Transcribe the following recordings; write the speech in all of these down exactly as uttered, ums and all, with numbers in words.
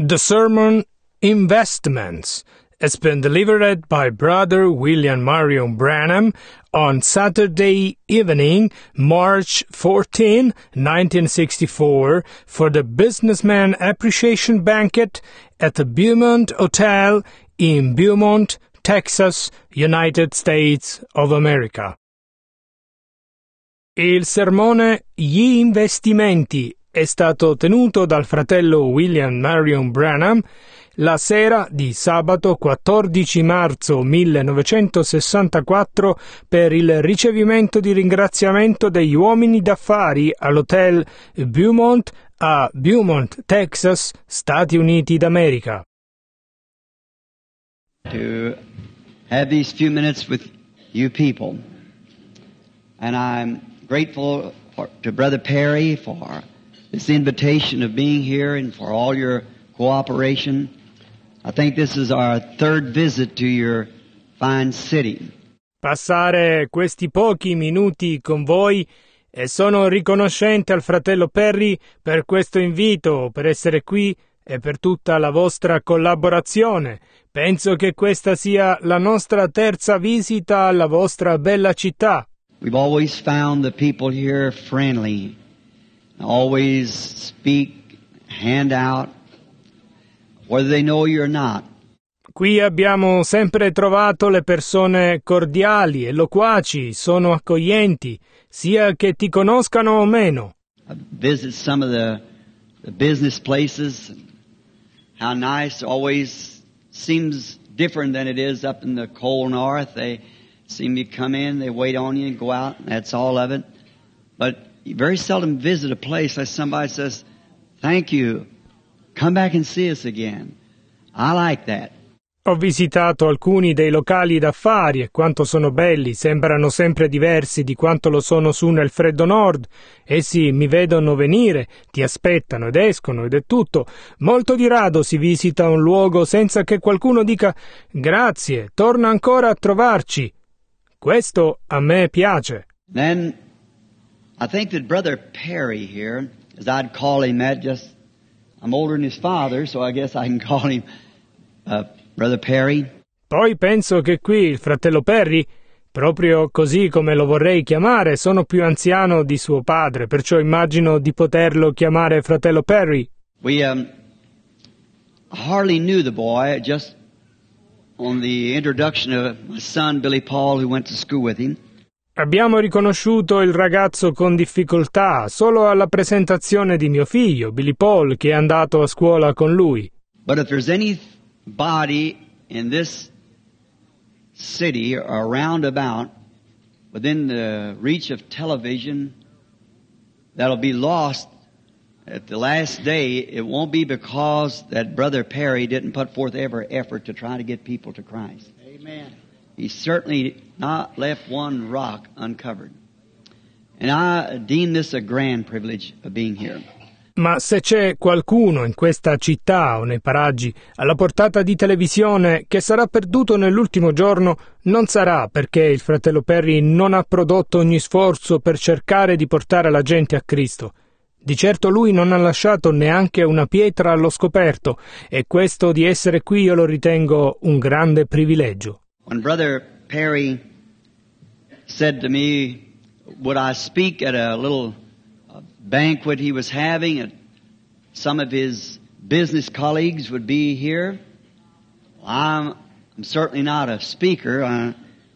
The sermon Investments has been delivered by Brother William Marion Branham on Saturday evening, March fourteenth, nineteen sixty-four, for the Businessman Appreciation Banquet at the Beaumont Hotel in Beaumont, Texas, United States of America. Il sermone Gli investimenti è stato tenuto dal fratello William Marion Branham la sera di sabato quattordici marzo millenovecentosessantaquattro per il ricevimento di ringraziamento degli uomini d'affari all'Hotel Beaumont a Beaumont, Texas, Stati Uniti d'America. To have these few minutes with you people. And I'm grateful for, to Brother Perry for this invitation of being here and for all your cooperation. I think this is our third visit to your fine city. Passare questi pochi minuti con voi e sono riconoscente al fratello Perry per questo invito, per essere qui e per tutta la vostra collaborazione. Penso che questa sia la nostra terza visita alla vostra bella città. We've always found the people here friendly, always speak, hand out, whether they know you or not. Qui abbiamo sempre trovato le persone cordiali e loquaci, sono accoglienti, sia che ti conoscano o meno. I visit some of the, the business places, how nice, always seems different than it is up in the cold north. They seem to come in, they wait on you and go out, and that's all of it. But you very seldom visit a place like somebody says, thank you, come back and see us again. I like that. Ho visitato alcuni dei locali d'affari e quanto sono belli, sembrano sempre diversi di quanto lo sono su nel freddo nord. Essi mi vedono venire, ti aspettano ed escono ed è tutto. Molto di rado si visita un luogo senza che qualcuno dica grazie, torna ancora a trovarci. Questo a me piace. Then I think that Brother Perry here, as I'd call him that, just I'm older than his father, so I guess I can call him uh, Brother Perry. Poi penso che qui il fratello Perry, proprio così come lo vorrei chiamare, sono più anziano di suo padre, perciò immagino di poterlo chiamare fratello Perry. We um, hardly knew the boy, just on the introduction of my son Billy Paul, who went to school with him. Abbiamo riconosciuto il ragazzo con difficoltà solo alla presentazione di mio figlio, Billy Paul, che è andato a scuola con lui. But if there's anybody in this city or around about within the reach of television that'll be lost at the last day, it won't be because that Brother Perry didn't put forth every effort to try to get people to Christ. Amen. He's certainly not left one rock uncovered. And I deem this a grand privilege of being here. Ma se c'è qualcuno in questa città o nei paraggi alla portata di televisione che sarà perduto nell'ultimo giorno, non sarà perché il fratello Perry non ha prodotto ogni sforzo per cercare di portare la gente a Cristo. Di certo lui non ha lasciato neanche una pietra allo scoperto, e questo di essere qui io lo ritengo un grande privilegio. When Brother Perry said to me, would I speak at a little uh, banquet he was having, and some of his business colleagues would be here, I'm, I'm certainly not a speaker. I,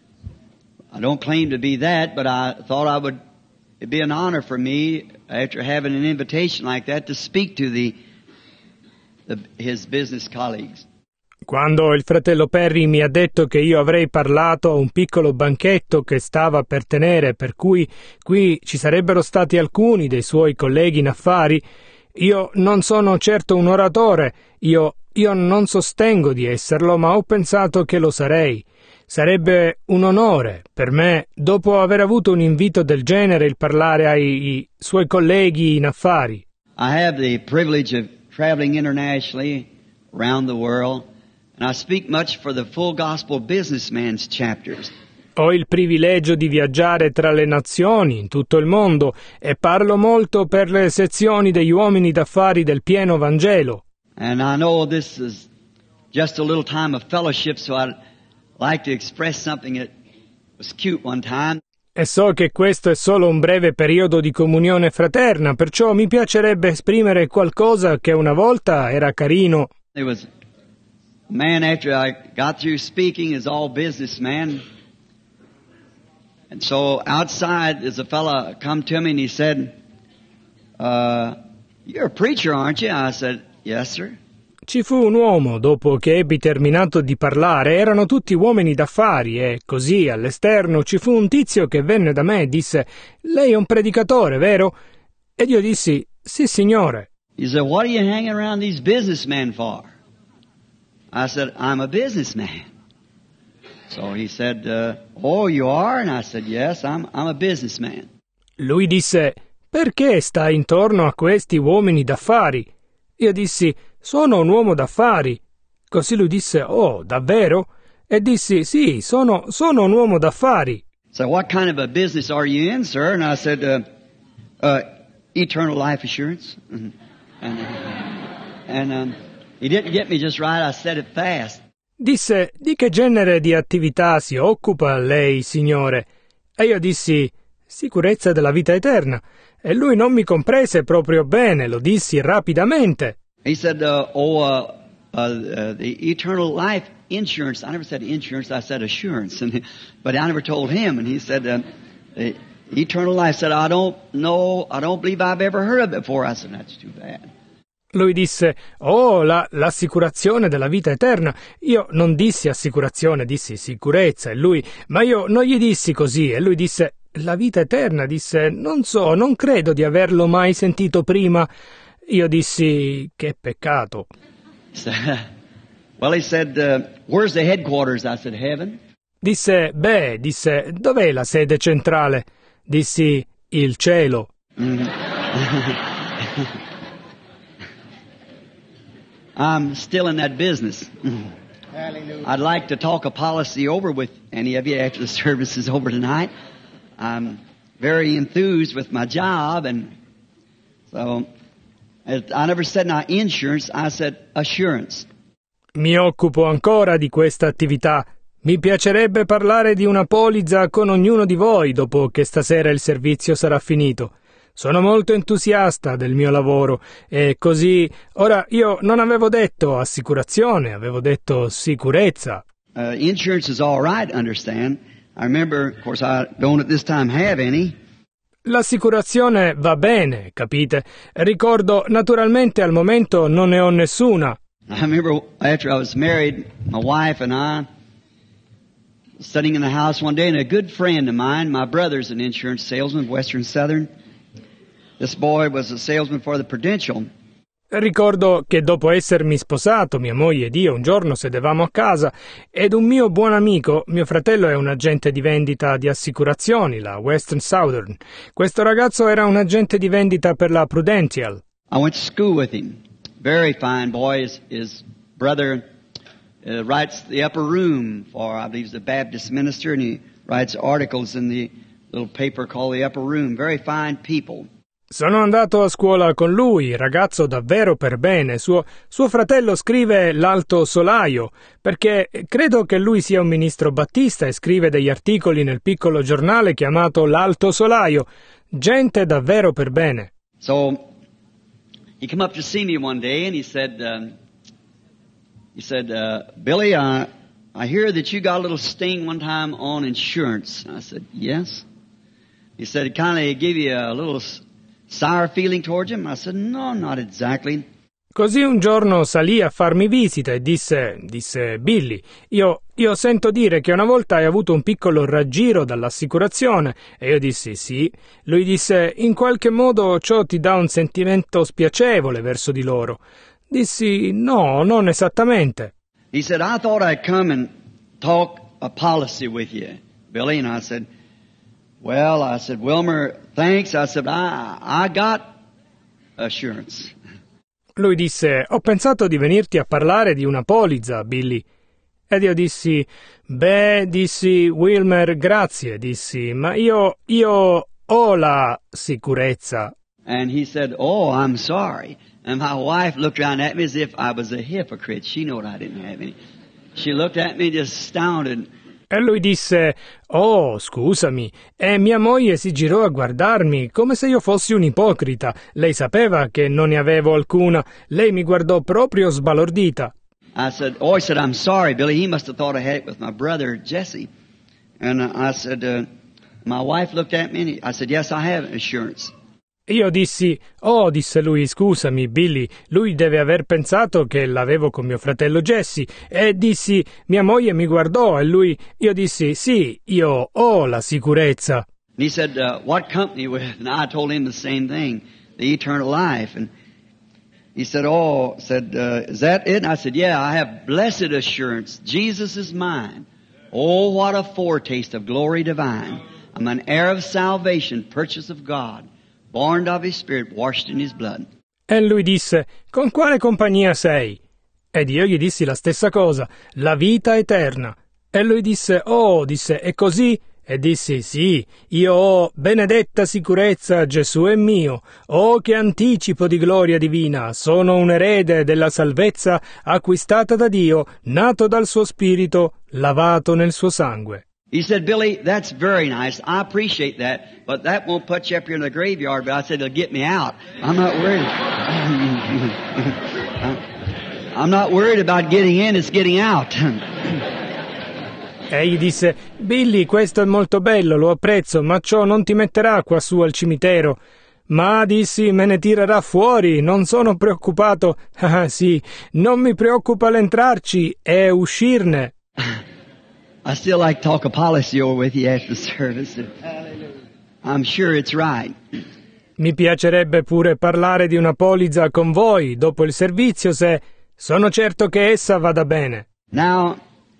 I don't claim to be that, but I thought I would, it'd be an honor for me, after having an invitation like that, to speak to the, the his business colleagues. Quando il fratello Perry mi ha detto che io avrei parlato a un piccolo banchetto che stava per tenere, per cui qui ci sarebbero stati alcuni dei suoi colleghi in affari, io non sono certo un oratore, io, io non sostengo di esserlo, ma ho pensato che lo sarei. Sarebbe un onore per me, dopo aver avuto un invito del genere, il parlare ai, ai suoi colleghi in affari. I have the privilege of traveling internationally around the world. And I speak much for the Full Gospel Businessman's chapters. Ho il privilegio di viaggiare tra le nazioni, in tutto il mondo, e parlo molto per le sezioni degli uomini d'affari del pieno Vangelo. And I know this is just a little time of fellowship, so I'd like to express something that was cute one time. E so che questo è solo un breve periodo di comunione fraterna, perciò mi piacerebbe esprimere qualcosa che una volta era carino. There was a man after I got through speaking is all businessman. And so outside there's a fella come to me and he said, uh, you're a preacher, aren't you? I said, yes, sir. Ci fu un uomo, dopo che ebbi terminato di parlare, erano tutti uomini d'affari e così all'esterno ci fu un tizio che venne da me e disse, lei è un predicatore, vero? Ed io dissi, sì signore. He said, what are you hanging around these businessmen for? I said, I'm a businessman. So he said, uh, oh, you are? And I said, yes, I'm, I'm a businessman. Lui disse, perché stai intorno a questi uomini d'affari? Io dissi, sono un uomo d'affari. Così lui disse, oh, davvero? E dissi, sì, sono, sono un uomo d'affari. So what kind of a business are you in, sir? And I said, uh, uh, eternal life assurance. Mm-hmm. And, uh, and um, he didn't get me just right, I said it fast. Disse, di che genere di attività si occupa lei, signore? E io dissi, sicurezza della vita eterna. E lui non mi comprese proprio bene, lo dissi rapidamente. He said, uh, oh, uh, uh, uh, the eternal life insurance. I never said insurance, I said assurance. And, but I never told him. And he said, uh, the eternal life. Said, I don't know, I don't believe I've ever heard of it before. I said, that's too bad. Lui disse, oh, la, l'assicurazione della vita eterna. Io non dissi assicurazione, dissi sicurezza. E lui, ma io non gli dissi così. E lui disse, la vita eterna, disse, non so, non credo di averlo mai sentito prima. Io dissi, che peccato. Well, he said, uh, where's the headquarters? I said, heaven. Disse, beh, disse, dov'è la sede centrale? Dissi, il cielo. Mm-hmm. I'm still in that business. Hallelujah. I'd like to talk a policy over with any of you after the service is over tonight. I'm very enthused with my job, and so I never said now insurance, I said assurance. Mi occupo ancora di questa attività. Mi piacerebbe parlare di una polizza con ognuno di voi dopo che stasera il servizio sarà finito. Sono molto entusiasta del mio lavoro e così, ora io non avevo detto assicurazione, avevo detto sicurezza. Uh, insurance is all right, understand. I remember, of course, I don't at this time have any. L'assicurazione va bene, capite? Ricordo, naturalmente al momento non ne ho nessuna. I remember after I was married, my wife and I sitting in the house one day, and a good friend of mine, my brother's an insurance salesman, Western Southern. This boy was a salesman for the Prudential. Ricordo che dopo essermi sposato, mia moglie ed io un giorno sedevamo a casa ed un mio buon amico, mio fratello è un agente di vendita di assicurazioni, la Western Southern. Questo ragazzo era un agente di vendita per la Prudential. I went to school with him. Very fine boy. His, his brother uh, writes the upper room for, I believe, he's a Baptist minister, and he writes articles in the little paper called the upper room. Very fine people. Sono andato a scuola con lui, ragazzo davvero per bene. Suo, suo fratello scrive l'Alto Solaio, perché credo che lui sia un ministro battista e scrive degli articoli nel piccolo giornale chiamato l'Alto Solaio. Gente davvero per bene. So, he came up to see me one day and he said, um, he said, uh, Billy, uh, I hear that you got a little sting one time on insurance. I said, yes. He said, it kind of gave you a little sour feeling towards him? I said, no, not exactly. Così un giorno salì a farmi visita e disse, disse Billy, io, io sento dire che una volta hai avuto un piccolo raggiro dall'assicurazione. E io dissi sì. Lui disse, in qualche modo ciò ti dà un sentimento spiacevole verso di loro. Dissi, no, non esattamente. He said, I thought I'd come and talk a policy with you, Billy. And I said, well, I said, Wilmer, thanks. I said, I, I got assurance. Lui disse, ho pensato di venirti a parlare di una polizza, Billy. Ed io dissi, beh, dissi, Wilmer, grazie, dissi, ma io, io ho la sicurezza. And he said, "Oh, I'm sorry." And my wife looked around at me as if I was a hypocrite. She knew I didn't have any. She looked at me just astounded. E lui disse, «Oh, scusami», e mia moglie si girò a guardarmi come se io fossi un ipocrita. Lei sapeva che non ne avevo alcuna. Lei mi guardò proprio sbalordita. I said, "Oh," he said, "I'm sorry, Billy. He must have thought I had it with my brother, Jesse." And I said, uh, my wife looked at me and I said, "Yes, I have insurance." Io dissi, «Oh», disse lui, «scusami, Billy, lui deve aver pensato che l'avevo con mio fratello Jesse». E dissi, mia moglie mi guardò e lui, io dissi, «Sì, io ho la sicurezza». And he said, uh, "What company with?" And I told him the same thing, the Eternal Life. And he said, "Oh," said, uh, "is that it?" And I said, "Yeah, I have blessed assurance. Jesus is mine. Oh, what a foretaste of glory divine. I'm an heir of salvation, purchase of God. Born of His Spirit, washed in His blood." E lui disse, «Con quale compagnia sei?» Ed io gli dissi la stessa cosa, «La vita eterna». E lui disse, «Oh», disse, «è così?» E dissi, «Sì, io ho benedetta sicurezza, Gesù è mio. Oh, che anticipo di gloria divina! Sono un erede della salvezza acquistata da Dio, nato dal suo spirito, lavato nel suo sangue». He said, "Billy, that's very nice. I appreciate that, but that won't put you up here in the graveyard." But I said, "It'll get me out. I'm not worried. I'm not worried about getting in, it's getting out." E gli disse, «Billy, questo è molto bello, lo apprezzo, ma ciò non ti metterà quassù al cimitero». «Ma», dissi, «me ne tirerà fuori, non sono preoccupato». «Ah, sì, non mi preoccupa l'entrarci, è uscirne». I still like to talk a policy over with you after the service. I'm sure it's right. Mi piacerebbe pure parlare di una polizza con voi dopo il servizio se sono certo che essa vada bene. Now,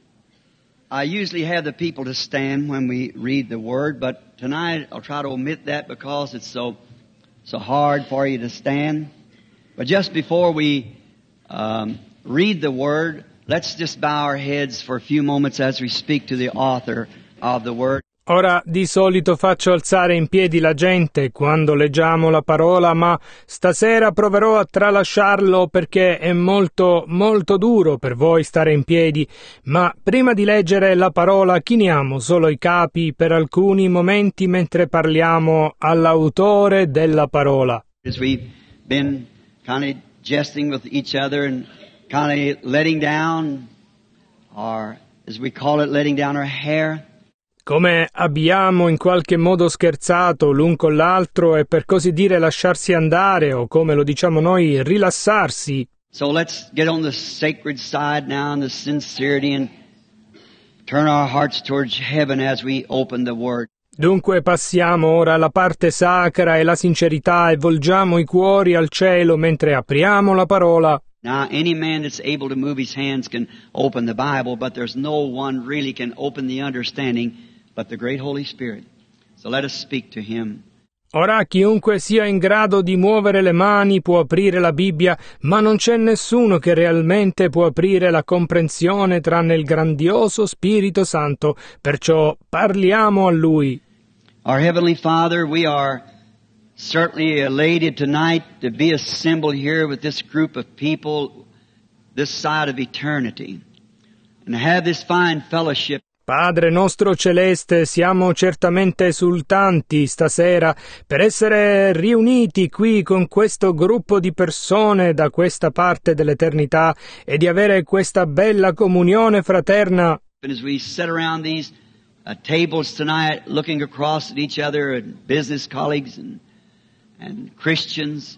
I usually have the people to stand when we read the Word, but tonight I'll try to omit that because it's so so hard for you to stand. But just before we um, read the Word, let's just bow our heads for a few moments as we speak to the author of the Word. Ora di solito faccio alzare in piedi la gente quando leggiamo la parola, ma stasera proverò a tralasciarlo perché è molto, molto duro per voi stare in piedi. Ma prima di leggere la parola chiniamo solo i capi per alcuni momenti mentre parliamo all'autore della parola. As we've been kind of jesting with each other and kind of letting down, or as we call it, letting down our hair. Come abbiamo in qualche modo scherzato l'un con l'altro e per così dire lasciarsi andare, o come lo diciamo noi, rilassarsi. So let's get on the sacred side now and the sincerity and turn our hearts towards heaven as we open the Word. Dunque passiamo ora alla parte sacra e la sincerità e volgiamo i cuori al cielo mentre apriamo la parola. Now, any man that's able to move his hands can open the Bible, but there's no one really can open the understanding but the great Holy Spirit. So let us speak to Him. Ora chiunque sia in grado di muovere le mani può aprire la Bibbia, ma non c'è nessuno che realmente può aprire la comprensione tranne il grandioso Spirito Santo, perciò parliamo a Lui. Our Heavenly Father, we are certainly elated tonight to be assembled here with this group of people this side of eternity and to have this fine fellowship. Padre nostro celeste, siamo certamente esultanti stasera per essere riuniti qui con questo gruppo di persone da questa parte dell'eternità e di avere questa bella comunione fraterna. And as we sit around these uh, tables tonight, looking across at each other and business colleagues and and Christians,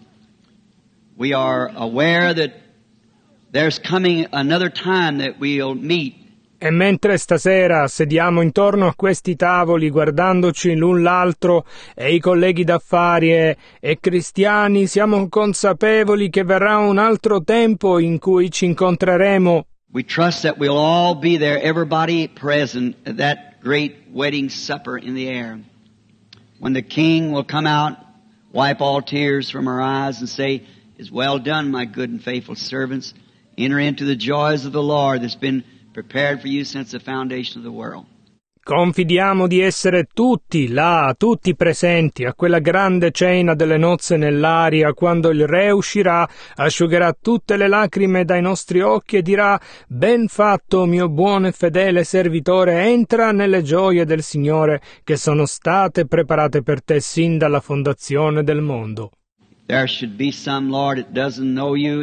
we are aware that there's coming another time that we'll meet. E mentre stasera sediamo intorno a questi tavoli guardandoci l'un l'altro e i colleghi d'affari e, e cristiani, siamo consapevoli che verrà un altro tempo in cui ci incontreremo. We trust that we'll all be there, everybody present at that great wedding supper in the air. When the King will come out, wipe all tears from our eyes and say, "It's well done, my good and faithful servants. Enter into the joys of the Lord that's been prepared for you since the foundation of the world." Confidiamo di essere tutti là, tutti presenti a quella grande cena delle nozze nell'aria, quando il Re uscirà, asciugherà tutte le lacrime dai nostri occhi e dirà: «Ben fatto, mio buono e fedele servitore, entra nelle gioie del Signore, che sono state preparate per te sin dalla fondazione del mondo». There should be some, Lord, that doesn't know you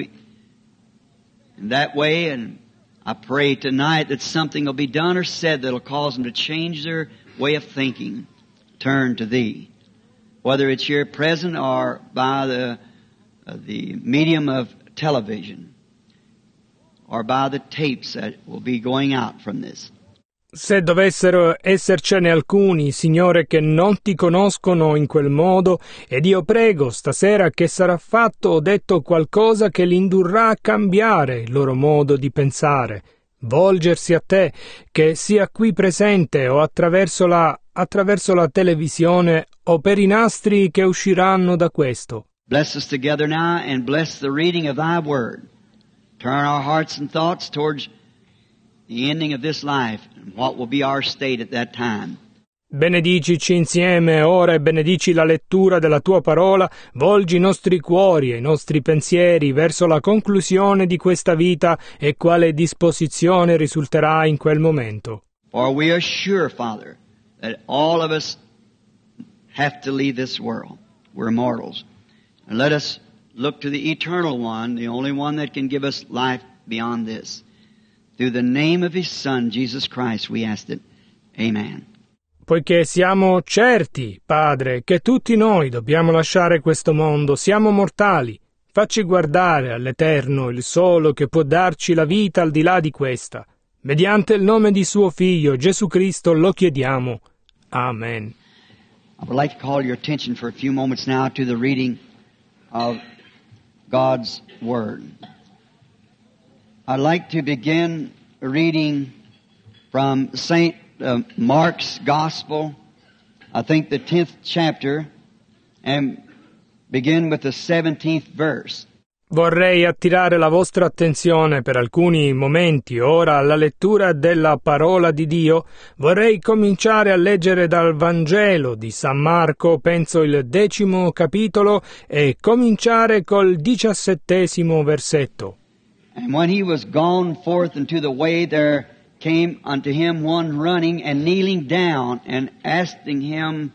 in that way, and I pray tonight that something will be done or said that will cause them to change their way of thinking, turn to Thee. Whether it's here present or by the, uh, the medium of television or by the tapes that will be going out from this. Se dovessero essercene alcuni, Signore, che non ti conoscono in quel modo, ed io prego stasera che sarà fatto o detto qualcosa che li indurrà a cambiare il loro modo di pensare, volgersi a te, che sia qui presente o attraverso la, attraverso la televisione o per i nastri che usciranno da questo. Bless us together now and bless the reading of Thy Word. Turn our hearts and thoughts towards the ending of this life and what will be our state at that time. Benedicici insieme ora e benedici la lettura della tua parola, volgi i nostri cuori e i nostri pensieri verso la conclusione di questa vita e quale disposizione risulterà in quel momento. For we are sure, Father, that all of us have to leave this world. We're mortals. And let us look to the Eternal One, the only one that can give us life beyond this. Through the name of His Son, Jesus Christ, we ask it. Amen. Poiché siamo certi, Padre, che tutti noi dobbiamo lasciare questo mondo, siamo mortali. Facci guardare all'Eterno, il solo che può darci la vita al di là di questa. Mediante il nome di suo Figlio, Gesù Cristo, lo chiediamo. Amen. I would like to call your attention for a few moments now to the reading of God's Word. I'd like to begin reading from Saint uh, Mark's Gospel, I think the tenth chapter, and begin with the seventeenth verse. Vorrei attirare la vostra attenzione per alcuni momenti ora alla lettura della parola di Dio. Vorrei cominciare a leggere dal Vangelo di San Marco, penso il decimo capitolo, e cominciare col diciassettesimo versetto. And when he was gone forth into the way, there came unto him one running and kneeling down and asking him,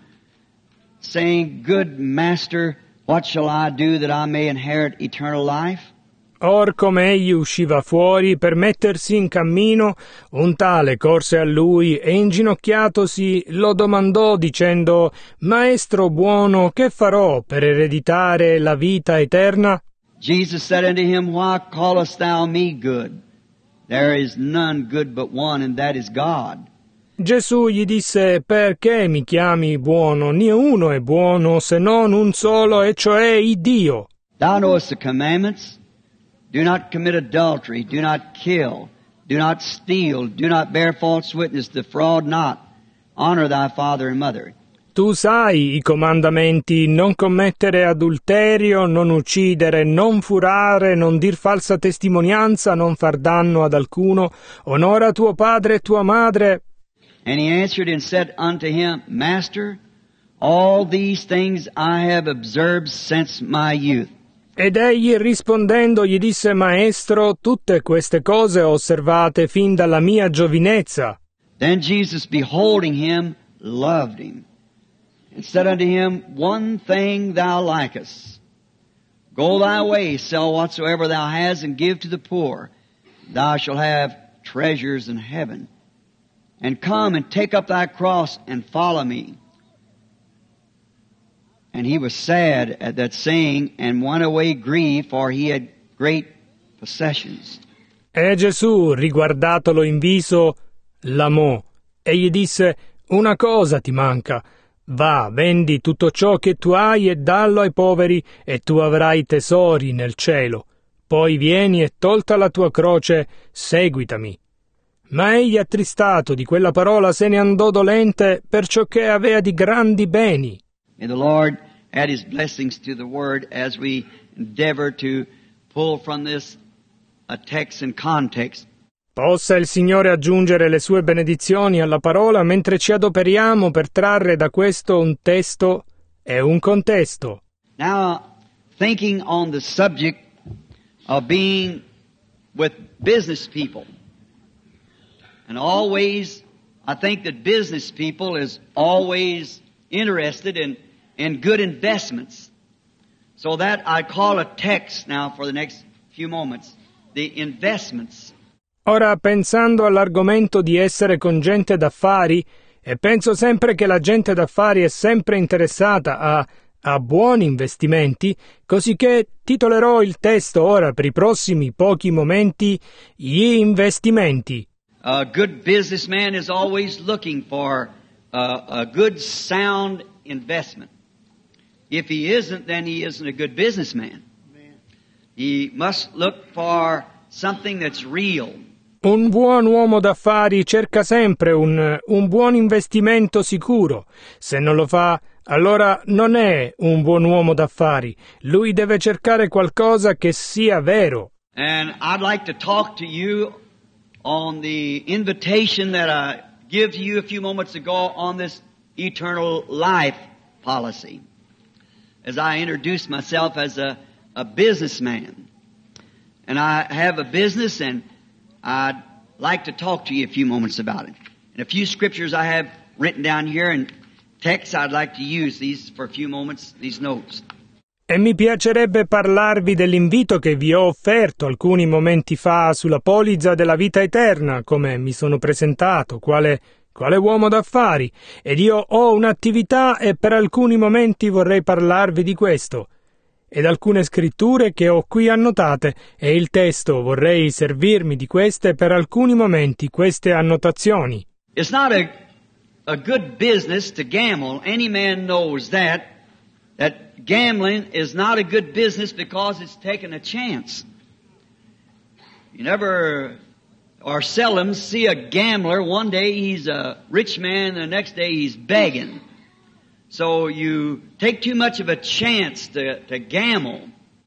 saying, Good Master, what shall I do that I may inherit eternal life? Or come egli usciva fuori per mettersi in cammino, un tale corse a lui e inginocchiatosi lo domandò dicendo, Maestro buono, che farò per ereditare la vita eterna? Jesus said unto him, Why callest thou me good? There is none good but one, and that is God. Gesù gli disse, perché mi chiami buono? Niuno è buono se non un solo, e cioè il Dio. Thou knowest the commandments. Do not commit adultery, do not kill, do not steal, do not bear false witness, defraud not, honor thy father and mother. Tu sai i comandamenti: non commettere adulterio, non uccidere, non furare, non dir falsa testimonianza, non far danno ad alcuno, onora tuo padre e tua madre. And he answered and said unto him, Master, all these things I have observed since my youth. Ed egli rispondendo gli disse, Maestro, tutte queste cose ho osservate fin dalla mia giovinezza. Then Jesus, beholding him, loved him, and said unto him, One thing thou likest. Go thy way, sell whatsoever thou hast, and give to the poor. Thou shalt have treasures in heaven. And come and take up thy cross and follow me. And he was sad at that saying, and went away grieved, for he had great possessions. E Gesù, riguardatolo in viso, l'amò, e gli disse, una cosa ti manca. Va, vendi tutto ciò che tu hai e dallo ai poveri, e tu avrai tesori nel cielo. Poi vieni e tolta la tua croce, seguitami. Ma egli, attristato di quella parola, se ne andò dolente, perciò che avea di grandi beni. May the Lord add His blessings to the Word as we endeavor to pull from this a text and context. Possa il Signore aggiungere le sue benedizioni alla parola mentre ci adoperiamo per trarre da questo un testo e un contesto. Now, thinking on the subject of being with business people, and always, I think that business people is always interested in, in good investments. So that I call a text now for the next few moments, the investments. Ora, pensando all'argomento di essere con gente d'affari, e penso sempre che la gente d'affari è sempre interessata a, a buoni investimenti, cosicché titolerò il testo ora per i prossimi pochi momenti gli investimenti. A good businessman is always looking for a, a good sound investment. If he isn't, then he isn't a good businessman. He must look for something that's real. Un buon uomo d'affari cerca sempre un, un buon investimento sicuro. Se non lo fa, allora non è un buon uomo d'affari. Lui deve cercare qualcosa che sia vero. And I'd like to talk to you on the invitation that I give to you a few moments ago on this eternal life policy. As I introduced myself as a, a businessman. And I have a business, and I'd like to talk to you a few moments about it. And a few scriptures I have written down here and texts I'd like to use these for a few moments, these notes. E mi piacerebbe parlarvi dell'invito che vi ho offerto alcuni momenti fa sulla polizza della vita eterna, come mi sono presentato, quale, quale uomo d'affari, ed io ho un'attività e per alcuni momenti vorrei parlarvi di questo. Ed alcune scritture che ho qui annotate e il testo vorrei servirmi di queste per alcuni momenti, queste annotazioni. It's not a, a good business to gamble. Any man knows that, that gambling is not a good business because it's taking a chance. You never or seldom see a gambler. One day he's a rich man, the next day he's begging. So you take too much of a chance to, to gamble.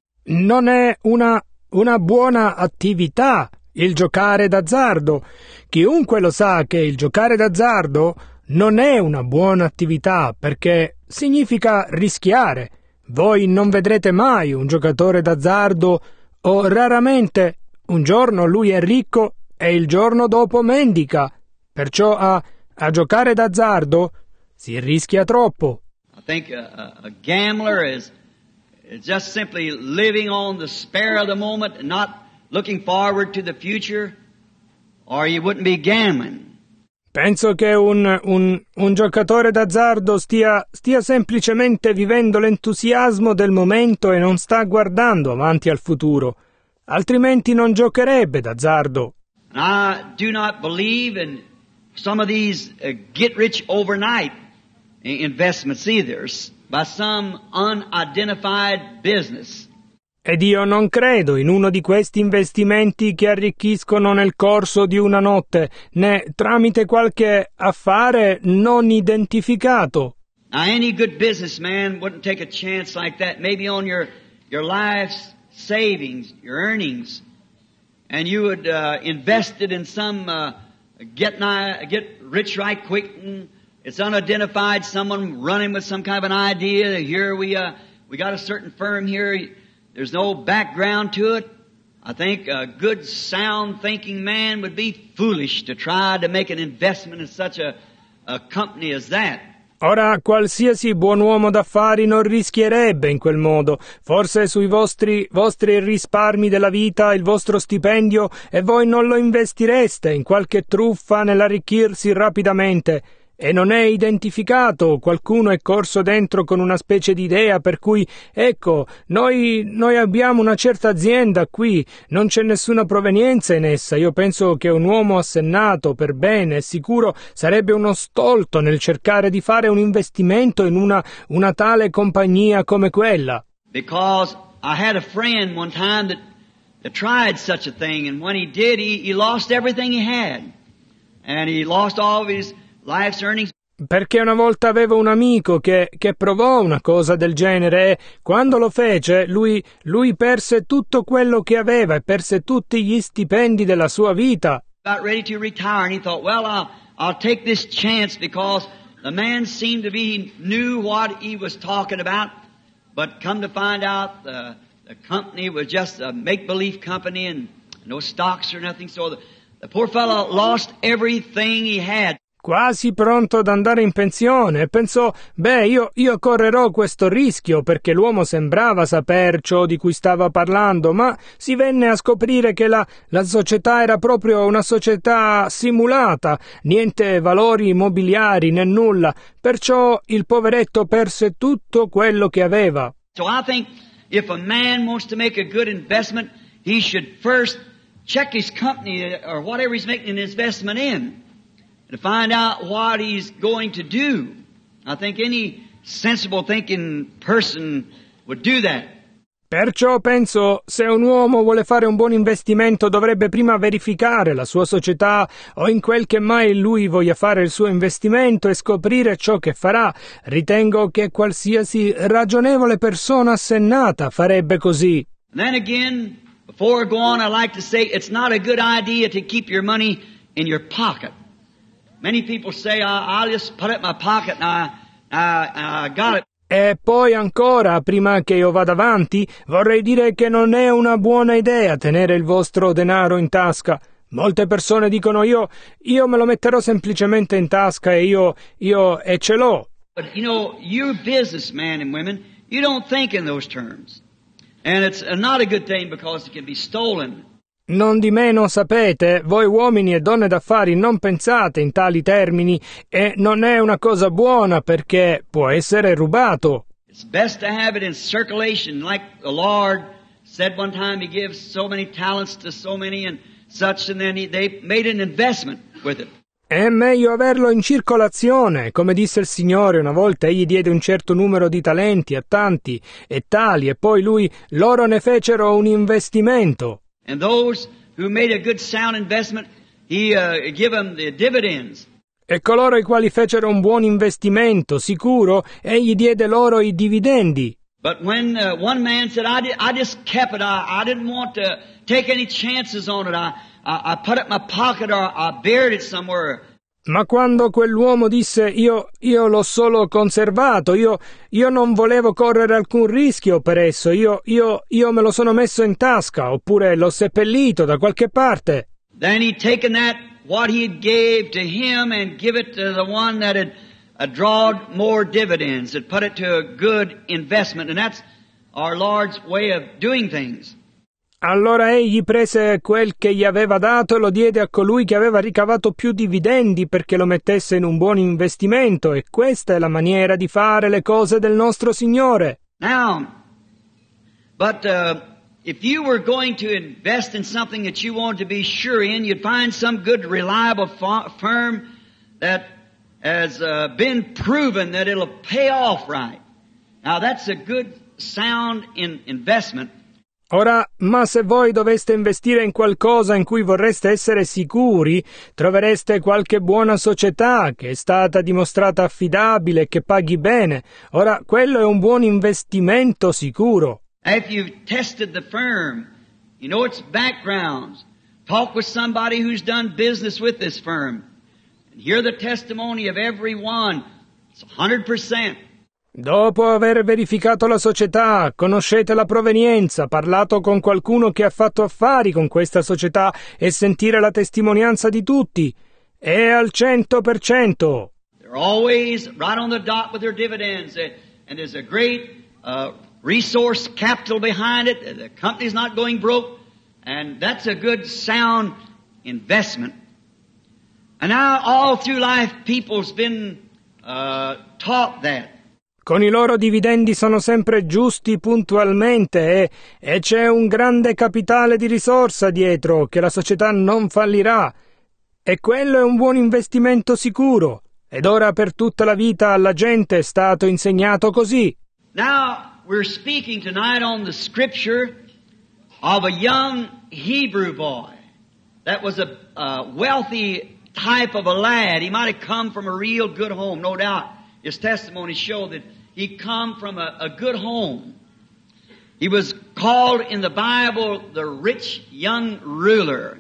Non è una, una buona attività il giocare d'azzardo. Chiunque lo sa che il giocare d'azzardo non è una buona attività perché significa rischiare. Voi non vedrete mai un giocatore d'azzardo o raramente un giorno lui è ricco e il giorno dopo mendica. Perciò a, a giocare d'azzardo si rischia troppo. I think a, a, a gambler is, is just simply living on the spare of the moment and not looking forward to the future, or you wouldn't be gambling. Penso che un, un, un giocatore d'azzardo stia, stia semplicemente vivendo l'entusiasmo del momento e non sta guardando avanti al futuro, altrimenti non giocherebbe d'azzardo. I do not believe in some of these uh, get-rich overnight investments either, by some unidentified business. Ed io non credo in uno di questi investimenti che arricchiscono nel corso di una notte, né tramite qualche affare non identificato. Now, any good businessman wouldn't take a chance like that, maybe on your, your life's savings, your earnings, and you would uh, invest it in some uh, get, ni- get rich right quick, and it's unidentified, someone running with some kind of an idea. Here we, uh, we got a certain firm here. There's no background to it. I think a good, sound thinking man would be foolish to try to make an investment in such a, a company as that. Ora, qualsiasi buon uomo d'affari non rischierebbe in quel modo. Forse sui vostri, vostri risparmi della vita, il vostro stipendio, e voi non lo investireste in qualche truffa nell'arricchirsi rapidamente. E non è identificato, qualcuno è corso dentro con una specie di idea per cui, ecco, noi, noi abbiamo una certa azienda qui, non c'è nessuna provenienza in essa. Io penso che un uomo assennato, per bene e sicuro, sarebbe uno stolto nel cercare di fare un investimento in una, una tale compagnia come quella. Because I had a friend one time that, that tried such a thing, and when he did, he, he lost everything he had. And he lost all of his life's earnings. Perché una volta avevo un amico che, che provò una cosa del genere e quando lo fece lui, lui perse tutto quello che aveva e perse tutti gli stipendi della sua vita. About ready to retire, and he thought, well, I'll, I'll take this chance because the man seemed to be, he knew what he was talking about, but come to find out the, the company was just a make-believe company and no stocks or nothing, so the, the poor fellow lost everything he had. Quasi pronto ad andare in pensione, e pensò, beh, io, io correrò questo rischio, perché l'uomo sembrava saper ciò di cui stava parlando, ma si venne a scoprire che la, la società era proprio una società simulata, niente valori immobiliari né nulla, perciò il poveretto perse tutto quello che aveva. So I think if a man wants to make a good investment, he should first check his company or whatever he's making an investment in, to find out what he's going to do. I think any sensible thinking person would do that. Perciò penso, se un uomo vuole fare un buon investimento dovrebbe prima verificare la sua società o in quel che mai lui voglia fare il suo investimento e scoprire ciò che farà. Ritengo che qualsiasi ragionevole persona assennata farebbe così. And then again, before I go on, I like to say it's not a good idea to keep your money in your pocket. Many people say, I'll just put it in my pocket and I, I, I got it. E poi ancora, prima che io vada avanti, vorrei dire che non è una buona idea tenere il vostro denaro in tasca. Molte persone dicono io, io me lo metterò semplicemente in tasca e io, io, e ce l'ho. But you know, you businessmen and women, you don't think in those terms. And it's not a good thing because it can be stolen. Non di meno sapete, voi uomini e donne d'affari non pensate in tali termini e non è una cosa buona perché può essere rubato. It's best to have it in circulation, like the Lord said one time He gives so many talents to so many and such, and then he, they made an investment with it. È meglio averlo in circolazione, come disse il Signore una volta, egli diede un certo numero di talenti a tanti e tali e poi lui loro ne fecero un investimento. And those who made a good sound investment, he uh, give them the dividends. E coloro i quali fecero un buon investimento sicuro, egli diede loro i dividendi. But when uh, one man said, I, did, I just kept it, I, I didn't want to take any chances on it, I, I, I put it in my pocket or I buried it somewhere. Ma quando quell'uomo disse io, io l'ho solo conservato, io, io non volevo correre alcun rischio per esso, io, io, io me lo sono messo in tasca, oppure l'ho seppellito da qualche parte. Then he'd taken that, what he gave to him and give it to the one that had uh, drawed more dividends, had put it to a good investment, and that's our Lord's way of doing things. Allora egli prese quel che gli aveva dato e lo diede a colui che aveva ricavato più dividendi perché lo mettesse in un buon investimento, e questa è la maniera di fare le cose del nostro Signore. Now, but uh, if you were going to invest in something that you wanted to be sure in, you'd find some good, reliable fa- firm that has uh, been proven that it'll pay off right. Now, that's a good, sound in investment. Ora, ma se voi doveste investire in qualcosa in cui vorreste essere sicuri, trovereste qualche buona società che è stata dimostrata affidabile e che paghi bene. Ora, quello è un buon investimento sicuro. If you've tested the firm, you know its backgrounds, talk with somebody who's done business with this firm, and hear the testimony of everyone. It's one hundred percent. Dopo aver verificato la società, conoscete la provenienza, parlato con qualcuno che ha fatto affari con questa società e sentire la testimonianza di tutti, è al cento per cento. They're always right on the dot with their dividends, and there's a great uh, resource capital behind it. The company's not going broke, and that's a good, sound investment. And now all through life people's been uh, taught that. Con i loro dividendi sono sempre giusti puntualmente e, e c'è un grande capitale di risorsa dietro, che la società non fallirà. E quello è un buon investimento sicuro. Ed ora per tutta la vita alla gente è stato insegnato così. Now we're speaking tonight on the scripture of a young Hebrew boy that was a, a wealthy type of a lad. He might have come from a real good home, no doubt. His testimony showed that he come from a, a good home. He was called in the Bible the rich young ruler.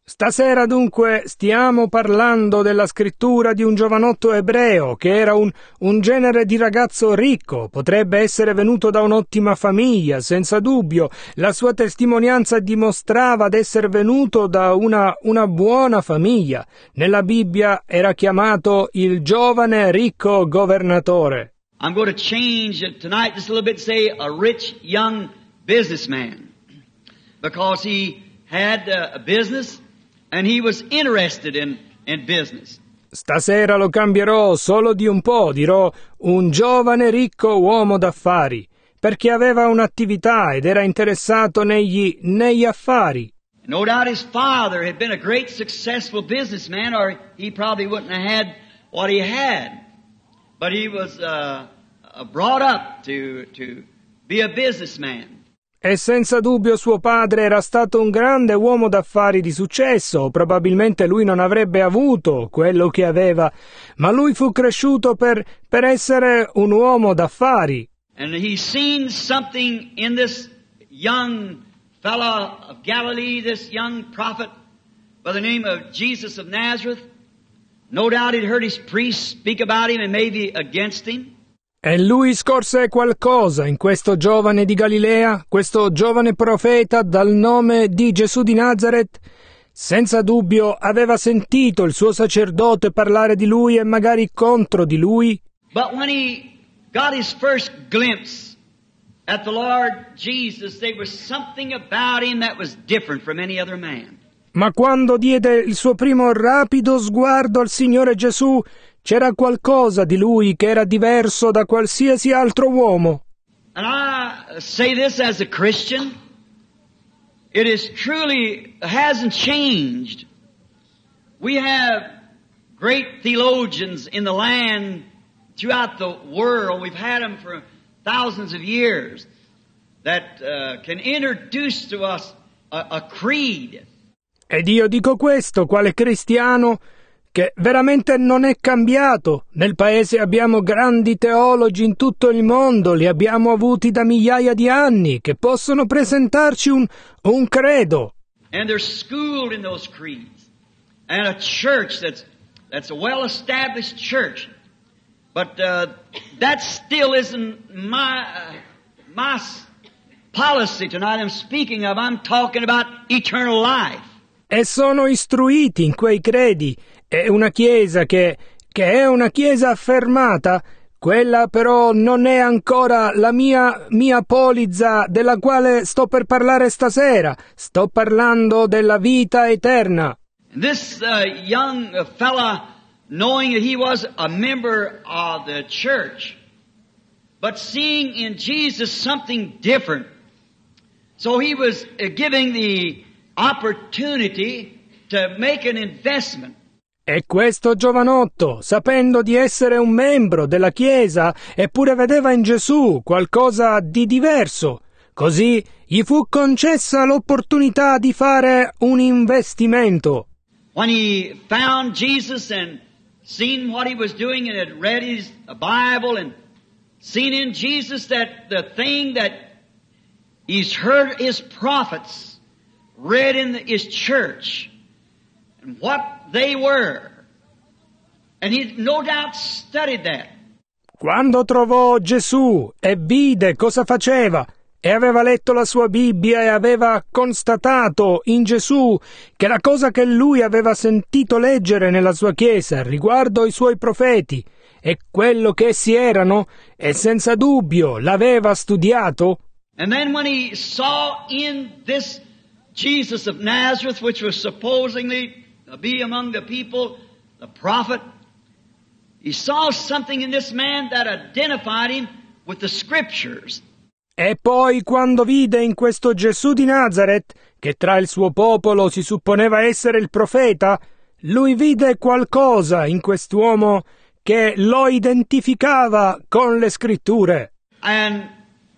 Stasera dunque stiamo parlando della scrittura di un giovanotto ebreo che era un, un genere di ragazzo ricco, potrebbe essere venuto da un'ottima famiglia, senza dubbio. La sua testimonianza dimostrava d'essere venuto da una, una buona famiglia. Nella Bibbia era chiamato il giovane ricco governatore. I'm going to change it tonight just a little bit to say a rich young businessman, because he had a business and he was interested in, in business. Stasera lo cambierò solo di un po', dirò un giovane ricco uomo d'affari, perché aveva un'attività ed era interessato negli, negli affari. No doubt his father had been a great successful businessman, or he probably wouldn't have had what he had. But he was uh, brought up to, to be a businessman. E senza dubbio suo padre era stato un grande uomo d'affari di successo, probabilmente lui non avrebbe avuto quello che aveva, ma lui fu cresciuto per, per essere un uomo d'affari. And he seen something in this young fellow of Galilee, this young prophet by the name of Jesus of Nazareth. No doubt he'd heard his priests speak about him and maybe against him. E lui scorse qualcosa in questo giovane di Galilea, questo giovane profeta dal nome di Gesù di Nazaret. Senza dubbio aveva sentito il suo sacerdote parlare di lui e magari contro di lui. But when he got his first glimpse at the Lord Jesus, there was something about him that was different from any other man. Ma quando diede il suo primo rapido sguardo al Signore Gesù, c'era qualcosa di lui che era diverso da qualsiasi altro uomo. And I say this as a Christian, it is truly hasn't changed. We have great theologians in the land throughout the world. We've had them for thousands of years that uh, can introduce to us a, a creed. Ed io dico questo, quale cristiano, che veramente non è cambiato. Nel paese abbiamo grandi teologi in tutto il mondo, li abbiamo avuti da migliaia di anni, che possono presentarci un, un credo. And they're schooled in those creeds. And a church that's, that's a well-established church. But uh, that still isn't my, uh, my policy tonight I'm speaking of. I'm talking about eternal life. E sono istruiti in quei credi. È una chiesa che, che è una chiesa affermata, quella però non è ancora la mia, mia polizza della quale sto per parlare stasera. Sto parlando della vita eterna. This uh, young fella, knowing that he was a member of the church, but seeing in Jesus something different, so he was uh, giving the opportunity to make an investment. E questo giovanotto, sapendo di essere un membro della Chiesa, eppure vedeva in Gesù qualcosa di diverso, così gli fu concessa l'opportunità di fare un investimento. When he found Jesus and seen what he was doing and had read his Bible and seen in Jesus that the thing that he's heard his prophets read in the, his church and what they were, and he no doubt studied that. Quando trovò Gesù e vide cosa faceva e aveva letto la sua Bibbia e aveva constatato in Gesù che la cosa che lui aveva sentito leggere nella sua chiesa riguardo i suoi profeti e quello che essi erano, e senza dubbio l'aveva studiato. And then when he saw in this Jesus of Nazareth, which was supposedly to be among the people, the prophet, he saw something in this man that identified him with the scriptures. E poi quando vide in questo Gesù di Nazaret, che tra il suo popolo si supponeva essere il profeta, lui vide qualcosa in quest'uomo che lo identificava con le scritture. And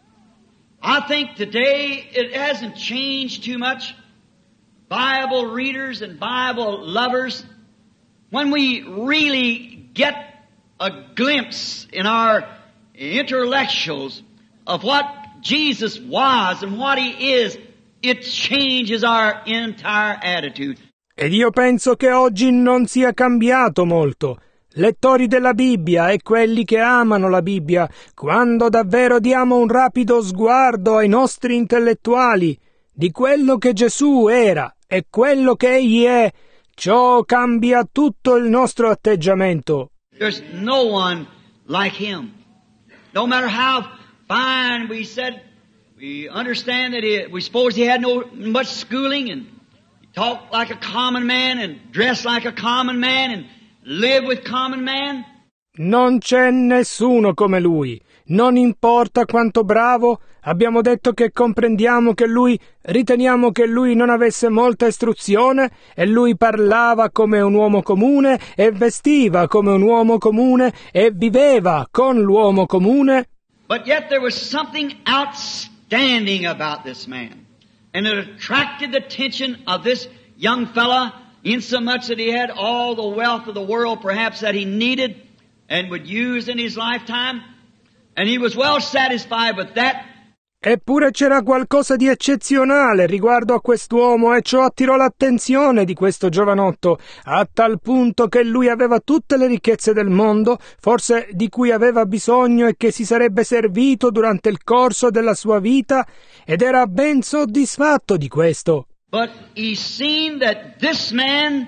I think today it hasn't changed too much. Bible readers and Bible lovers, when we really get a glimpse in our intellectuals of what Jesus was and what He is, it changes our entire attitude. Ed io penso che oggi non sia cambiato molto. Lettori della Bibbia e quelli che amano la Bibbia, quando davvero diamo un rapido sguardo ai nostri intellettuali di quello che Gesù era e quello che Egli è, ciò cambia tutto il nostro atteggiamento. There's no one like him. No matter how fine we said, we understand that he, we suppose he had no much schooling and he talked like a common man and dressed like a common man and lived with common man. Non c'è nessuno come lui. Non importa quanto bravo, abbiamo detto che comprendiamo che lui, riteniamo che lui non avesse molta istruzione e lui parlava come un uomo comune e vestiva come un uomo comune e viveva con l'uomo comune. But yet there was something outstanding about this man, and it attracted the attention of this young fella insomuch that he had all the wealth of the world perhaps that he needed and would use in his lifetime. And he was well satisfied with that. Eppure c'era qualcosa di eccezionale riguardo a quest'uomo e ciò attirò l'attenzione di questo giovanotto, a tal punto che lui aveva tutte le ricchezze del mondo, forse di cui aveva bisogno e che si sarebbe servito durante il corso della sua vita, ed era ben soddisfatto di questo. But he seen that this man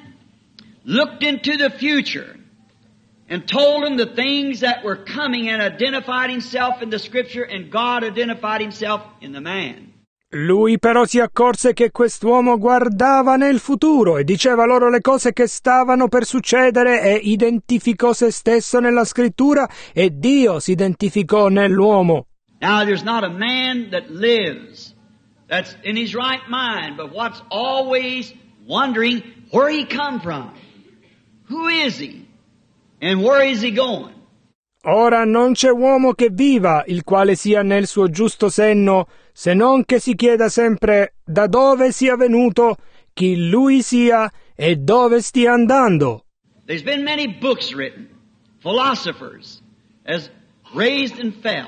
looked into the future and told him the things that were coming and identified himself in the scripture and God identified himself in the man. Lui però si accorse che quest'uomo guardava nel futuro e diceva loro le cose che stavano per succedere e identificò se stesso nella scrittura e Dio si identificò nell'uomo. Now there's not a man that lives that's in his right mind but what's always wondering where he come from. Who is he? And where is he going? Ora non c'è uomo che viva, il quale sia nel suo giusto senno, se non che si chieda sempre da dove sia venuto, chi lui sia e dove stia andando. There's been many books written, philosophers, as raised and fell.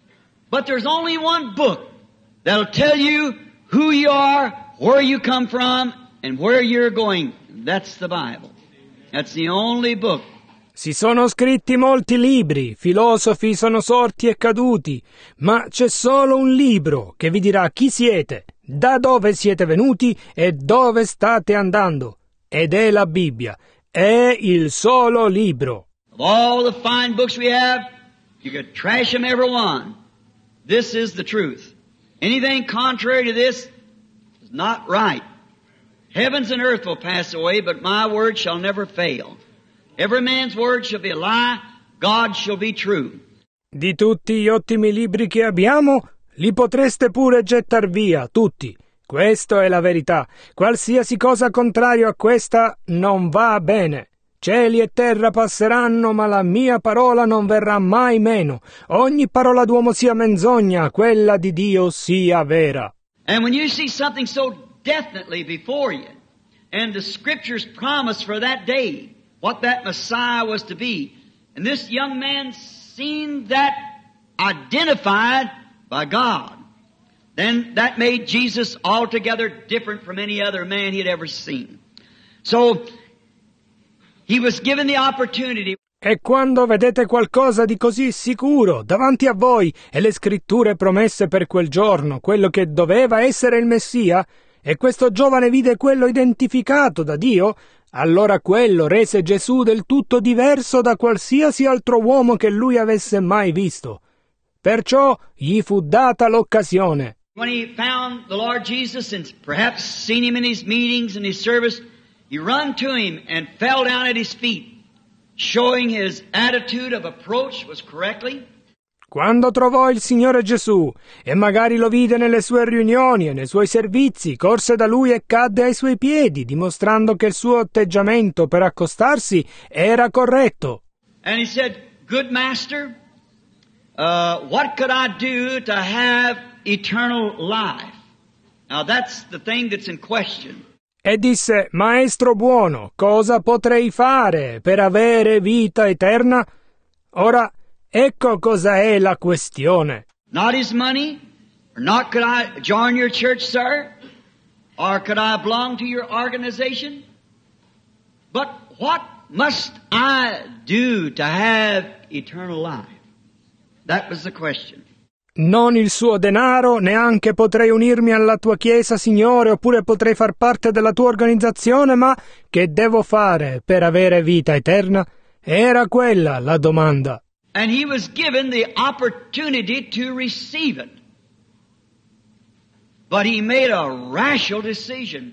But there's only one book that'll tell you who you are, where you come from, and where you're going. That's the Bible. That's the only book. Si sono scritti molti libri, filosofi sono sorti e caduti, ma c'è solo un libro che vi dirà chi siete, da dove siete venuti e dove state andando. Ed è la Bibbia. È il solo libro. Of all the fine books we have, you could trash them every one. This is the truth. Anything contrary to this is not right. Heavens and earth will pass away, but my word shall never fail. Every man's word shall be a lie, God shall be true. Di tutti gli ottimi libri che abbiamo, li potreste pure gettar via, tutti. Questa è la verità. Qualsiasi cosa contrario a questa non va bene. Cieli e terra passeranno, ma la mia parola non verrà mai meno. Ogni parola d'uomo sia menzogna, quella di Dio sia vera. And when you see something so definitely before you, and the scriptures promise for that day, what that Messiah was to be. And this young man seen that identified by God. Then that made Jesus altogether different from any other man he had ever seen. So, he was given the opportunity. E quando vedete qualcosa di così sicuro davanti a voi e le scritture promesse per quel giorno, quello che doveva essere il Messia, e questo giovane vide quello identificato da Dio, allora quello rese Gesù del tutto diverso da qualsiasi altro uomo che lui avesse mai visto. Perciò gli fu data l'occasione. When he found the Lord Jesus and perhaps seen him in his meetings and his service, he ran to him and fell down at his feet, showing his attitude of approach was correctly. Quando trovò il Signore Gesù e magari lo vide nelle sue riunioni e nei suoi servizi, corse da lui e cadde ai suoi piedi, dimostrando che il suo atteggiamento per accostarsi era corretto. And he said, "Good master, uh, what could I do to have eternal life?" Now that's the thing that's in question. E disse, Maestro buono, cosa potrei fare per avere vita eterna? Ora, ecco cosa è la questione. Not his money, or not could I join your church, sir, or could I belong to your organization, But what must I do to have eternal life? That was the question. Non il suo denaro, neanche potrei unirmi alla tua chiesa, Signore, oppure potrei far parte della tua organizzazione, ma che devo fare per avere vita eterna? Era quella la domanda. And he was given the opportunity to receive it. But he made a rational decision.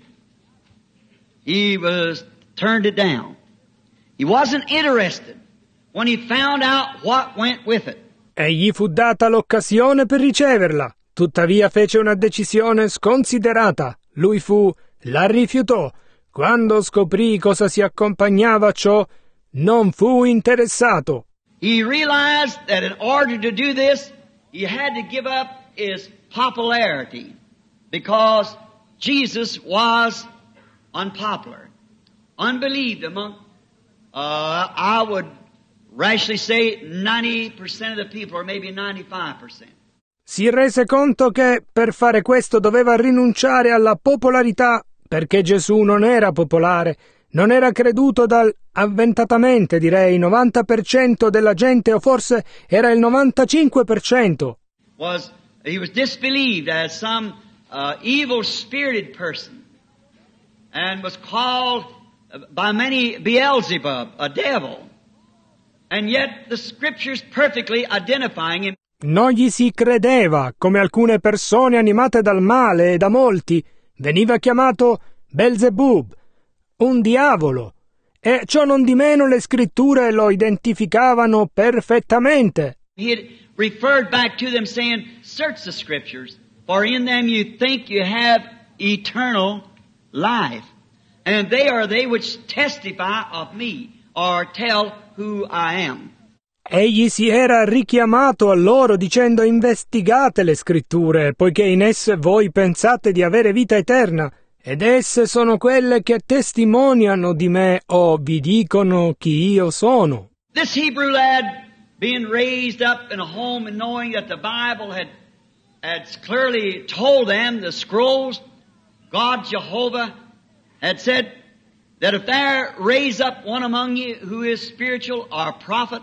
He was turned it down. He wasn't interested when he found out what went with it. E gli fu data l'occasione per riceverla. Tuttavia fece una decisione sconsiderata. Lui fu, la rifiutò. Quando scoprì cosa si accompagnava a ciò, non fu interessato. He realized that in order to do this, he had to give up his popularity because Jesus was unpopular, unbelieved among, uh, I would rashly say ninety percent of the people, or maybe ninety-five percent. Si rese conto che per fare questo doveva rinunciare alla popolarità, perché Gesù non era popolare, non era creduto dal, avventatamente direi, novanta per cento della gente, o forse era il novantacinque per cento. Was, he was disbelieved as some uh, evil-spirited person, and was called by many Beelzebub, a devil. And yet the scriptures perfectly identifying him. Non gli si credeva, come alcune persone animate dal male e da molti. Veniva chiamato Belzebub, un diavolo. E ciò non di meno le scritture lo identificavano perfettamente. He had referred back to them saying, search the scriptures, for in them you think you have eternal life. And they are they which testify of me, or tell who I am. Egli si era richiamato a loro dicendo investigate le scritture, poiché in esse voi pensate di avere vita eterna, ed esse sono quelle che testimoniano di me o vi dicono chi io sono. This Hebrew lad, being raised up in a home and knowing that the Bible had, had clearly told them, the scrolls, God Jehovah had said, that if there raise up one among you who is spiritual or a prophet,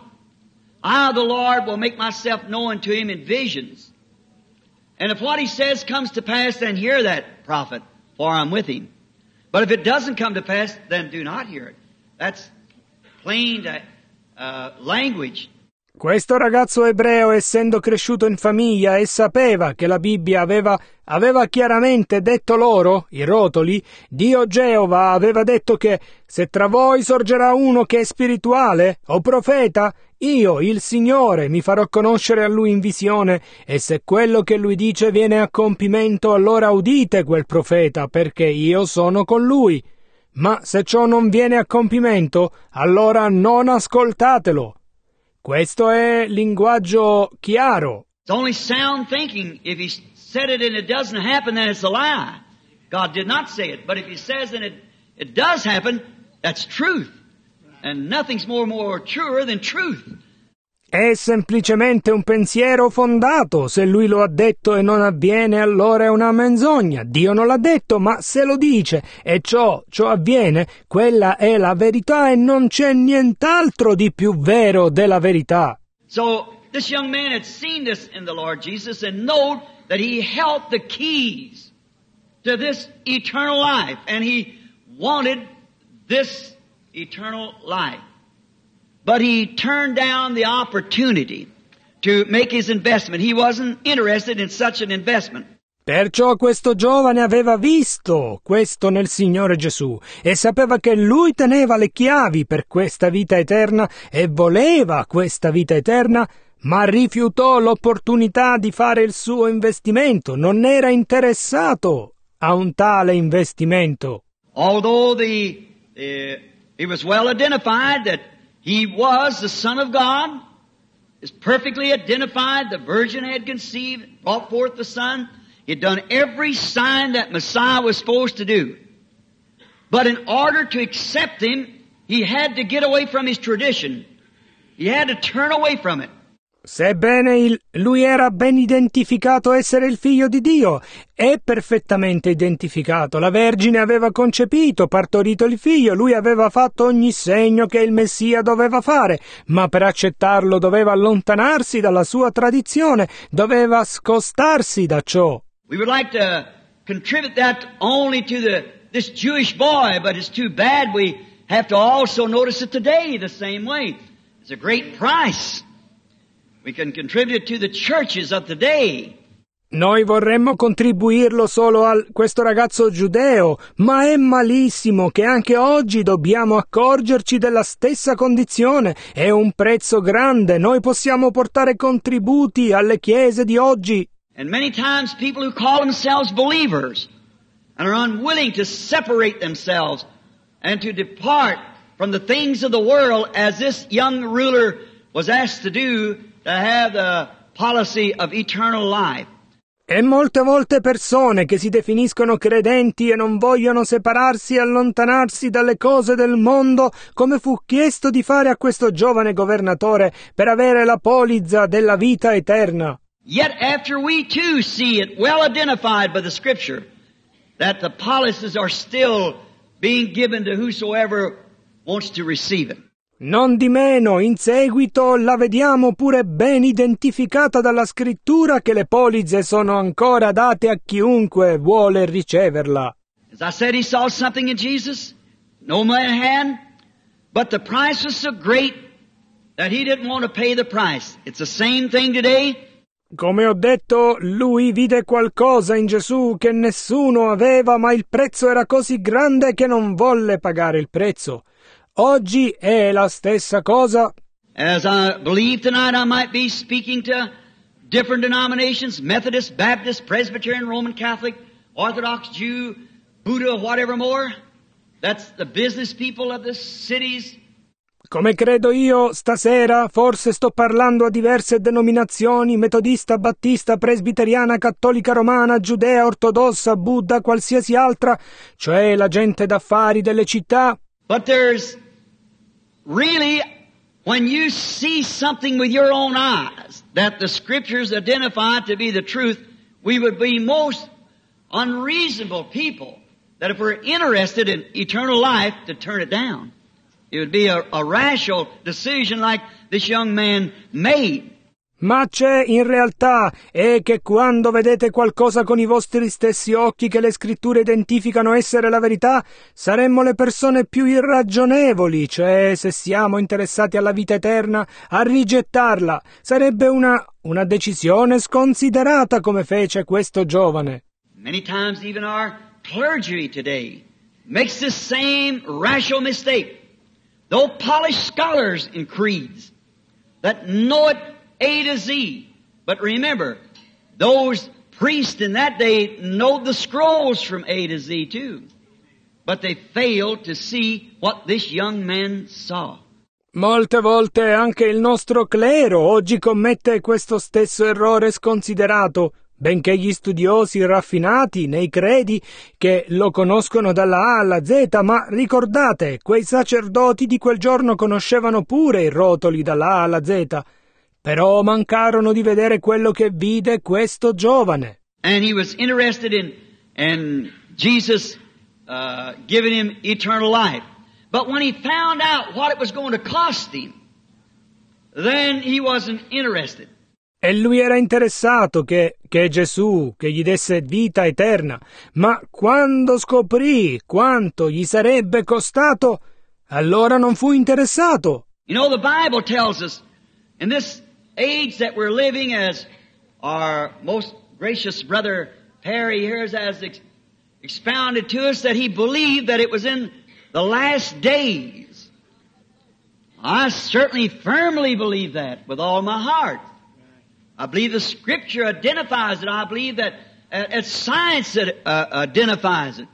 I, the Lord, will make myself known to him in visions. And if what he says comes to pass, then hear that prophet, for I'm with him. But if it doesn't come to pass, then do not hear it. That's plain uh, language. Questo ragazzo ebreo, essendo cresciuto in famiglia e sapeva che la Bibbia aveva, aveva chiaramente detto loro, i rotoli, Dio Geova aveva detto che se tra voi sorgerà uno che è spirituale o profeta, io, il Signore, mi farò conoscere a lui in visione, e se quello che lui dice viene a compimento, allora udite quel profeta, perché io sono con lui. Ma se ciò non viene a compimento, allora non ascoltatelo. Questo è linguaggio chiaro. It's only sound thinking. If he said it and it doesn't happen, then it's a lie. God did not say it. But if he says and it, it does happen, that's truth. And nothing's more more truer than truth. È semplicemente un pensiero fondato. Se lui lo ha detto e non avviene, allora è una menzogna. Dio non l'ha detto, ma se lo dice e ciò, ciò avviene, quella è la verità e non c'è nient'altro di più vero della verità. So this young man had seen this in the Lord Jesus and known that he held the keys to this eternal life, and he wanted this eternal life. But he turned down the opportunity to make his investment. He wasn't interested in such an investment. Perciò questo giovane aveva visto questo nel Signore Gesù e sapeva che lui teneva le chiavi per questa vita eterna e voleva questa vita eterna, ma rifiutò l'opportunità di fare il suo investimento. Non era interessato a un tale investimento. Although the, the it was well identified that he was the Son of God, is perfectly identified. The Virgin had conceived, brought forth the Son. He had done every sign that Messiah was supposed to do. But in order to accept him, he had to get away from his tradition. He had to turn away from it. Sebbene il, lui era ben identificato essere il figlio di Dio, è perfettamente identificato. La Vergine aveva concepito, partorito il figlio, lui aveva fatto ogni segno che il Messia doveva fare, ma per accettarlo doveva allontanarsi dalla sua tradizione, doveva scostarsi da ciò. We would like to contribute that only to the this Jewish boy, but it's too bad we have to also notice it today the same way. It's a great price. We can contribute to the churches of today. Noi vorremmo contribuirlo solo a questo ragazzo giudeo, ma è malissimo che anche oggi dobbiamo accorgerci della stessa condizione. È un prezzo grande. Noi possiamo portare contributi alle chiese di oggi. And many times people who call themselves believers and are unwilling to separate themselves and to depart from the things of the world as this young ruler was asked to do, to have the policy of eternal life. E molte volte persone che si definiscono credenti e non vogliono separarsi e allontanarsi dalle cose del mondo, come fu chiesto di fare a questo giovane governatore per avere la polizza della vita eterna. Yet after we too see it well identified by the Scripture that the policies are still being given to whosoever wants to receive it. Non di meno, in seguito la vediamo pure ben identificata dalla scrittura che le polizze sono ancora date a chiunque vuole riceverla. As I said, he saw something in Jesus, no man had, but the price was so great that he didn't want to pay the price. It's the same thing today. Come ho detto, lui vide qualcosa in Gesù che nessuno aveva, ma il prezzo era così grande che non volle pagare il prezzo. Oggi è la stessa cosa. As I believe tonight I might be speaking to different denominations, Methodist, Baptist, Presbyterian, Roman Catholic, Orthodox, Jew, Buddha, whatever more. That's the business people of the cities. Come credo io, stasera forse sto parlando a diverse denominazioni, metodista, battista, presbiteriana, cattolica romana, giudea, ortodossa, Buddha, qualsiasi altra, cioè la gente d'affari delle città. But there's really, when you see something with your own eyes that the Scriptures identify to be the truth, we would be most unreasonable people that if we're interested in eternal life to turn it down. It would be a, a rational decision like this young man made. Ma c'è in realtà è che quando vedete qualcosa con i vostri stessi occhi che le scritture identificano essere la verità, saremmo le persone più irragionevoli, cioè se siamo interessati alla vita eterna, a rigettarla. Sarebbe una, una decisione sconsiderata come fece questo giovane. Many times even our clergy today makes this same rational mistake. Though polished scholars in creeds that know it A to Z. But remember, those priests in that day know the scrolls from A to Z too. But they failed to see what this young man saw. Molte volte anche il nostro clero oggi commette questo stesso errore sconsiderato, benché gli studiosi raffinati nei credi che lo conoscono dalla A alla Z, ma ricordate, quei sacerdoti di quel giorno conoscevano pure i rotoli dalla A alla Z. Però mancarono di vedere quello che vide questo giovane. And he was interested in, in Jesus uh, giving him eternal life. But when he found out what it was going to cost him, then he wasn't interested. E lui era interessato che, che Gesù, che gli desse vita eterna. Ma quando scoprì quanto gli sarebbe costato, allora non fu interessato. You know, the Bible tells us, in this age that we're living, as our most gracious brother Perry here has ex- expounded to us, that he believed that it was in the last days. I certainly firmly believe that with all my heart. I believe the Scripture identifies it. I believe that uh, it's science that uh, identifies it.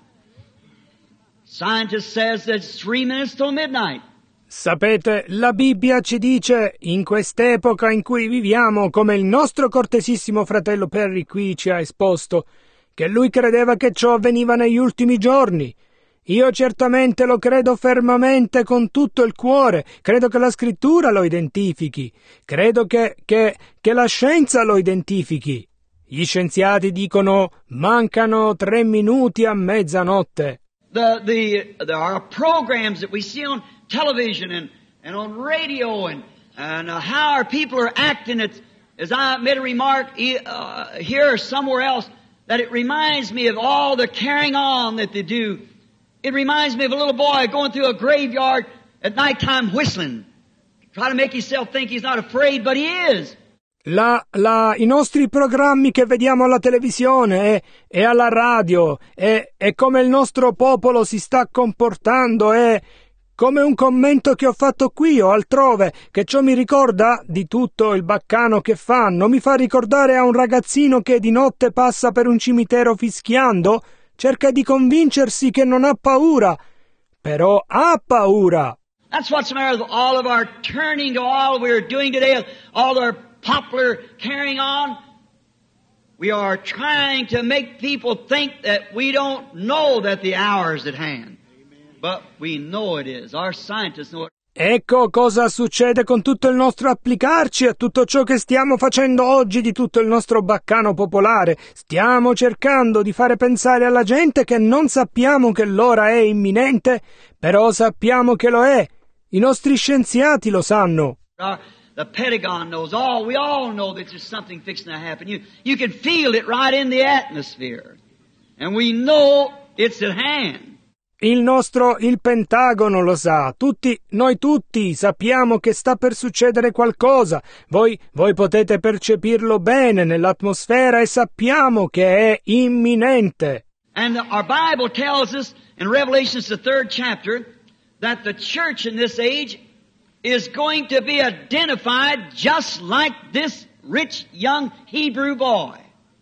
Scientist says that it's three minutes till midnight. Sapete, la Bibbia ci dice, in quest'epoca in cui viviamo, come il nostro cortesissimo fratello Perry qui ci ha esposto, che lui credeva che ciò avveniva negli ultimi giorni. Io certamente lo credo fermamente con tutto il cuore, credo che la scrittura lo identifichi, credo che, che, che la scienza lo identifichi. Gli scienziati dicono mancano tre minuti a mezzanotte. The, the, there are programs that we see on television and, and on radio and, and uh, how our people are acting. It's, as I made a remark uh, here or somewhere else, that it reminds me of all the carrying on that they do. It reminds me of a little boy going through a graveyard at nighttime whistling. Try to make himself think he's not afraid, but he is. La, la, I nostri programmi che vediamo alla televisione e, e alla radio e, e come il nostro popolo si sta comportando è come un commento che ho fatto qui o altrove, che ciò mi ricorda di tutto il baccano che fanno, mi fa ricordare a un ragazzino che di notte passa per un cimitero fischiando, cerca di convincersi che non ha paura, però ha paura. That's what's the matter with all of our turning to all we're doing today, all our popular carrying on. We are trying to make people think that we don't know that the hour is at hand. But we know it is. Our scientists know it. Ecco cosa succede con tutto il nostro applicarci a tutto ciò che stiamo facendo oggi di tutto il nostro baccano popolare. Stiamo cercando di fare pensare alla gente che non sappiamo che l'ora è imminente, però sappiamo che lo è. I nostri scienziati lo sanno. Uh, the Pentagon knows all. We all know that there's something fixing to happen. You, you can feel it right in the atmosphere. And we know it's at hand. Il nostro, il Pentagono lo sa, tutti, noi tutti sappiamo che sta per succedere qualcosa, voi, voi potete percepirlo bene nell'atmosfera e sappiamo che è imminente. And our Bible tells us in Revelation, the third chapter, that the church in this age is going to be identified just like this rich young Hebrew boy.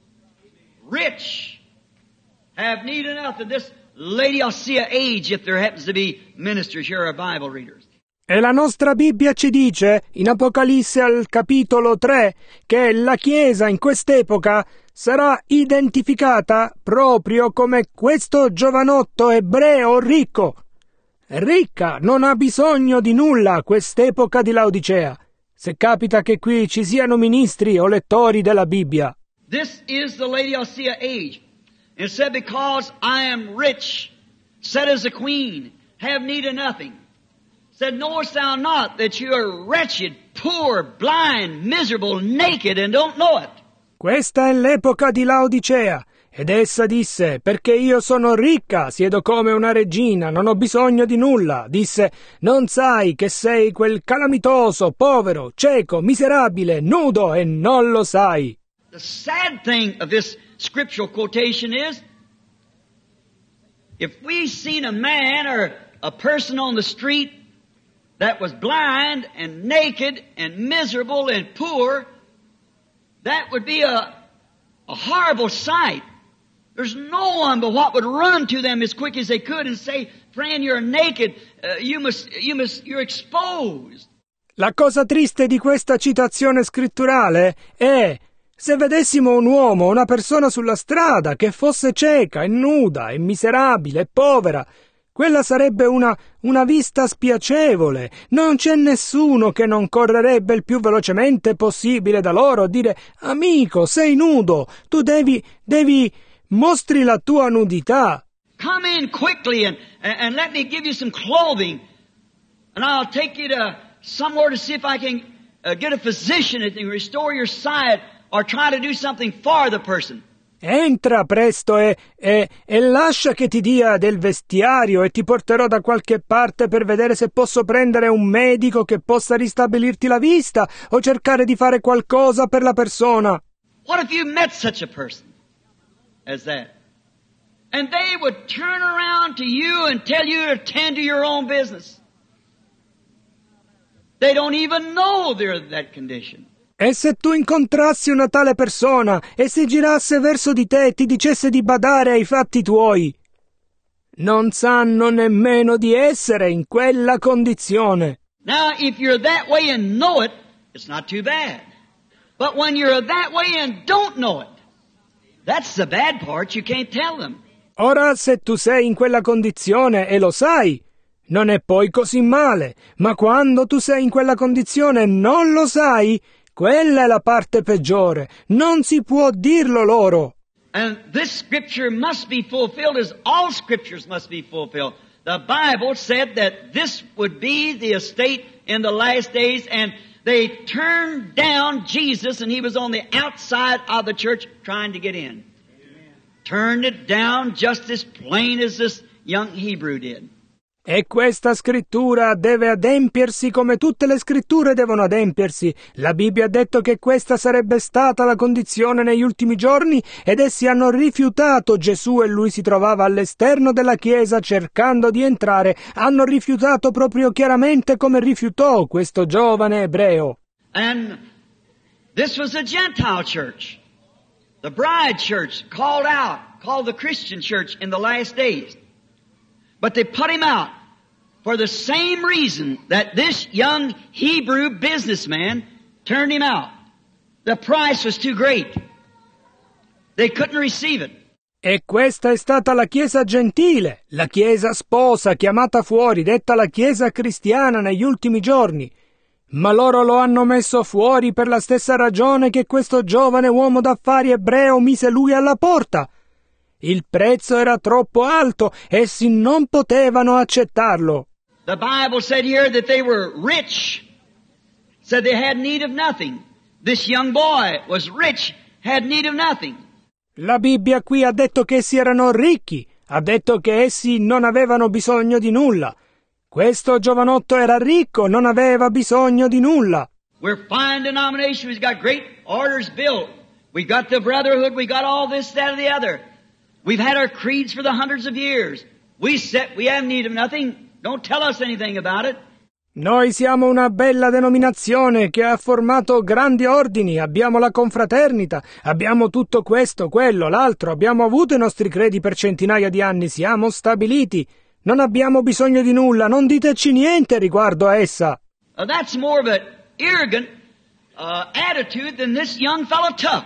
Rich, have need enough of this Laodicea age, if there happens to be ministers here or Bible readers. E la nostra Bibbia ci dice, in Apocalisse al capitolo tre, che la Chiesa in quest'epoca sarà identificata proprio come questo giovanotto ebreo ricco. Ricca, non ha bisogno di nulla quest'epoca di Laodicea. Se capita che qui ci siano ministri o lettori della Bibbia. This is the Laodicea age. And said, because I am rich, said as a queen, have need of nothing. Said, knowest thou not that you are wretched, poor, blind, miserable, naked, and don't know it? Questa è l'epoca di Laodicea. Ed essa disse, perché io sono ricca, siedo come una regina, non ho bisogno di nulla. Disse, non sai che sei quel calamitoso, povero, cieco, miserabile, nudo, e non lo sai. The sad thing of this scriptural quotation is, if we seen a man or a person on the street that was blind and naked and miserable and poor, that would be a, a horrible sight. There's no one but what would run to them as quick as they could and say, friend, you're naked, uh, you must, you must, you're exposed. La cosa triste di questa citazione scritturale è se vedessimo un uomo, una persona sulla strada che fosse cieca e nuda e miserabile e povera, quella sarebbe una, una vista spiacevole. Non c'è nessuno che non correrebbe il più velocemente possibile da loro a dire amico, sei nudo, tu devi, devi, mostri la tua nudità. Come in quickly and, and let me give you some clothing and I'll take you to somewhere to see if I can uh, get a physician that can restore your sight. Or try to do something for the person. Entra presto e, e, e lascia che ti dia del vestiario e ti porterò da qualche parte per vedere se posso prendere un medico che possa ristabilirti la vista o cercare di fare qualcosa per la persona. What if you met such a person as that? And they would turn around to you and tell you to attend to your own business. They don't even know they're in that condition. E se tu incontrassi una tale persona e si girasse verso di te e ti dicesse di badare ai fatti tuoi, non sanno nemmeno di essere in quella condizione. Now, if you're that way and know it, it's not too bad. But when you're that way and don't know it, that's the bad part. You can't tell them. Ora, se tu sei in quella condizione e lo sai, non è poi così male, ma quando tu sei in quella condizione e non lo sai, quella è la parte peggiore. Non si può dirlo loro. And this scripture must be fulfilled as all scriptures must be fulfilled. The Bible said that this would be the estate in the last days, and they turned down Jesus, and he was on the outside of the church trying to get in. Amen. Turned it down just as plain as this young Hebrew did. E questa scrittura deve adempiersi come tutte le scritture devono adempiersi. La Bibbia ha detto che questa sarebbe stata la condizione negli ultimi giorni ed essi hanno rifiutato Gesù e lui si trovava all'esterno della chiesa cercando di entrare. Hanno rifiutato proprio chiaramente come rifiutò questo giovane ebreo. And this was a Gentile church. The bride church called out, called the Christian church in the last days. But they put him out for the same reason that this young Hebrew businessman turned him out. The price was too great. They couldn't receive it. E questa è stata la Chiesa gentile, la Chiesa sposa chiamata fuori, detta la Chiesa cristiana negli ultimi giorni. Ma loro lo hanno messo fuori per la stessa ragione che questo giovane uomo d'affari ebreo mise lui alla porta. Il prezzo era troppo alto, essi non potevano accettarlo. The Bible said here that they were rich, said they had need of nothing. This young boy was rich, had need of nothing. La Bibbia qui ha detto che essi erano ricchi, ha detto che essi non avevano bisogno di nulla. Questo giovanotto era ricco, non aveva bisogno di nulla. We're fine denomination, we've got great orders built. We got the brotherhood, we got all this, that, and the other. We've had our creeds for the hundreds of years. We set, we have need of nothing. Don't tell us anything about it. Noi siamo una bella denominazione che ha formato grandi ordini, abbiamo la confraternita, abbiamo tutto questo, quello, l'altro, abbiamo avuto i nostri credi per centinaia di anni, siamo stabiliti. Non abbiamo bisogno di nulla, non diteci niente riguardo a essa. Uh, that's more of an arrogant uh, attitude than this young fellow took.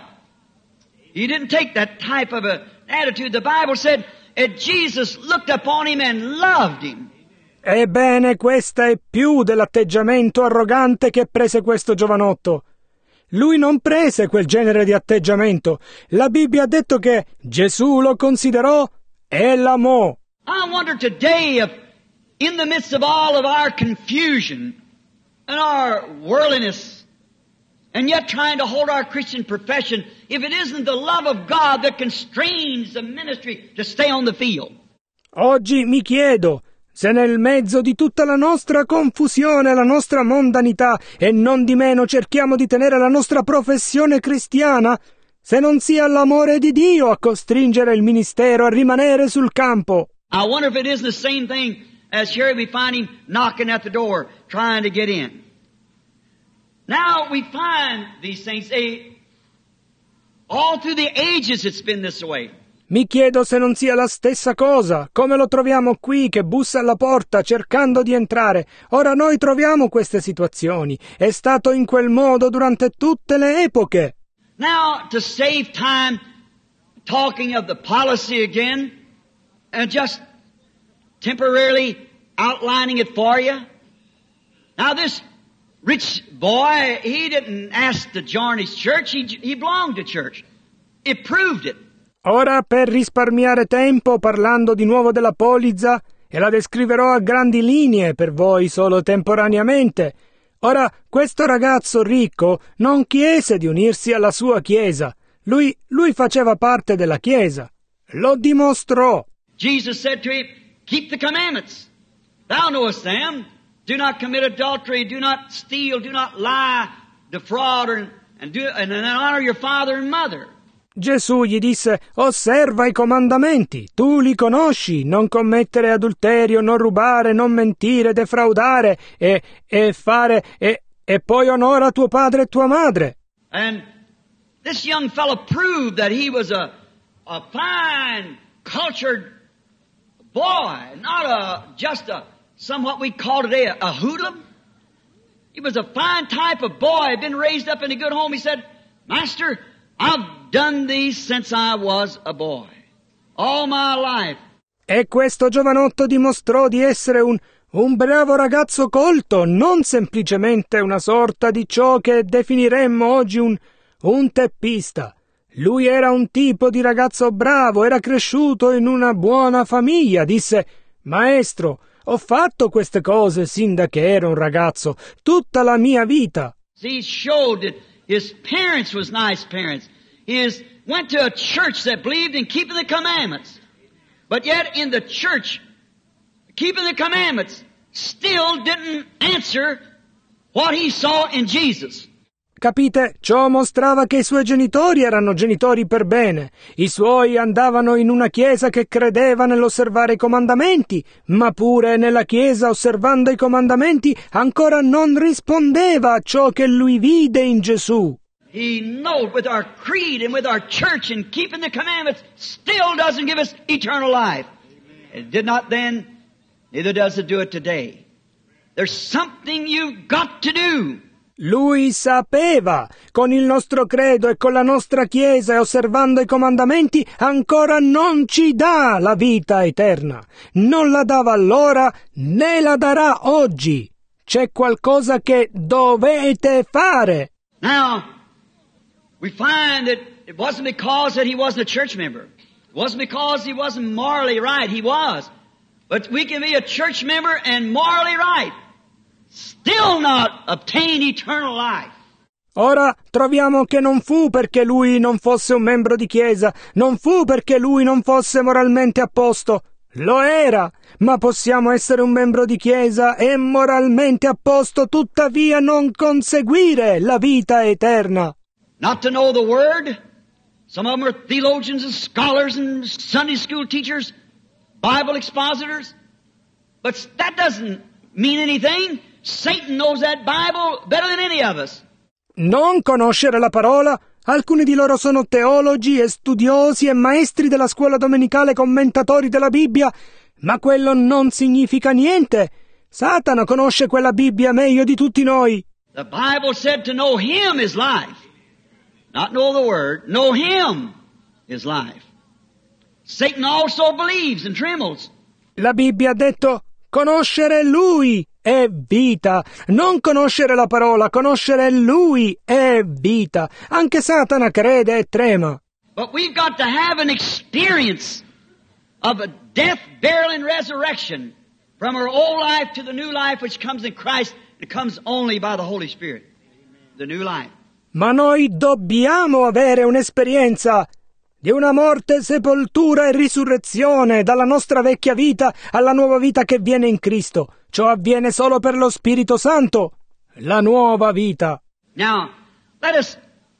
He didn't take that type of a attitude. The Bible said that Jesus looked upon him and loved him. Ebbene, questa è più dell'atteggiamento arrogante che prese questo giovanotto. Lui non prese quel genere di atteggiamento. La Bibbia ha detto che Gesù lo considerò e l'amò. I wonder today if in the midst of all of our confusion and our worldliness and yet trying to hold our Christian profession, if it isn't the love of God that constrains the ministry to stay on the field. Oggi mi chiedo se nel mezzo di tutta la nostra confusione, la nostra mondanità e non di meno cerchiamo di tenere la nostra professione cristiana, se non sia l'amore di Dio a costringere il ministero a rimanere sul campo. I wonder if it isn't the same thing as here we find him knocking at the door, trying to get in. Now we find these things, they, all through the ages it's been this way. Mi chiedo se non sia la stessa cosa, come lo troviamo qui che bussa alla porta cercando di entrare. Ora noi troviamo queste situazioni. È stato in quel modo durante tutte le epoche. Now, to save time talking of the policy again, and just temporarily outlining it for you. Now this rich boy, he didn't ask to join his church, he, he belonged to church. It proved it. Ora, per risparmiare tempo, parlando di nuovo della polizza, e la descriverò a grandi linee per voi solo temporaneamente. Ora, questo ragazzo ricco non chiese di unirsi alla sua chiesa. Lui, lui faceva parte della chiesa. Lo dimostrò. Jesus said to him, keep the commandments. Thou knowest them. Do not commit adultery, do not steal, do not lie, defraud, and, and, do, and, and honor your father and mother. Gesù gli disse, osserva i comandamenti, tu li conosci, non commettere adulterio, non rubare, non mentire, defraudare e, e fare, e, e poi onora tuo padre e tua madre. And this young fellow proved that he was a, a fine, cultured boy, not a, just a, somewhat we call today a, a hoodlum. He was a fine type of boy, had been raised up in a good home. He said, Master, I've done these since I was a boy. all my life. E questo giovanotto dimostrò di essere un, un bravo ragazzo colto, non semplicemente una sorta di ciò che definiremmo oggi un, un teppista. Lui era un tipo di ragazzo bravo, era cresciuto in una buona famiglia. Disse: «Maestro, ho fatto queste cose sin da che ero un ragazzo, tutta la mia vita». He showed that his parents was nice parents. He is, went to a church that believed in keeping the commandments. But yet in the church, keeping the commandments still didn't answer what he saw in Jesus. Capite? Ciò mostrava che i suoi genitori erano genitori per bene. I suoi andavano in una chiesa che credeva nell'osservare i comandamenti, ma pure nella chiesa, osservando i comandamenti, ancora non rispondeva a ciò che lui vide in Gesù. He knows with our creed and with our church and keeping the commandments still doesn't give us eternal life. It did not then, neither does it do it today. There's something you've got to do. Lui sapeva, con il nostro credo e con la nostra Chiesa e osservando i comandamenti, ancora non ci dà la vita eterna. Non la dava allora, né la darà oggi. C'è qualcosa che dovete fare. Now, we find that it wasn't because that he wasn't a church member. It wasn't because he wasn't morally right. He was. But we can be a church member and morally right. Still not obtain eternal life. Ora troviamo che non fu perché lui non fosse un membro di chiesa, non fu perché lui non fosse moralmente a posto. Lo era, ma possiamo essere un membro di chiesa e moralmente a posto, tuttavia non conseguire la vita eterna. Not to know the word. Some of them are theologians and scholars and Sunday school teachers, Bible expositors. But that doesn't mean anything. Satan knows that Bible better than any of us. Non conoscere la parola. Alcuni di loro sono teologi e studiosi e maestri della scuola domenicale, commentatori della Bibbia, ma quello non significa niente. Satana conosce quella Bibbia meglio di tutti noi. The Bible said to know Him is life. Not know the Word. Know Him is life. Satan also believes and trembles. La Bibbia ha detto conoscere Lui è vita, non conoscere la parola, conoscere Lui è vita. Anche Satana crede e trema. But we've got to have an experience of a death, burial, and resurrection from our old life to the new life which comes in Christ. It comes only by the Holy Spirit. The new life. Ma noi dobbiamo avere un'esperienza di una morte, sepoltura e risurrezione dalla nostra vecchia vita alla nuova vita che viene in Cristo. Ciò avviene solo per lo Spirito Santo, la nuova vita. Now, let us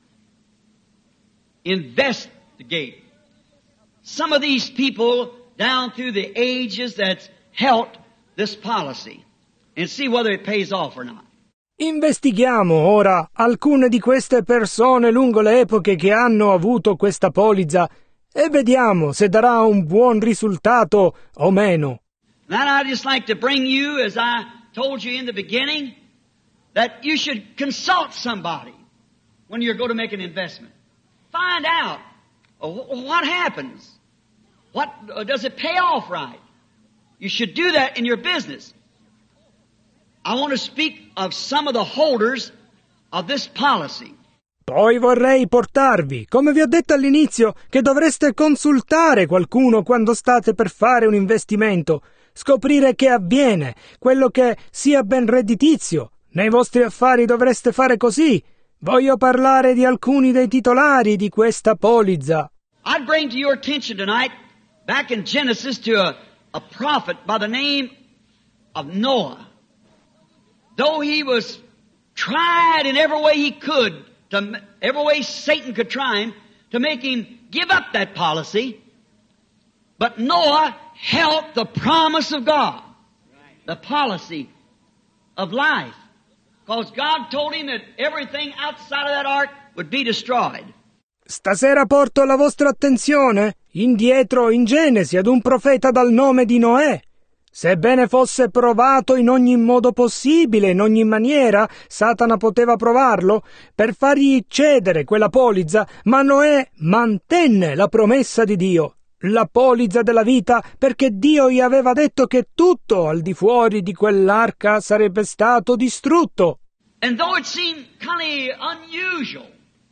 investigate some of these people down through the ages that's held this policy and see whether it pays off or not. Investighiamo ora alcune di queste persone lungo le epoche che hanno avuto questa polizza e vediamo se darà un buon risultato o meno. Then I'd just like to bring you, as I told you in the beginning, that you should consult somebody when you're going to make an investment. Find out uh, what happens. What uh, does it pay off right? You should do that in your business. I want to speak of some of the holders of this policy. Poi vorrei portarvi, come vi ho detto all'inizio, che dovreste consultare qualcuno quando state per fare un investimento, scoprire che avviene, quello che sia ben redditizio. Nei vostri affari dovreste fare così. Voglio parlare di alcuni dei titolari di questa polizza. I'd bring to your attention tonight, back in Genesis, to a, a prophet by the name of Noah. Though he was tried in every way he could, to, every way Satan could try him, to make him give up that policy, but Noah held the promise of God, the policy of life, because God told him that everything outside of that ark would be destroyed. Stasera porto la vostra attenzione indietro in Genesi ad un profeta dal nome di Noè. Sebbene fosse provato in ogni modo possibile, in ogni maniera, Satana poteva provarlo per fargli cedere quella polizza, ma Noè mantenne la promessa di Dio. la polizza della vita, perché Dio gli aveva detto che tutto al di fuori di quell'arca sarebbe stato distrutto. And though it seemed kind of unusual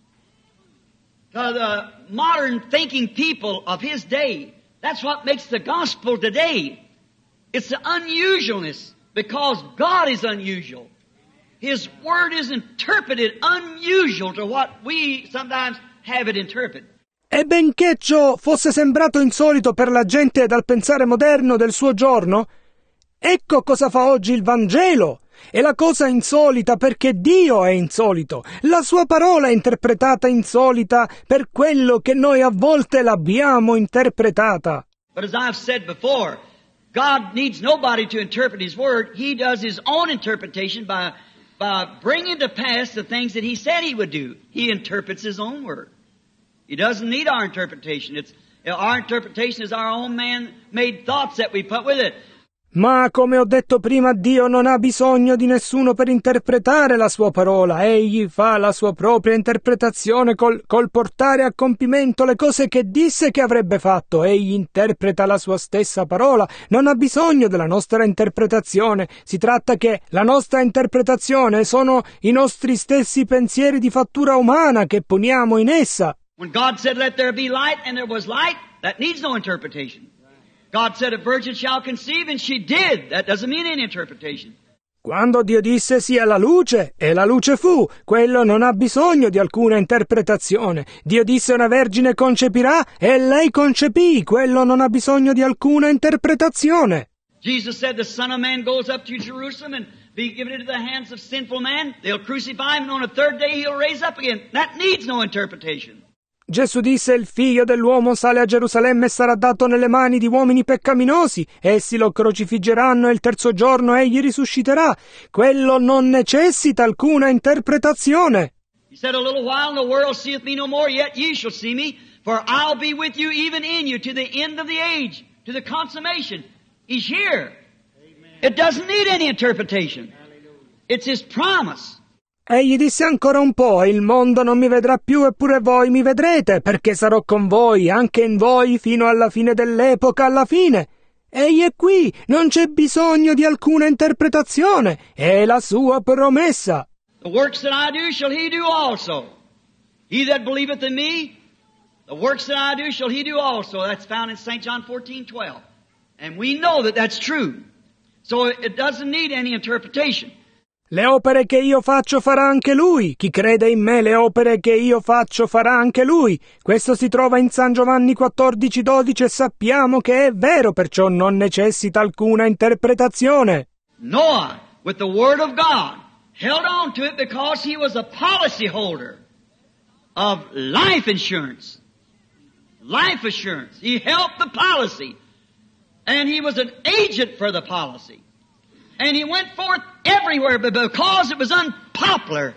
to the modern thinking people of his day, that's what makes the gospel today. It's the unusualness, because God is unusual. His word is interpreted unusual to what we sometimes have it interpreted. E benché ciò fosse sembrato insolito per la gente dal pensare moderno del suo giorno, ecco cosa fa oggi il Vangelo. È la cosa insolita perché Dio è insolito. La sua parola è interpretata insolita per quello che noi a volte l'abbiamo interpretata. But as I've said before, God needs nobody to interpret His word. He does His own interpretation by, by bringing to pass the things that He said He would do. He interprets His own word. He doesn't need our interpretation. It's, our interpretation is our own man-made thoughts that we put with it. Ma come ho detto prima, Dio non ha bisogno di nessuno per interpretare la sua parola. Egli fa la sua propria interpretazione col, col portare a compimento le cose che disse che avrebbe fatto. Egli interpreta la sua stessa parola. Non ha bisogno della nostra interpretazione. Si tratta che la nostra interpretazione sono i nostri stessi pensieri di fattura umana che poniamo in essa. When God said, "Let there be light," and there was light, that needs no interpretation. God said, "A virgin shall conceive," and she did. That doesn't mean any interpretation. Quando Dio disse sia la luce, e la luce fu, quello non ha bisogno di alcuna interpretazione. Dio disse una vergine concepirà, e lei concepì, quello non ha bisogno di alcuna interpretazione. Jesus said, "The Son of Man goes up to Jerusalem and be given into the hands of sinful men. They'll crucify him, and on the third day he'll raise up again." That needs no interpretation. Gesù disse, il figlio dell'uomo sale a Gerusalemme e sarà dato nelle mani di uomini peccaminosi, essi lo crocifiggeranno e il terzo giorno egli risusciterà. Quello non necessita alcuna interpretazione. He said, "A little while and the world seeth me no more, yet ye shall see me, for I'll be with you even in you to the end of the age, to the consummation." He's here. Amen. It doesn't need any interpretation. It's His promise. Egli disse ancora un po', il mondo non mi vedrà più eppure voi mi vedrete, perché sarò con voi, anche in voi, fino alla fine dell'epoca, alla fine. Egli è qui, non c'è bisogno di alcuna interpretazione, è la sua promessa. The works that I do shall he do also. He that believeth in me, the works that I do shall he do also. That's found in Saint John fourteen twelve. And we know that that's true. So it doesn't need any interpretation. Le opere che io faccio farà anche lui. Chi crede in me, le opere che io faccio farà anche lui. Questo si trova in San Giovanni quattordici dodici e sappiamo che è vero, perciò non necessita alcuna interpretazione. Noah, with the word of God, held on to it because he was a policy holder of life insurance. Life assurance. He helped the policy. And he was an agent for the policy. And he went forth everywhere, but because it was unpopular,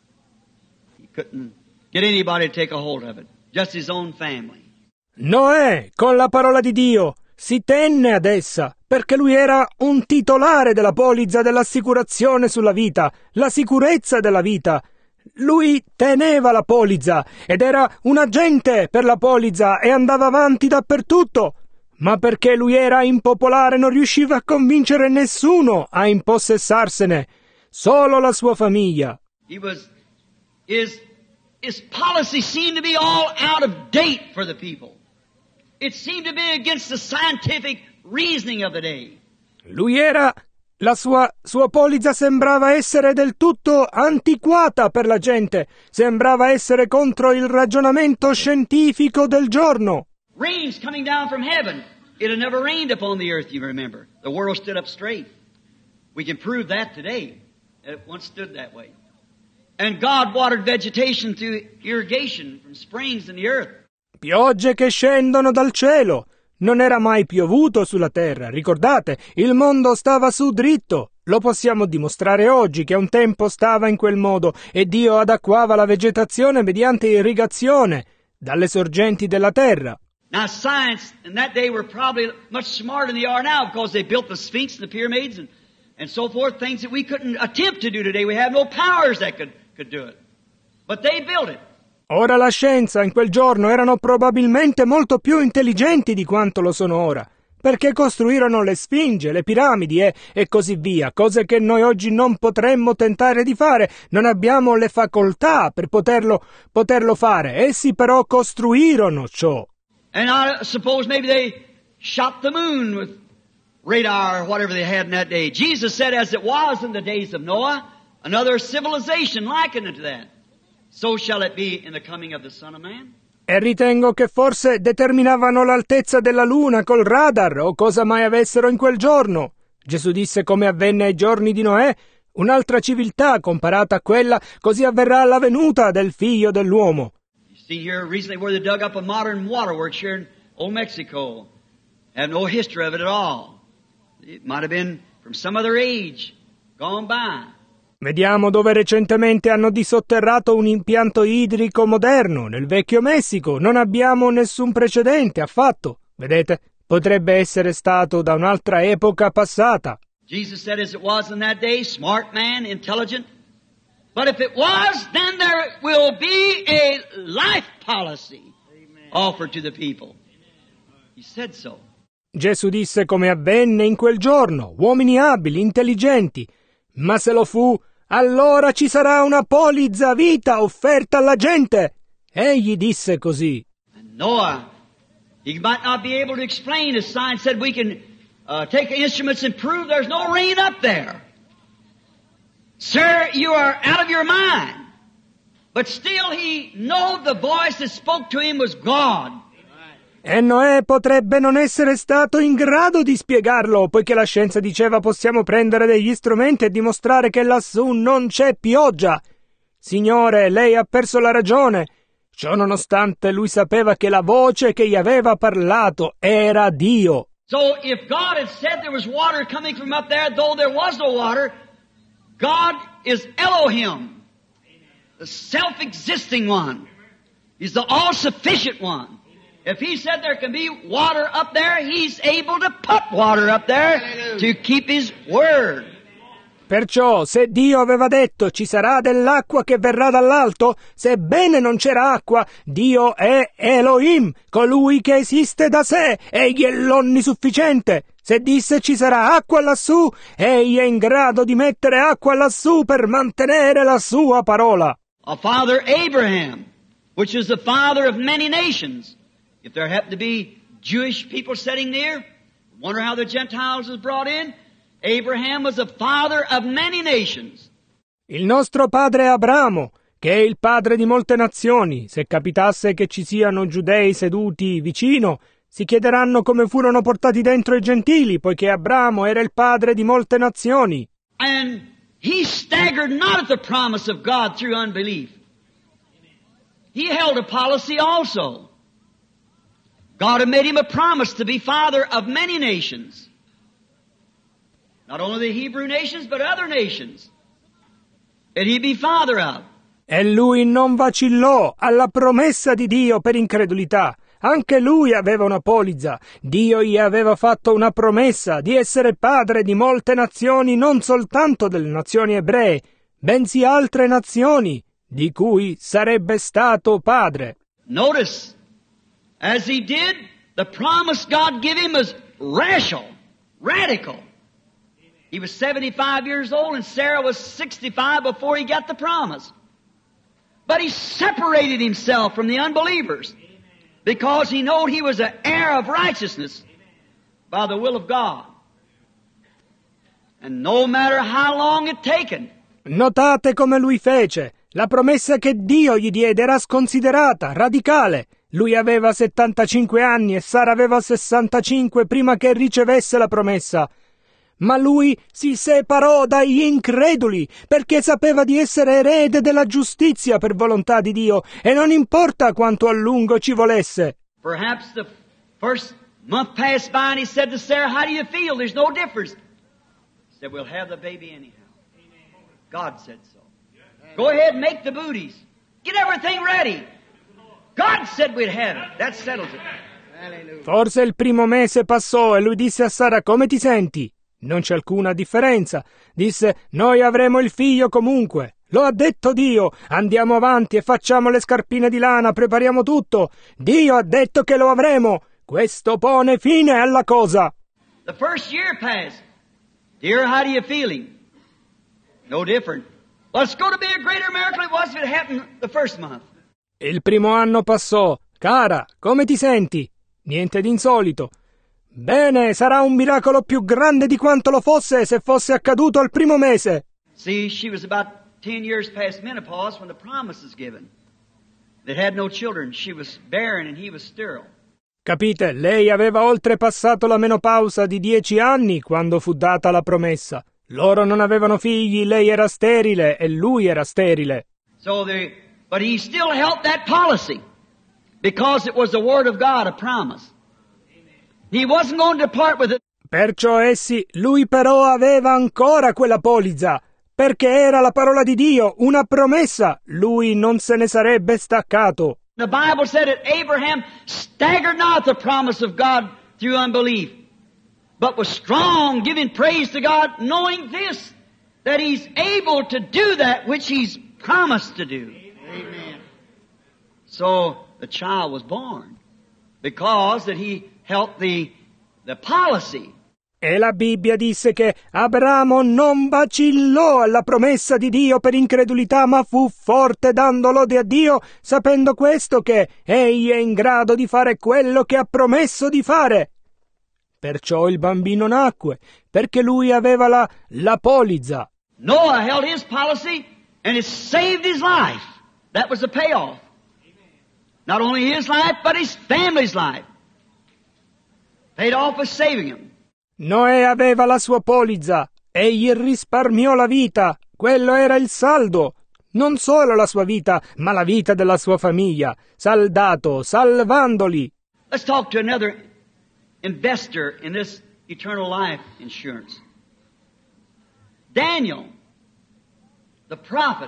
he couldn't get anybody to take a hold of it. Just his own family. Noè, con la parola di Dio, si tenne ad essa, perché lui era un titolare della polizza dell'assicurazione sulla vita, la sicurezza della vita. Lui teneva la polizza ed era un agente per la polizza e andava avanti dappertutto. Ma perché lui era impopolare non riusciva a convincere nessuno a impossessarsene, solo la sua famiglia. He was, his, his policy seemed to be all out of date for the people. It seemed to be against the scientific reasoning of the day. Lui era, la sua, sua polizza sembrava essere del tutto antiquata per la gente, sembrava essere contro il ragionamento scientifico del giorno. Rains coming down from heaven. It had never rained upon the earth, you remember. The world stood up straight. We can prove that today. It once stood that way. And God watered vegetation through irrigation from springs in the earth. Piogge che scendono dal cielo. Non era mai piovuto sulla terra. Ricordate, il mondo stava su dritto. Lo possiamo dimostrare oggi che un tempo stava in quel modo e Dio adaguava la vegetazione mediante irrigazione dalle sorgenti della terra. Now science in that day were probably much smarter than they are now because they built the Sphinx and the pyramids and, and so forth, things that we couldn't attempt to do today. We have no powers that could, could do it. But they built it. Ora la scienza in quel giorno erano probabilmente molto più intelligenti di quanto lo sono ora, perché costruirono le sfinge, le piramidi e, e così via, cose che noi oggi non potremmo tentare di fare, non abbiamo le facoltà per poterlo, poterlo fare. Essi però costruirono ciò. And I suppose maybe they shot the moon with radar or whatever they had in that day. Jesus said, as it was in the days of Noah, another civilization likened unto that. So shall it be in the coming of the Son of Man. E ritengo che forse determinavano l'altezza della luna col radar o cosa mai avessero in quel giorno. Gesù disse come avvenne ai giorni di Noè, un'altra civiltà comparata a quella, così avverrà alla venuta del figlio dell'uomo. You see here recently where they dug up a modern waterworks here in Old Mexico. Have no history of it at all. It might have been from some other age gone by. Vediamo dove recentemente hanno disotterrato un impianto idrico moderno, nel vecchio Messico. Non abbiamo nessun precedente affatto. Vedete? Potrebbe essere stato da un'altra epoca passata. Jesus said as it was in that day, smart man, intelligent. But if it was, then there will be a life policy offered to the people. He said so. Gesù disse come avvenne in quel giorno, uomini abili, intelligenti. Ma se lo fu, allora ci sarà una polizza vita offerta alla gente. Egli disse così. And Noah, he might not be able to explain, as science said we can uh, take instruments and prove there's no rain up there. Sir, you are out of your mind. But still he knew the voice that spoke to him was God. E Noè potrebbe non essere stato in grado di spiegarlo, poiché la scienza diceva possiamo prendere degli strumenti e dimostrare che lassù non c'è pioggia. Signore, lei ha perso la ragione. Ciò nonostante lui sapeva che la voce che gli aveva parlato era Dio. So if God had said there was water coming from up there, though there was no water, God is Elohim, the self-existing one. He's the all-sufficient one. If he said there can be water up there, he's able to put water up there to keep his word. Perciò, se Dio aveva detto ci sarà dell'acqua che verrà dall'alto, sebbene non c'era acqua, Dio è Elohim, colui che esiste da sé, egli è l'onnisufficiente. Se disse ci sarà acqua lassù, egli è in grado di mettere acqua lassù per mantenere la sua parola. A father Abraham, which is the father of many nations. If there happen to be Jewish people sitting near, wonder how the Gentiles was brought in. Abraham was the father of many nations. Il nostro padre Abramo, che è il padre di molte nazioni, se capitasse che ci siano giudei seduti vicino, si chiederanno come furono portati dentro i gentili, poiché Abramo era il padre di molte nazioni. And he staggered not at the promise of God through unbelief. He held a policy also. God had made him a promise to be father of many nations. Not only the Hebrew nations, but other nations. That he'd be father of. E lui non vacillò alla promessa di Dio per incredulità. Anche lui aveva una polizza. Dio gli aveva fatto una promessa di essere padre di molte nazioni, non soltanto delle nazioni ebree, bensì altre nazioni, di cui sarebbe stato padre. Notice, as he did, the promise God gave him was rational, radical. He was seventy-five years old and Sarah was sixty-five before he got the promise. But he separated himself from the unbelievers because he knew he was an heir of righteousness by the will of God. And no matter how long it taken. Notate come lui fece. La promessa che Dio gli diede era sconsiderata, radicale. Lui aveva settantacinque anni e Sara aveva sessantacinque prima che ricevesse la promessa. Ma lui si separò dagli increduli perché sapeva di essere erede della giustizia per volontà di Dio e non importa quanto a lungo ci volesse. Perhaps the first month passed by and he said to Sarah, "How do you feel? There's no difference." He said, "We'll have the baby anyhow." God said so. Go ahead and make the booties. Get everything ready. God said we'd have it. That settles it. Forse il primo mese passò e lui disse a Sara: "Come ti senti?" Non c'è alcuna differenza. Disse: "Noi avremo il figlio comunque." Lo ha detto Dio. Andiamo avanti e facciamo le scarpine di lana, prepariamo tutto. Dio ha detto che lo avremo. Questo pone fine alla cosa. The first year passed. Dear, how do you feeling? No different. Well, it's going to be a greater miracle it was if it happened the first month. Il primo anno passò. Cara, come ti senti? Niente di insolito. Bene, sarà un miracolo più grande di quanto lo fosse se fosse accaduto al primo mese. See, she was about ten years past menopause when the promise was given. They had no children. She was barren and he was sterile. Capite, lei aveva oltrepassato la menopausa di dieci anni quando fu data la promessa. Loro non avevano figli, lei era sterile e lui era sterile. So they, but he still held that policy because it was the word of God, a promise. He wasn't going to depart with it. Perciò essi, lui però aveva ancora quella polizza, perché era la parola di Dio, una promessa. Lui non se ne sarebbe staccato. The Bible said that Abraham staggered not the promise of God through unbelief, but was strong, giving praise to God, knowing this, that he's able to do that which he's promised to do. Amen. So the child was born because that he held the, the policy. E la Bibbia disse che Abramo non vacillò alla promessa di Dio per incredulità, ma fu forte dando lode a Dio, sapendo questo che egli è in grado di fare quello che ha promesso di fare. Perciò il bambino nacque, perché lui aveva la, la polizza. Noah held his policy and it saved his life. That was the payoff. Not only his life, but his family's life. Paid off with saving him. Noè aveva la sua polizza e gli risparmiò la vita. Quello era il saldo. Non solo la sua vita, ma la vita della sua famiglia. Saldato, salvandoli. Let's talk to another investor in this eternal life insurance. Daniel, the prophet,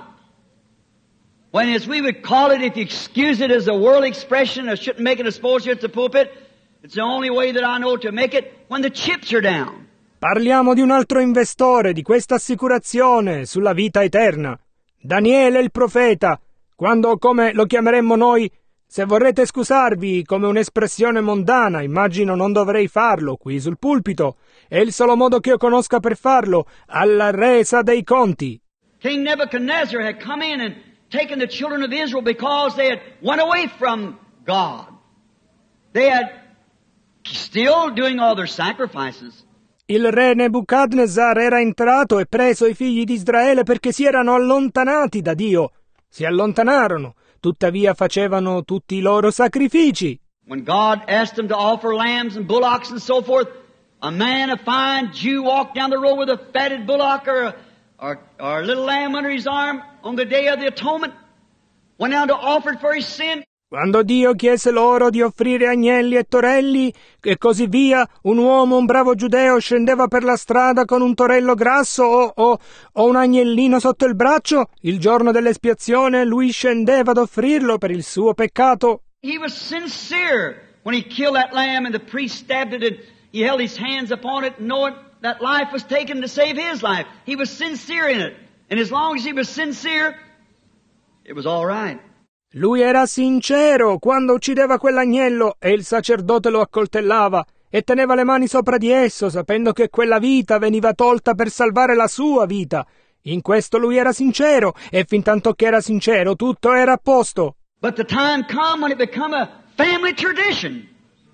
when, as we would call it, if you excuse it as a world expression, I shouldn't make it exposure at the pulpit, it's the only way that I know to make it, when the chips are down. Parliamo di un altro investore di questa assicurazione sulla vita eterna. Daniele il profeta, quando, come lo chiameremmo noi, se vorrete scusarvi come un'espressione mondana, immagino non dovrei farlo qui sul pulpito, è il solo modo che io conosca per farlo, alla resa dei conti. King Nebuchadnezzar had come in and taken the children of Israel because they had went away from God. They had still doing all their sacrifices. Il re Nebuchadnezzar era entrato e preso i figli di Israele perché si erano allontanati da Dio. Si allontanarono, tuttavia facevano tutti i loro sacrifici. When God asked them to offer lambs and bullocks and so forth, a man, a fine Jew, walked down the road with a fatted bullock or a, or, or a little lamb under his arm on the day of the atonement, went down to offer it for his sin. Quando Dio chiese loro di offrire agnelli e torelli e così via, un uomo, un bravo giudeo, scendeva per la strada con un torello grasso o, o, o un agnellino sotto il braccio. Il giorno dell'espiazione lui scendeva ad offrirlo per il suo peccato. He was sincere when he killed that lamb and the priest stabbed it and he held his hands upon it knowing that life was taken to save his life. He was sincere in it. And as long as he was sincere, it was all right. Lui era sincero quando uccideva quell'agnello e il sacerdote lo accoltellava e teneva le mani sopra di esso, sapendo che quella vita veniva tolta per salvare la sua vita. In questo lui era sincero e fintanto che era sincero tutto era a posto. But the time come when it become a family tradition.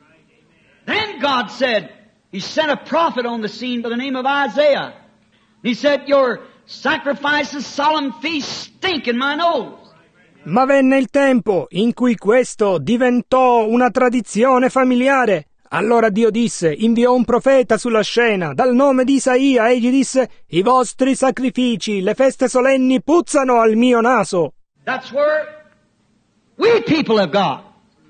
Then God said, He sent a prophet on the scene by the name of Isaiah. He said, your sacrifices, solemn feasts stink in my nose. Ma venne il tempo in cui questo diventò una tradizione familiare. Allora Dio disse, inviò un profeta sulla scena, dal nome di Isaia, e gli disse, i vostri sacrifici, le feste solenni puzzano al mio naso. That's where we people have got.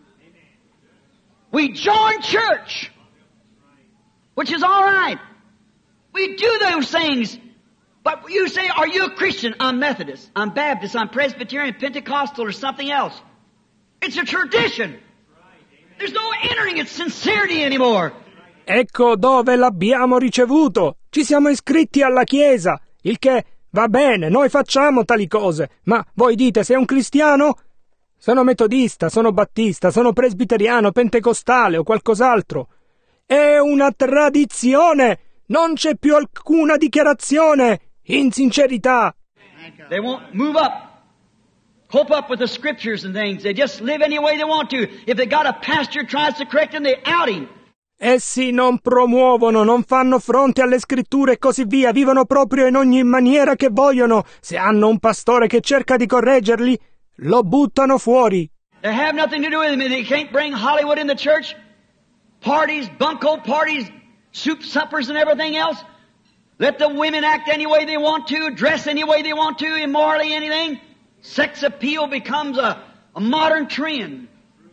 We join church, which is all right. We do those things. But you say, are you a Christian? I'm Methodist, I'm Baptist, I'm Presbyterian, Pentecostal, or something else. It's a tradition. There's no entering its sincerity anymore. Ecco dove l'abbiamo ricevuto. Ci siamo iscritti alla Chiesa, il che Va bene, noi facciamo tali cose, ma voi dite sei un cristiano? Sono metodista, sono battista, sono presbiteriano, pentecostale o qualcos'altro. È una tradizione, non c'è più alcuna dichiarazione, in sincerità. They won't move up. Cope up with the scriptures and things. They just live any way they want to. If they got a pastor tries to correct them, they out him. Essi non promuovono, non fanno fronte alle scritture e così via, vivono proprio in ogni maniera che vogliono. Se hanno un pastore che cerca di correggerli, lo buttano fuori. They have nothing to do with them. They can't bring Hollywood in the church. Parties, bunco parties, soup suppers and everything else. Let the women act any way they want to, dress any way they want to, immorally anything. Sex appeal becomes a, a modern trend.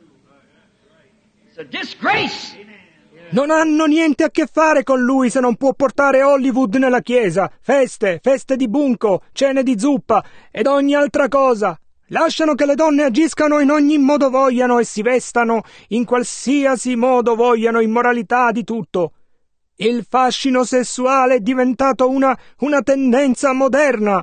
It's a disgrace. Non hanno niente a che fare con lui se non può portare Hollywood nella chiesa, feste, feste di bunco, cene di zuppa ed ogni altra cosa. Lasciano che le donne agiscano in ogni modo vogliano e si vestano in qualsiasi modo vogliano, immoralità di tutto. Il fascino sessuale è diventato una, una tendenza moderna.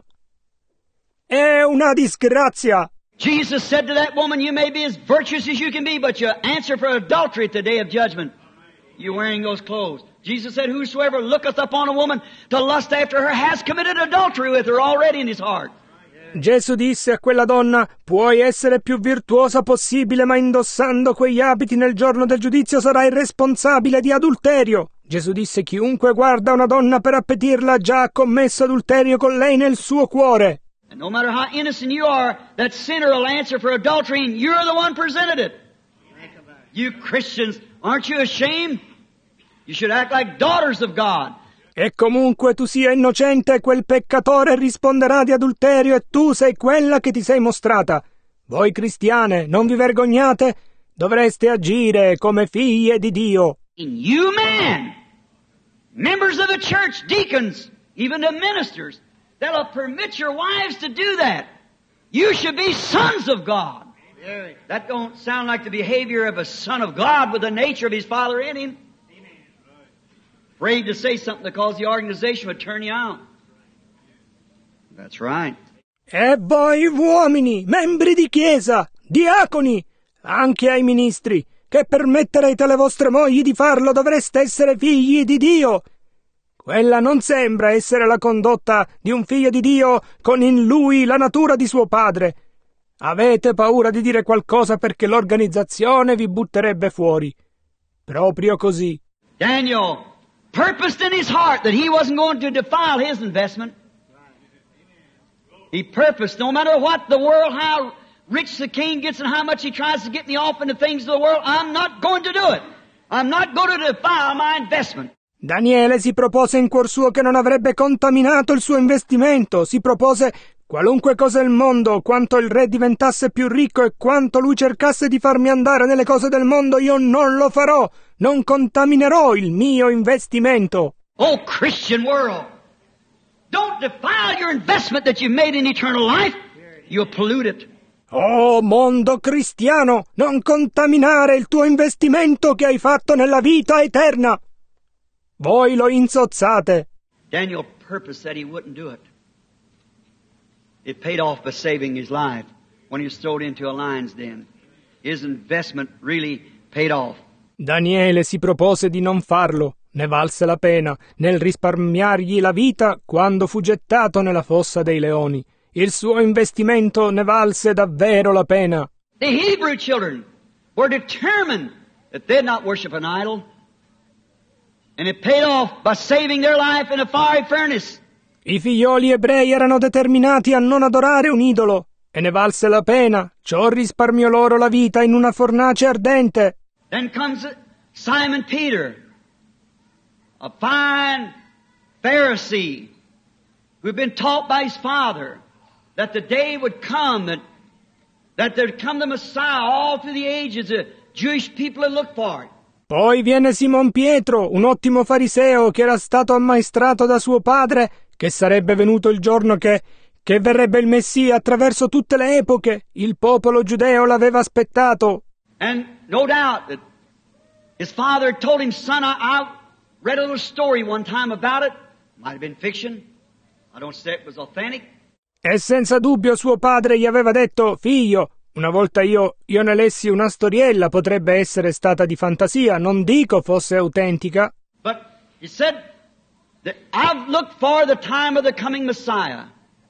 È una disgrazia. Jesus said to that woman, you may be as virtuous as you can be, but you'll answer for adultery at the day of judgment. You wearing those clothes. Jesus said, whosoever looketh upon a woman to lust after her has committed adultery with her already in his heart. Gesù disse a quella donna, puoi essere più virtuosa possibile, ma indossando quegli abiti nel giorno del giudizio sarai responsabile di adulterio. Gesù disse, chiunque guarda una donna per appetirla già ha commesso adulterio con lei nel suo cuore. And no matter how innocent you are, that sinner will answer for adultery and you're the one presented it. You Christians, aren't you ashamed? You should act like daughters of God. E comunque tu sia innocente, quel peccatore risponderà di adulterio e tu sei quella che ti sei mostrata. Voi cristiane, non vi vergognate? Dovreste agire come figlie di Dio. In you men, members of the church, deacons, even the ministers, that'll permit your wives to do that. You should be sons of God. That don't sound like the behavior of a son of God with the nature of his father in him. Afraid to say something because the organization would turn you out. That's right. E voi uomini, membri di chiesa, diaconi, anche ai ministri, che permetterete alle vostre mogli di farlo, dovreste essere figli di Dio. Quella non sembra essere la condotta di un figlio di Dio con in lui la natura di suo padre. Avete paura di dire qualcosa perché l'organizzazione vi butterebbe fuori. Proprio così. Daniel purposed in his heart that he wasn't going to defile his investment. He purposed, no matter what the world, how rich the king gets and how much he tries to get me off into things of the world, I'm not going to do it. I'm not going to defile my investment. Daniele si propose in cuor suo che non avrebbe contaminato il suo investimento, si propose qualunque cosa il mondo, quanto il re diventasse più ricco e quanto lui cercasse di farmi andare nelle cose del mondo, io non lo farò, non contaminerò il mio investimento. Oh, Christian world, don't defile your investment that you've made in eternal life. You'll pollute it. Oh, mondo cristiano, non contaminare il tuo investimento che hai fatto nella vita eterna. Voi lo insozzate. Daniel purposed that he wouldn't do it. It paid off by saving his life when he was thrown into a lion's den. His investment really paid off. Daniele si propose di non farlo, ne valse la pena, nel risparmiargli la vita quando fu gettato nella fossa dei leoni. Il suo investimento ne valse davvero la pena. The Hebrew children were determined that they'd not worship an idol. And it paid off by saving their life in a fiery furnace. I figlioli ebrei erano determinati a non adorare un idolo, e ne valse la pena. Ciò risparmiò loro la vita in una fornace ardente. Then comes Simon Peter, a fine Pharisee who had been taught by his father that the day would come that that there'd come the Messiah all through the ages. The Jewish people had looked for it. Poi viene Simon Pietro, un ottimo fariseo che era stato ammaestrato da suo padre, che sarebbe venuto il giorno che, che verrebbe il Messia attraverso tutte le epoche. Il popolo giudeo l'aveva aspettato. And no doubt that his father had told him, son, I, I read a little story one time about it. Might have been fiction. I don't say it was authentic. E senza dubbio suo padre gli aveva detto: figlio, una volta io, io ne lessi una storiella, potrebbe essere stata di fantasia, non dico fosse autentica. But he said that I've looked for the time of the coming Messiah.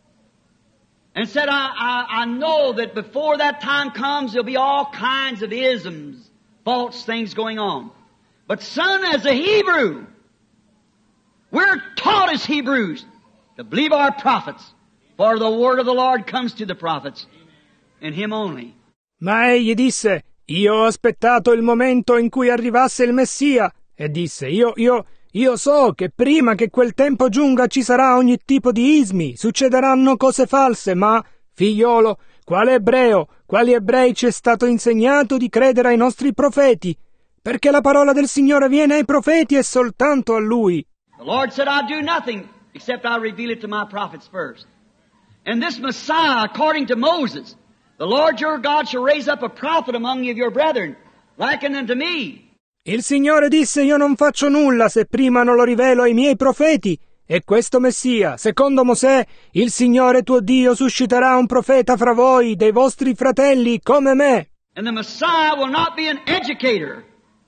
And said, I, I, I know that before that time comes, there'll be all kinds of isms, false things going on. But son, as a Hebrew, we're taught as Hebrews to believe our prophets, for the word of the Lord comes to the prophets, and him only. Ma egli disse: io ho aspettato il momento in cui arrivasse il Messia, e disse: io, io, io so che prima che quel tempo giunga ci sarà ogni tipo di ismi, succederanno cose false, ma, figliolo, quale ebreo, quali ebrei ci è stato insegnato di credere ai nostri profeti, perché la parola del Signore viene ai profeti e soltanto a Lui. The Lord said, I'll do nothing except I'll reveal it to my prophets first. And this Messiah, according to Moses, the Lord your God shall raise up a prophet among you of your brethren, likened unto me. Il Signore disse: io non faccio nulla se prima non lo rivelo ai miei profeti. E questo Messia, secondo Mosè, il Signore tuo Dio susciterà un profeta fra voi, dei vostri fratelli, come me. And the Messiah will not be an educator.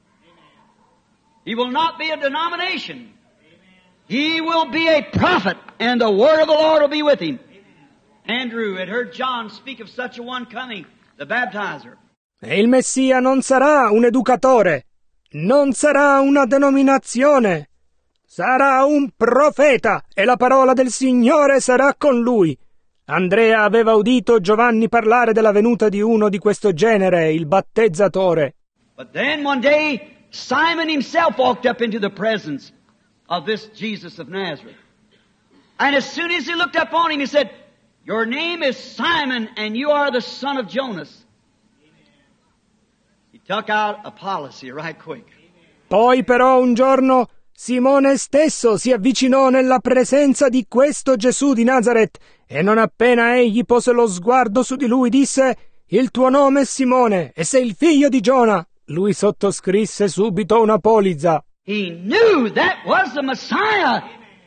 He will not be a denomination. He will be a prophet, and the word of the Lord will be with him. Andrew had heard John speak of such a one coming, the baptizer. E il Messia non sarà un educatore, non sarà una denominazione, sarà un profeta, e la parola del Signore sarà con lui. Andrea aveva udito Giovanni parlare della venuta di uno di questo genere, il battezzatore. But then one day Simon himself walked up into the presence of this Jesus of Nazareth. And as soon as he looked up on him, he said, your name is Simon, and you are the son of Jonas. He took out a policy right quick. Poi però un giorno Simone stesso si avvicinò nella presenza di questo Gesù di Nazaret, e non appena egli pose lo sguardo su di lui disse: il tuo nome è Simone, e sei il figlio di Giona. Lui sottoscrisse subito una polizza. He knew that was the Messiah.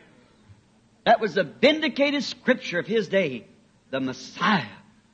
That was the vindicated scripture of his day. The Messiah.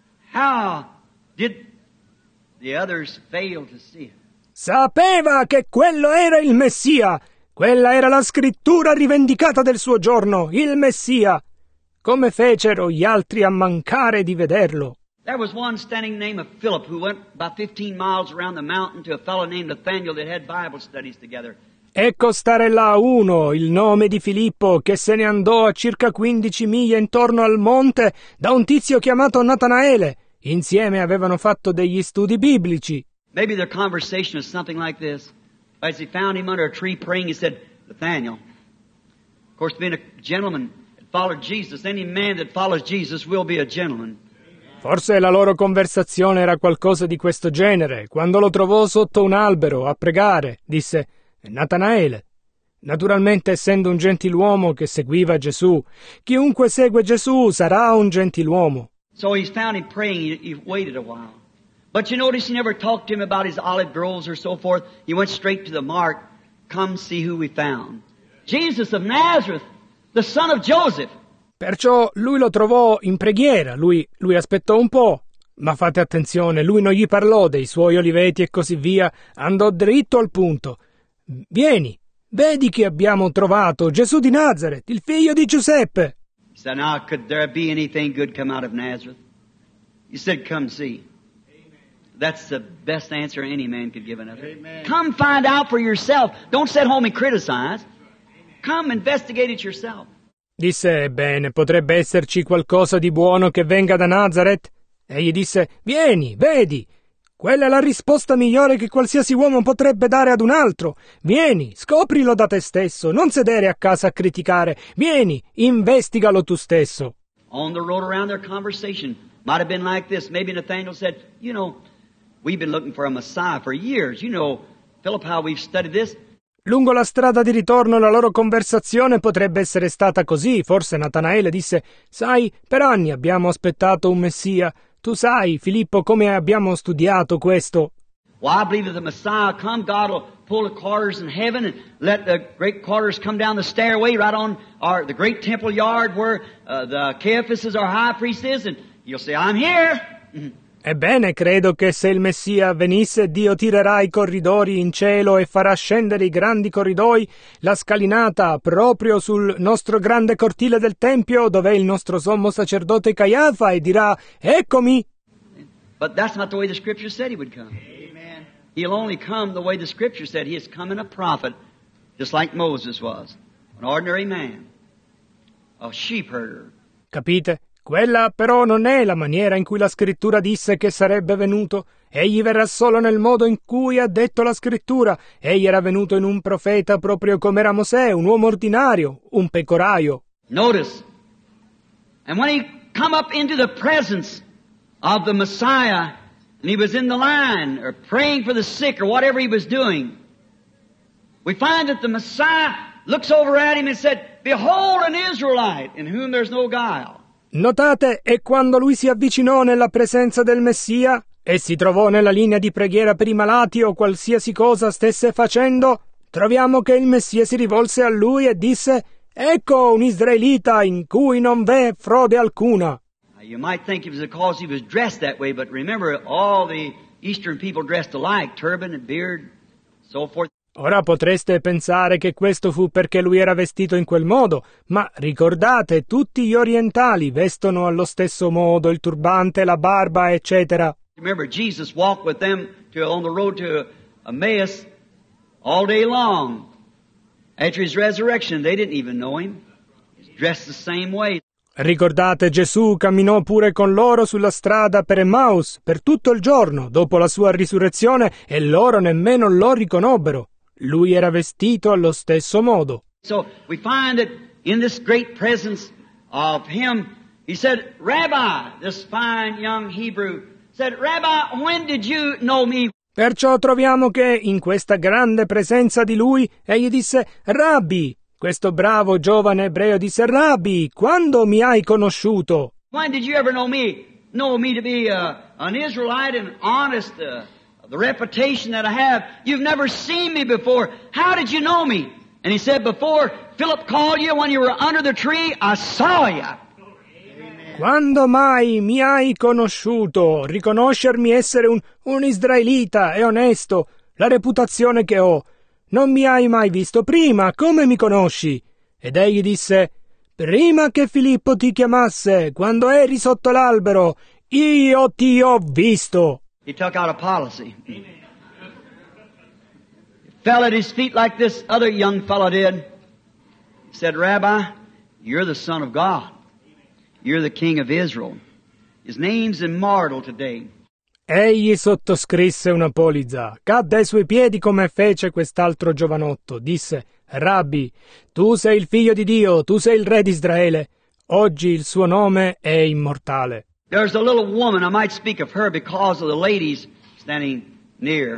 How did the others fail to see it? Sapeva che quello era il Messia. Quella era la scrittura rivendicata del suo giorno, il Messia. Come fecero gli altri a mancare di vederlo? There was one standing named of Philip who went about fifteen miles around the mountain to a fellow named Nathaniel that had Bible studies together. Ecco stare là uno, il nome di Filippo, che se ne andò a circa quindici miglia intorno al monte da un tizio chiamato Natanaele. Insieme avevano fatto degli studi biblici. Maybe their conversation was something like this. As he found him under a tree praying, he said, Nathaniel, of course, being a gentleman that followed Jesus, any man that follows Jesus will be a gentleman. Forse la loro conversazione era qualcosa di questo genere. Quando lo trovò sotto un albero a pregare, disse: Natanaele. Naturalmente, essendo un gentiluomo che seguiva Gesù, chiunque segue Gesù sarà un gentiluomo. So he's found him praying. He, he waited a while. But you notice he never talked to him about his olive groves or so forth. He went straight to the mark. Come see who we found. Jesus of Nazareth, the son of Joseph. Perciò lui lo trovò in preghiera, lui, lui aspettò un po', ma fate attenzione, lui non gli parlò dei suoi oliveti e così via, andò dritto al punto. Vieni, vedi che abbiamo trovato Gesù di Nazaret, il figlio di Giuseppe. He said, now could there be anything good come out of Nazareth? He said, come see. That's the best answer any man could give another. Amen. Come find out for yourself. Don't sit home and criticize. Come investigate it yourself. Disse: ebbene, potrebbe esserci qualcosa di buono che venga da Nazaret? Egli disse: vieni, vedi. Quella è la risposta migliore che qualsiasi uomo potrebbe dare ad un altro. Vieni, scoprilo da te stesso, non sedere a casa a criticare. Vieni, investigalo tu stesso. On the road around their conversation might have been like this. Maybe Nathaniel said, you know, we've been looking for a Messiah for years. You know, Philip, how we've studied this. Lungo la strada di ritorno la loro conversazione potrebbe essere stata così. Forse Natanaele disse: sai, per anni abbiamo aspettato un Messia. Tu sai, Filippo, come abbiamo studiato questo. Well, I believe that the Messiah will come, God will pull the quarters in heaven and let the great quarters come down the stairway right on our, the great temple yard where uh, the Caiaphas is our high priest is, and you'll say, I'm here. Ebbene, credo che se il Messia venisse, Dio tirerà i corridori in cielo e farà scendere i grandi corridoi, la scalinata proprio sul nostro grande cortile del Tempio, dove è il nostro sommo sacerdote Caiafa, e dirà, eccomi. But that's not the way the Scripture said he would come. Amen. He'll only come the way the Scripture said. He is coming a prophet, just like Moses was, an ordinary man, a sheep herder. Capite? Quella però non è la maniera in cui la Scrittura disse che sarebbe venuto. Egli verrà solo nel modo in cui ha detto la Scrittura. Egli era venuto in un profeta proprio come era Mosè, un uomo ordinario, un pecoraio. Notice, and when he come up into the presence of the Messiah, and he was in the line, or praying for the sick, or whatever he was doing, we find that the Messiah looks over at him and said, Behold an Israelite, in whom there's no guile. Notate, e quando lui si avvicinò nella presenza del Messia e si trovò nella linea di preghiera per i malati o qualsiasi cosa stesse facendo, troviamo che il Messia si rivolse a lui e disse, ecco un israelita in cui non v'è frode alcuna. You might think it was because he was dressed that way, but remember, all the Eastern people dressed alike, turban and beard, so forth. Ora potreste pensare che questo fu perché lui era vestito in quel modo, ma ricordate, tutti gli orientali vestono allo stesso modo il turbante, la barba, eccetera. Remember, Jesus walked with them to, on the road to Emmaus all day long. After his resurrection, they didn't even know him. He's dressed the same way. Ricordate, Gesù camminò pure con loro sulla strada per Emmaus per tutto il giorno dopo la sua risurrezione e loro nemmeno lo riconobbero. Lui era vestito allo stesso modo. So we find that in this great presence of him, he said, Rabbi, this fine young Hebrew, said, Rabbi, when did you know me? Perciò troviamo che in questa grande presenza di lui, egli disse, Rabbi, questo bravo giovane ebreo disse, Rabbi, quando mi hai conosciuto? When did you ever know me? Know me to be uh, an Israelite and honest, uh, the reputation that I have. You've never seen me before. How did you know me? And he said, before Philip called you when you were under the tree, I saw you. Quando mai mi hai conosciuto? Riconoscermi essere un, un israelita e onesto, la reputazione che ho. Non mi hai mai visto prima, come mi conosci? Ed egli disse, prima che Filippo ti chiamasse, quando eri sotto l'albero, io ti ho visto. He took out a policy. He fell at his feet like this other young fellow did. He said, Rabbi, you're the Son of God. You're the King of Israel. His name's immortal today. Egli sottoscrisse una polizza, cadde ai suoi piedi come fece quest'altro giovanotto, disse, Rabbi, tu sei il figlio di Dio, tu sei il re di Israele. Oggi il suo nome è immortale. There's a little woman, I might speak of her because of the ladies standing near.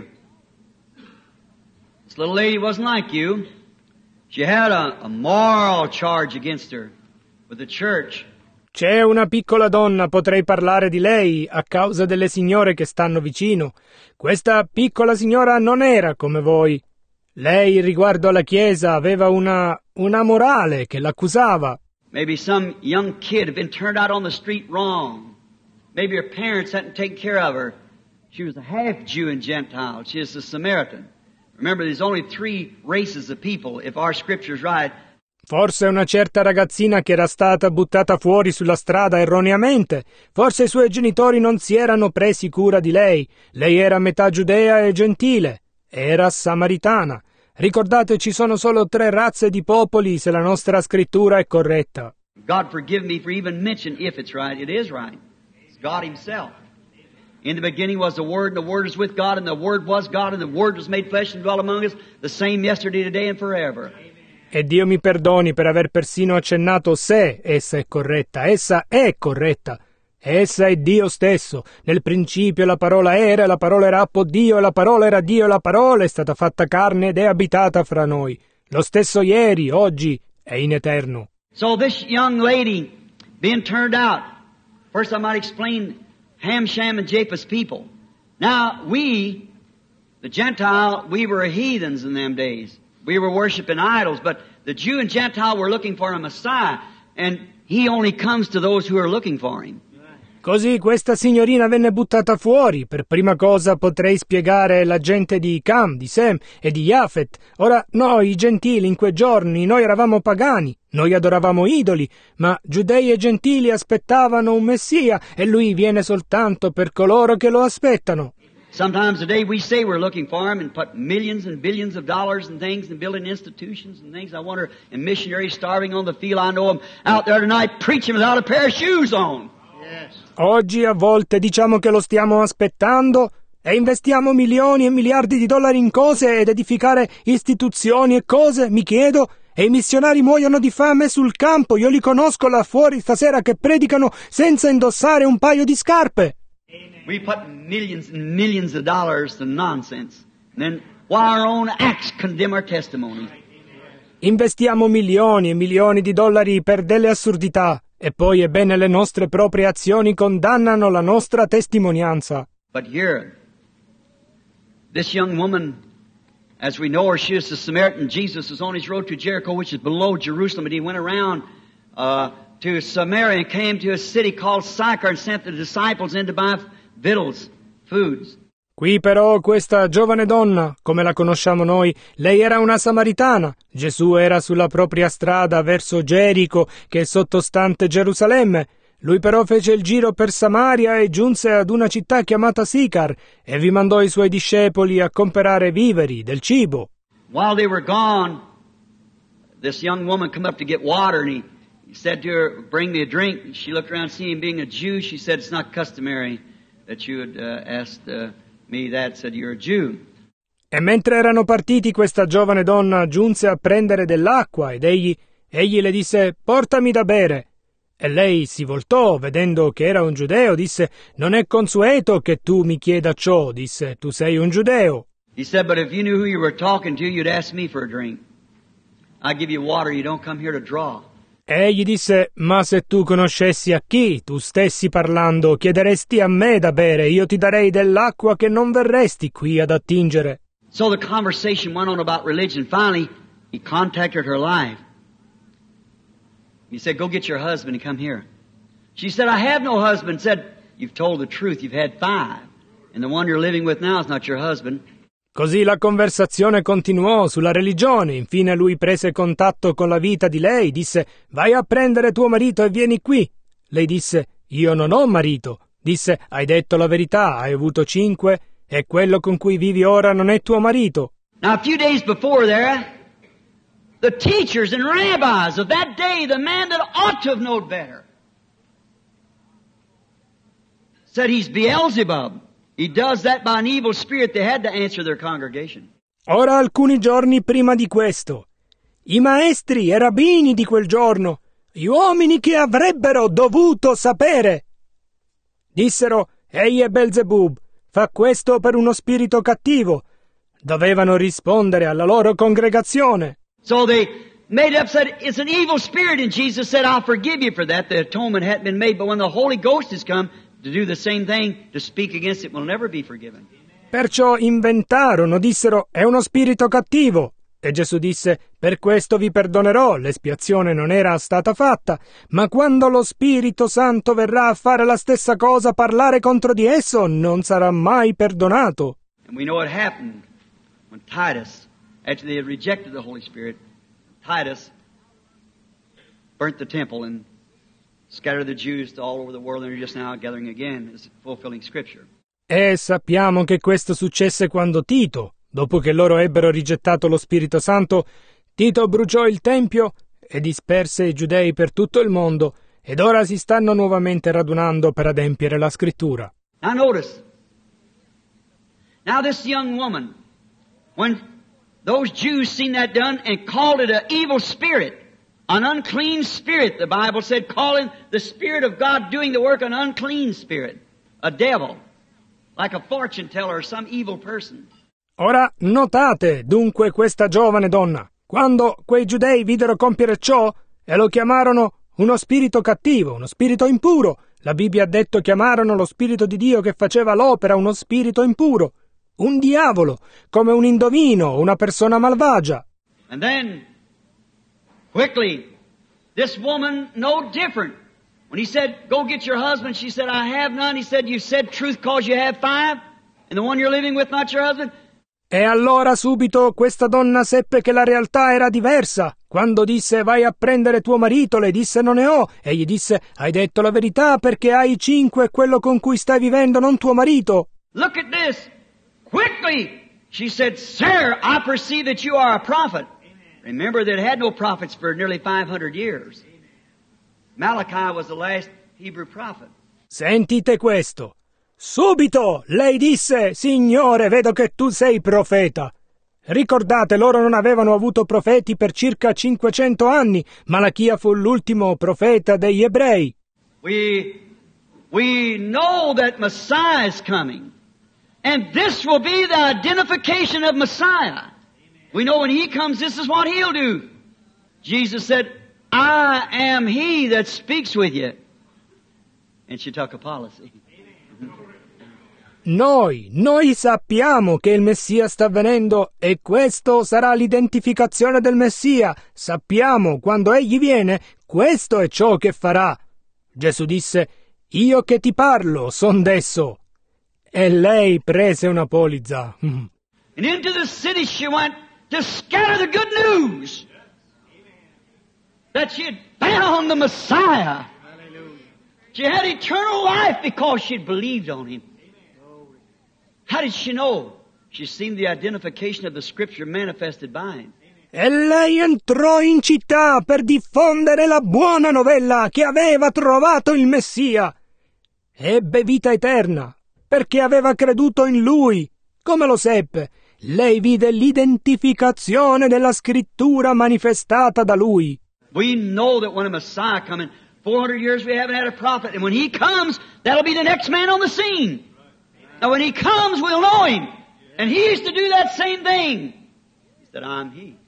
This little lady wasn't like you. She had a, a moral charge against her with the church. C'è una piccola donna, potrei parlare di lei, a causa delle signore che stanno vicino. Questa piccola signora non era come voi. Lei, riguardo alla Chiesa, aveva una, una morale che l'accusava. Maybe some young kid had been turned out on the street wrong. Maybe her parents hadn't taken care of her. She was a half Jew and Gentile. She is a Samaritan. Remember, there's only three races of people, if our scripture's right. Forse una certa ragazzina che era stata buttata fuori sulla strada erroneamente. Forse i suoi genitori non si erano presi cura di lei. Lei era metà giudea e gentile. Era samaritana. Ricordate, ci sono solo tre razze di popoli se la nostra scrittura è corretta. God forgive me for even mentioning if it's right. It is right. It's God Himself. In the beginning was the Word, and the Word is with God, and the Word was God, and the Word was made flesh and dwelt among us, the same yesterday, today, and forever. E Dio mi perdoni per aver persino accennato se essa è corretta. Essa è corretta. Essa è Dio stesso. Nel principio la parola era, e la parola era appo Dio, e la parola era Dio, e la parola è stata fatta carne ed è abitata fra noi. Lo stesso ieri, oggi e in eterno. So this young lady being turned out, first I might explain Ham, Shem, and Japheth's people. Now we The Gentile, we were heathens in them days. We were worshiping idols, but the Jew and Gentile were looking for a Messiah, and He only comes to those who are looking for Him. Così questa signorina venne buttata fuori. Per prima cosa potrei spiegare la gente di Cam, di Sem e di Jafet. Ora noi, i gentili, in quei giorni, noi eravamo pagani, noi adoravamo idoli, ma giudei e gentili aspettavano un Messia e lui viene soltanto per coloro che lo aspettano. Sometimes today we say we're looking for Him and put millions and billions of dollars and things and building institutions and things. I wonder, and missionaries starving on the field. I know them out there tonight preaching without a pair of shoes on. Oggi a volte diciamo che lo stiamo aspettando e investiamo milioni e miliardi di dollari in cose ed edificare istituzioni e cose, mi chiedo, e i missionari muoiono di fame sul campo. Io li conosco là fuori stasera che predicano senza indossare un paio di scarpe. We put millions and millions of dollars to nonsense. And then while our own acts condemn our testimony. Investiamo milioni e milioni di dollari per delle assurdità. E poi, ebbene, le nostre proprie azioni condannano la nostra testimonianza. But here, this young woman, as we know her, she is the Samaritan. Jesus was on his road to Jericho, which is below Jerusalem, and he went around uh, to Samaria and came to a city called Sychar and sent the disciples in to buy victuals, foods. Qui però questa giovane donna, come la conosciamo noi, lei era una samaritana. Gesù era sulla propria strada verso Gerico, che è sottostante Gerusalemme. Lui però fece il giro per Samaria e giunse ad una città chiamata Sicar e vi mandò i suoi discepoli a comprare viveri, del cibo. While they were gone, this young woman came up to get water, and he, he said to her, "Bring me a drink." She looked around, seeing him being a Jew. She said, "It's not customary that you had uh, asked uh, me that." Said, "You're a Jew." E mentre erano partiti, questa giovane donna giunse a prendere dell'acqua ed egli, egli le disse: "Portami da bere." E lei si voltò, vedendo che era un giudeo, disse: "Non è consueto che tu mi chieda ciò." Disse: "Tu sei un giudeo." He said, "But if you knew who you were talking to, you'd ask me for a drink. I give you water, you don't come here to draw." E egli disse: "Ma se tu conoscessi a chi tu stessi parlando, chiederesti a me da bere, io ti darei dell'acqua che non verresti qui ad attingere." So the conversation went on about religion. Finally, he contacted her life. He said, "Go get your husband and come here." She said, "I have no husband." Said, "You've told the truth. You've had five. And the one you're living with now is not your husband." Così la conversazione continuò sulla religione. Infine lui prese contatto con la vita di lei, disse: "Vai a prendere tuo marito e vieni qui." Lei disse: "Io non ho marito." Disse: "Hai detto la verità, hai avuto cinque, e quello con cui vivi ora non è tuo marito." Now a few days before there, the teachers and rabbis of that day, the man that ought to have known better, said he's Beelzebub. He does that by an evil spirit. They had to answer their congregation. Ora alcuni giorni prima di questo, i maestri e rabbini di quel giorno, gli uomini che avrebbero dovuto sapere, dissero: "Egli è Belzebub, fa questo per uno spirito cattivo." Dovevano rispondere alla loro congregazione. So they made up, said, "It's an evil spirit," and Jesus said, "I'll forgive you for that. The atonement hadn't been made, but when the Holy Ghost has come to do the same thing, to speak against it will never be forgiven." Perciò inventarono, dissero: "È uno spirito cattivo." E Gesù disse: "Per questo vi perdonerò, l'espiazione non era stata fatta, ma quando lo Spirito Santo verrà a fare la stessa cosa, parlare contro di esso, non sarà mai perdonato." And we know what happened when Titus, after they had rejected the Holy Spirit, Titus burnt the temple and scattered the Jews to all over the world, and they're just now gathering again, is fulfilling Scripture. E sappiamo che questo successe quando Tito, dopo che loro ebbero rigettato lo Spirito Santo, Tito bruciò il Tempio e disperse i giudei per tutto il mondo, ed ora si stanno nuovamente radunando per adempiere la Scrittura. Now notice, now this young woman, when those Jews seen that done and called it an evil spirit, an unclean spirit, the Bible said, calling the Spirit of God doing the work an unclean spirit, a devil, like a fortune teller or some evil person. Ora notate dunque questa giovane donna, quando quei giudei videro compiere ciò e lo chiamarono uno spirito cattivo, uno spirito impuro. La Bibbia ha detto chiamarono lo Spirito di Dio che faceva l'opera uno spirito impuro. un diavolo, come un indovino, una persona malvagia. And then, quickly, this woman, no different. When he said, go get your husband, she said, I have none. He said, you said truth cause you have five, and the one you're living with not your husband? E allora subito questa donna seppe che la realtà era diversa. Quando disse vai a prendere tuo marito, le disse non ne ho. E gli disse hai detto la verità perché hai cinque e quello con cui stai vivendo non tuo marito. Look at this. Quickly, she said, Sir, I perceive that you are a prophet. Amen. Remember that had no prophets for nearly five hundred years. Malachi was the last Hebrew prophet. Sentite questo. Subito lei disse, Signore, vedo che tu sei profeta. Ricordate, loro non avevano avuto profeti per circa cinquecento anni. Malachia fu l'ultimo profeta degli ebrei. We, we know that Messiah is coming. And this will be the identification of Messiah. We know when He comes, this is what He'll do. Jesus said, I am He that speaks with you. And she took a policy. Noi, noi sappiamo che il Messia sta venendo e questo sarà l'identificazione del Messia. Sappiamo, quando Egli viene, questo è ciò che farà. Gesù disse, io che ti parlo, son desso. E lei prese una polizza. And into the city she went to scatter the good news that she had found the Messiah. She had eternal life because she had believed on Him. How did she know? She seen the identification of the Scripture manifested by Him. E lei entrò in città per diffondere la buona novella che aveva trovato il Messia. Ebbe vita eterna, perché aveva creduto in Lui. Come lo seppe? Lei vide l'identificazione della Scrittura manifestata da Lui. We know that when a Messiah comes, four hundred years we haven't had a prophet, and when He comes, that'll be the next man on the scene. Now when He comes, we'll know Him. And He used to do that same thing. He said, I'm He.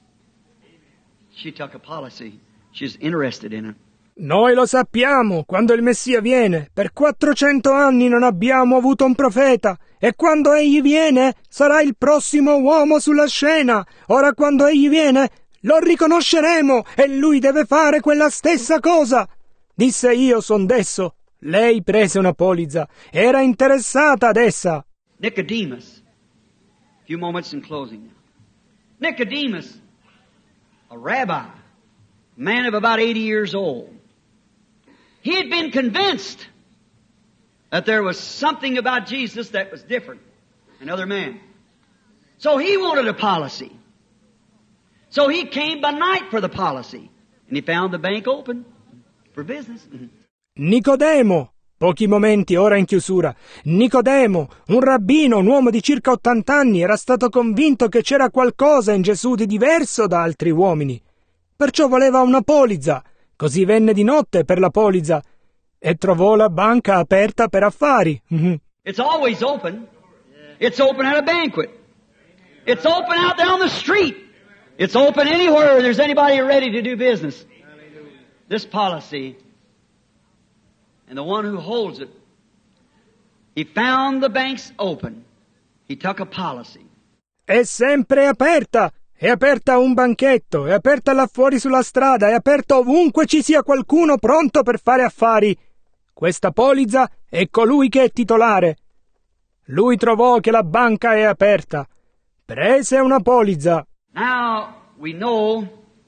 She took a policy. She's interested in Him. Noi lo sappiamo, quando il Messia viene, per quattrocento anni non abbiamo avuto un profeta, e quando Egli viene, sarà il prossimo uomo sulla scena. Ora quando Egli viene, lo riconosceremo, e Lui deve fare quella stessa cosa. Disse io son desso. Lei prese una polizza. Era interessata ad essa. Nicodemus. A few moments in closing now. Nicodemus, a rabbi, man of about eighty years old. He had been convinced that there was something about Jesus that was different than other men. So he wanted a policy. So he came by night for the policy. And he found the bank open for business. Nicodemo, pochi momenti ora in chiusura. Nicodemo, un rabbino, un uomo di circa ottant'anni, era stato convinto che c'era qualcosa in Gesù di diverso da altri uomini. Perciò voleva una polizza. Così venne di notte per la polizza e trovò la banca aperta per affari. It's always open. It's open at a banquet. It's open out there on the street. It's open anywhere there's anybody ready to do business. This policy, and the one who holds it, he found the banks open. He took a policy. È sempre aperta. È aperta un banchetto, è aperta là fuori sulla strada, è aperta ovunque ci sia qualcuno pronto per fare affari. Questa polizza è colui che è titolare. Lui trovò che la banca è aperta. Prese una polizza. Now we know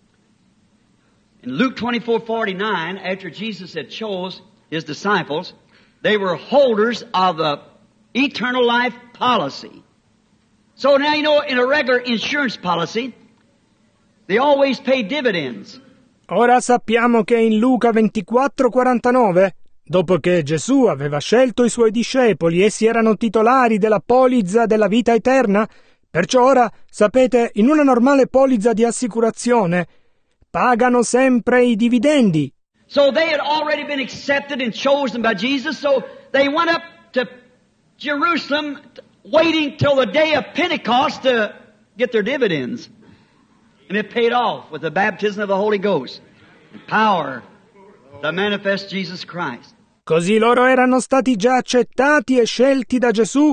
in Luke twenty-four forty-nine, after Jesus had chose His disciples, they were holders of the eternal life policy. So now you know in a regular insurance policy, they always pay dividends. Ora sappiamo che in Luca ventiquattro quarantanove, dopo che Gesù aveva scelto i Suoi discepoli, essi erano titolari della polizza della vita eterna. Perciò ora, sapete, in una normale polizza di assicurazione pagano sempre i dividendi. So they had already been accepted and chosen by Jesus, so they went up to Jerusalem waiting till the day of Pentecost to get their dividends. And it paid off with the baptism of the Holy Ghost and power to manifest Jesus Christ. Così loro erano stati già accettati e scelti da Gesù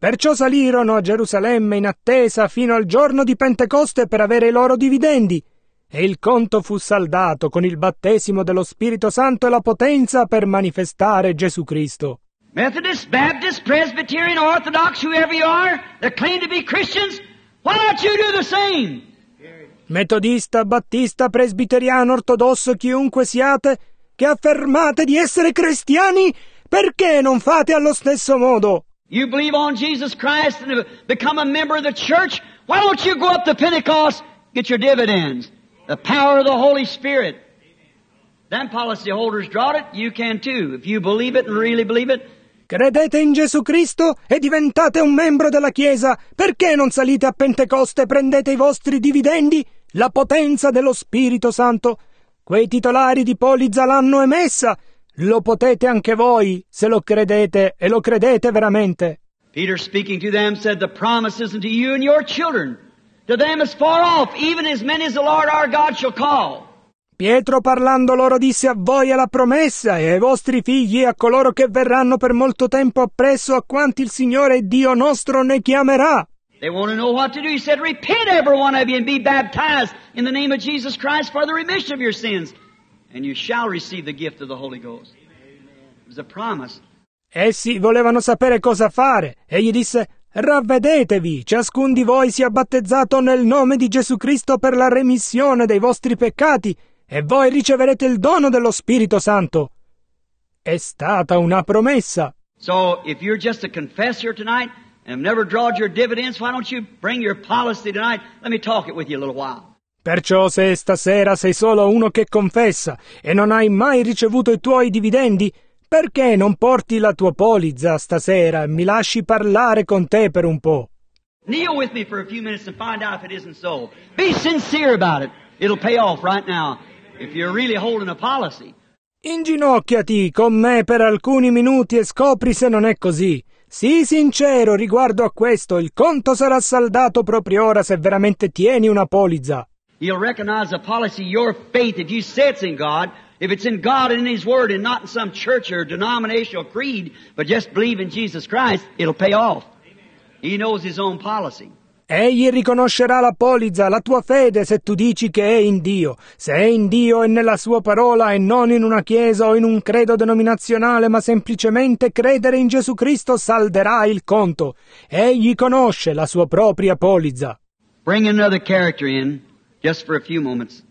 Perciò salirono a Gerusalemme in attesa fino al giorno di Pentecoste per avere i loro dividendi. E il conto fu saldato con il battesimo dello Spirito Santo e la potenza per manifestare Gesù Cristo. Methodist, Baptist, Presbyterian, Orthodox, whoever you are, that claim to be Christians, why don't you do the same? Metodista, battista, presbiteriano, ortodosso, chiunque siate, che affermate di essere cristiani, perché non fate allo stesso modo? You believe on Jesus Christ and have become a member of the church, why don't you go up to Pentecost, get your dividends? The power of the Holy Spirit. Them policy holders drawed it, you can too, if you believe it and really believe it. Credete in Gesù Cristo e diventate un membro della Chiesa. Perché non salite a Pentecoste e prendete i vostri dividendi? La potenza dello Spirito Santo. Quei titolari di polizza l'hanno emessa. Lo potete anche voi, se lo credete e lo credete veramente. Peter, speaking to them, said, the promise is unto you and your children. To them as far off, even as many as the Lord our God shall call. Pietro parlando loro disse: a voi è la promessa e ai vostri figli e a coloro che verranno per molto tempo appresso, a quanti il Signore Dio nostro ne chiamerà. They want to know what to do. He said, repent every one of you and be baptized in the name of Jesus Christ for the remission of your sins, and you shall receive the gift of the Holy Ghost. It was a promise. Essi volevano sapere cosa fare. Egli disse: ravvedetevi, ciascun di voi sia battezzato nel nome di Gesù Cristo per la remissione dei vostri peccati, e voi riceverete il dono dello Spirito Santo. È stata una promessa. So, if you're just a confessor tonight and have never drawn your dividends, why don't you bring your policy tonight? Let me talk it with you a little while. Perciò se stasera sei solo uno che confessa e non hai mai ricevuto i tuoi dividendi, perché non porti la tua polizza stasera e mi lasci parlare con te per un po'? Kneel with me for a few minutes and find out if it isn't so. Be sincere about it. It'll pay off right now if you're really holding a policy. Inginocchiati con me per alcuni minuti e scopri se non è così. Sii sincero riguardo a questo, il conto sarà saldato proprio ora se veramente tieni una polizza. You'll recognize the policy, your faith, if you say it's in God, if it's in God and in His Word and not in some church or denominational creed, but just believe in Jesus Christ, it'll pay off. He knows His own policy. Egli riconoscerà la polizza, la tua fede, se tu dici che è in Dio. Se è in Dio e nella sua parola e non in una chiesa o in un credo denominazionale, ma semplicemente credere in Gesù Cristo salderà il conto. Egli conosce la sua propria polizza. Bring another character in, just for a few moments.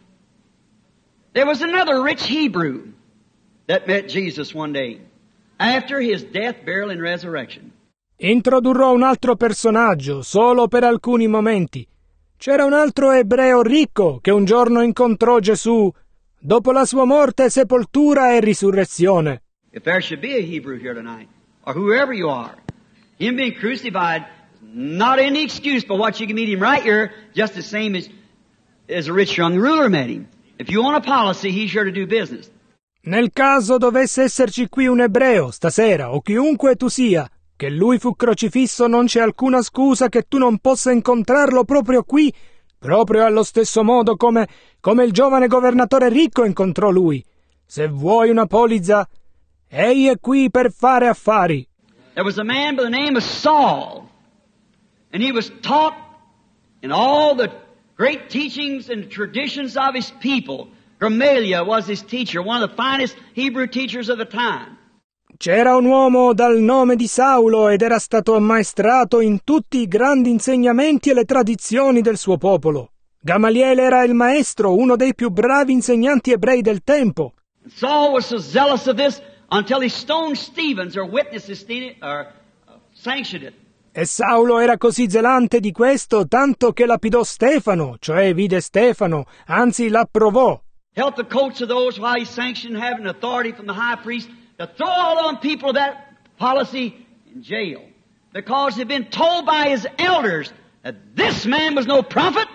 There was another rich Hebrew that met Jesus one day, after His death, burial, and resurrection. Introdurrò un altro personaggio, solo per alcuni momenti. C'era un altro ebreo ricco che un giorno incontrò Gesù dopo la sua morte, sepoltura e risurrezione. If there should be a Hebrew here tonight, or whoever you are, Him being crucified, not any excuse but what you can meet Him right here, just the same as, as a rich young ruler met Him. If you want a policy, He's sure to do business. Nel caso dovesse esserci qui un ebreo stasera, o chiunque tu sia, che lui fu crocifisso, non c'è alcuna scusa che tu non possa incontrarlo proprio qui, proprio allo stesso modo come, come il giovane governatore ricco incontrò lui. Se vuoi una polizza, egli è qui per fare affari. There was a man by the name of Saul, and he was taught in all the great teachings and traditions of his people. Gamaliel was his teacher, one of the finest Hebrew teachers of the time. C'era un uomo dal nome di Saulo ed era stato ammaestrato in tutti i grandi insegnamenti e le tradizioni del suo popolo. Gamaliele era il maestro, uno dei più bravi insegnanti ebrei del tempo. Saul was so zealous of this until he stoned Stephen or witnessed it or sanctioned it. E Saulo era così zelante di questo tanto che lapidò Stefano, cioè vide Stefano, anzi l'approvò. Helped the coats of those while he sanctioned having authority from the high priest to throw all on people of that policy in jail. Because they've been told by his elders that this man was no prophet.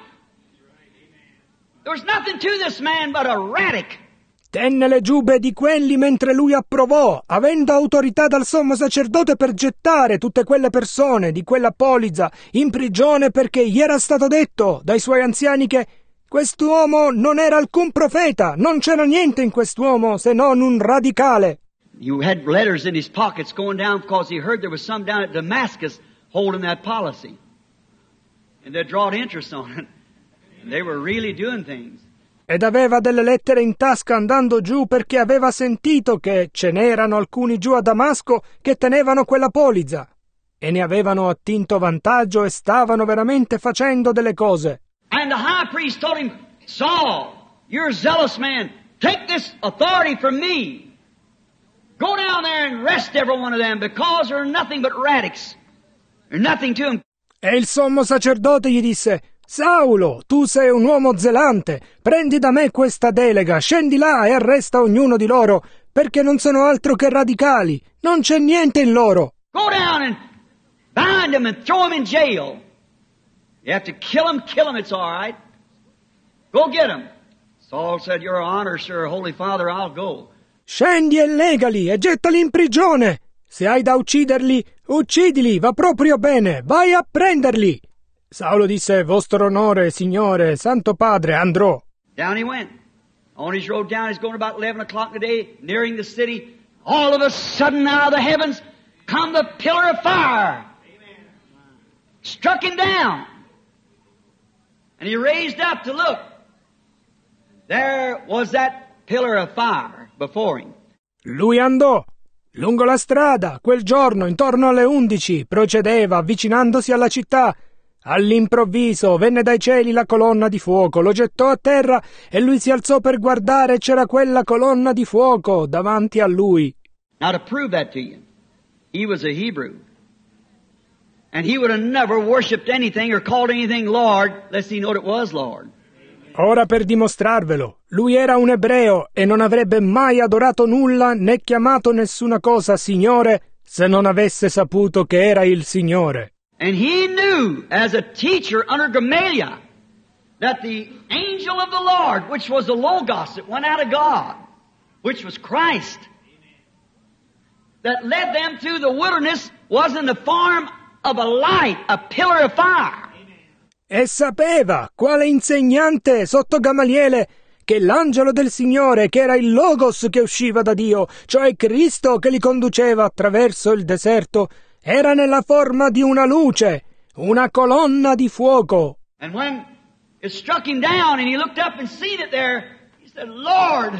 There was nothing to this man but a radic. Tenne le giubbe di quelli mentre lui approvò, avendo autorità dal sommo sacerdote per gettare tutte quelle persone di quella polizza in prigione, perché gli era stato detto dai suoi anziani che quest'uomo non era alcun profeta, non c'era niente in quest'uomo se non un radicale. You had letters in his pockets going down because he heard there was some down at Damascus holding that policy. And they drawed interest on it. And they were really doing things. Ed aveva delle lettere in tasca andando giù perché aveva sentito che ce n'erano alcuni giù a Damasco che tenevano quella polizza. E ne avevano attinto vantaggio e stavano veramente facendo delle cose. And the high priest told him, Saul, you're a zealous man. Take this authority from me. Go down there and arrest every one of them because they're nothing but radicals. They're nothing to him. E il sommo sacerdote gli disse, Saulo, tu sei un uomo zelante, prendi da me questa delega, scendi là e arresta ognuno di loro, perché non sono altro che radicali, non c'è niente in loro. Go down and bind them and throw them in jail. You have to kill them, kill them, it's all right. Go get them. Saul said, Your honor, sir, Holy Father, I'll go. Scendi e legali e gettali in prigione. Se hai da ucciderli, uccidili, va proprio bene, vai a prenderli. Saulo disse, vostro onore, signore, santo padre, andrò. Down he went. On his road down, he's going about eleven o'clock in the day, nearing the city. All of a sudden, out of the heavens, come the pillar of fire. Amen. Struck him down. And he raised up to look. There was that pillar of fire before him. Lui andò. Lungo la strada, quel giorno, intorno alle undici, procedeva, avvicinandosi alla città. All'improvviso venne dai cieli la colonna di fuoco, lo gettò a terra e lui si alzò per guardare e c'era quella colonna di fuoco davanti a lui. Now to prove that to you, he was a Hebrew. And he would have never worshipped anything or called anything Lord lest he knew it was Lord. Ora per dimostrarvelo, lui era un ebreo e non avrebbe mai adorato nulla né chiamato nessuna cosa Signore se non avesse saputo che era il Signore. And he knew, as a teacher under Gamaliel, that the angel of the Lord, which was the Logos that went out of God, which was Christ, that led them through the wilderness, was in the form of a light, a pillar of fire. E sapeva, quale insegnante sotto Gamaliele, che l'angelo del Signore, che era il Logos che usciva da Dio, cioè Cristo che li conduceva attraverso il deserto, era nella forma di una luce, una colonna di fuoco. And when it struck him down and he looked up and seen it there, he said, Lord.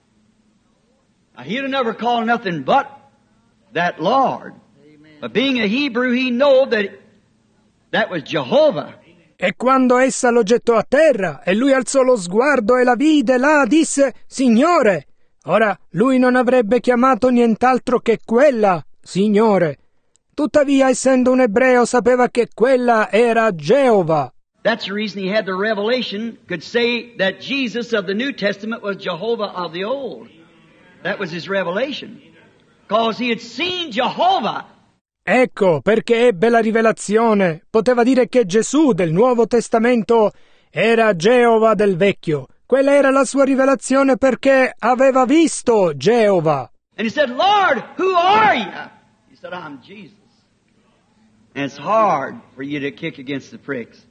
Now, he'd have never called nothing but that Lord. Amen. But being a Hebrew, he knew that that was Jehovah. E quando essa lo gettò a terra e lui alzò lo sguardo e la vide là, disse, Signore. Ora lui non avrebbe chiamato nient'altro che quella, Signore. Tuttavia, essendo un ebreo, sapeva che quella era Geova. That's the reason he had the revelation, could say that Jesus of the New Testament was Jehovah of the Old. That was his revelation. Because he had seen Jehovah. Ecco perché ebbe la rivelazione. Poteva dire che Gesù del Nuovo Testamento era Geova del Vecchio. Quella era la sua rivelazione perché aveva visto Geova. And he said, Lord, who are you? He said, I'm Jesus. And it's hard for you to kick against the pricks.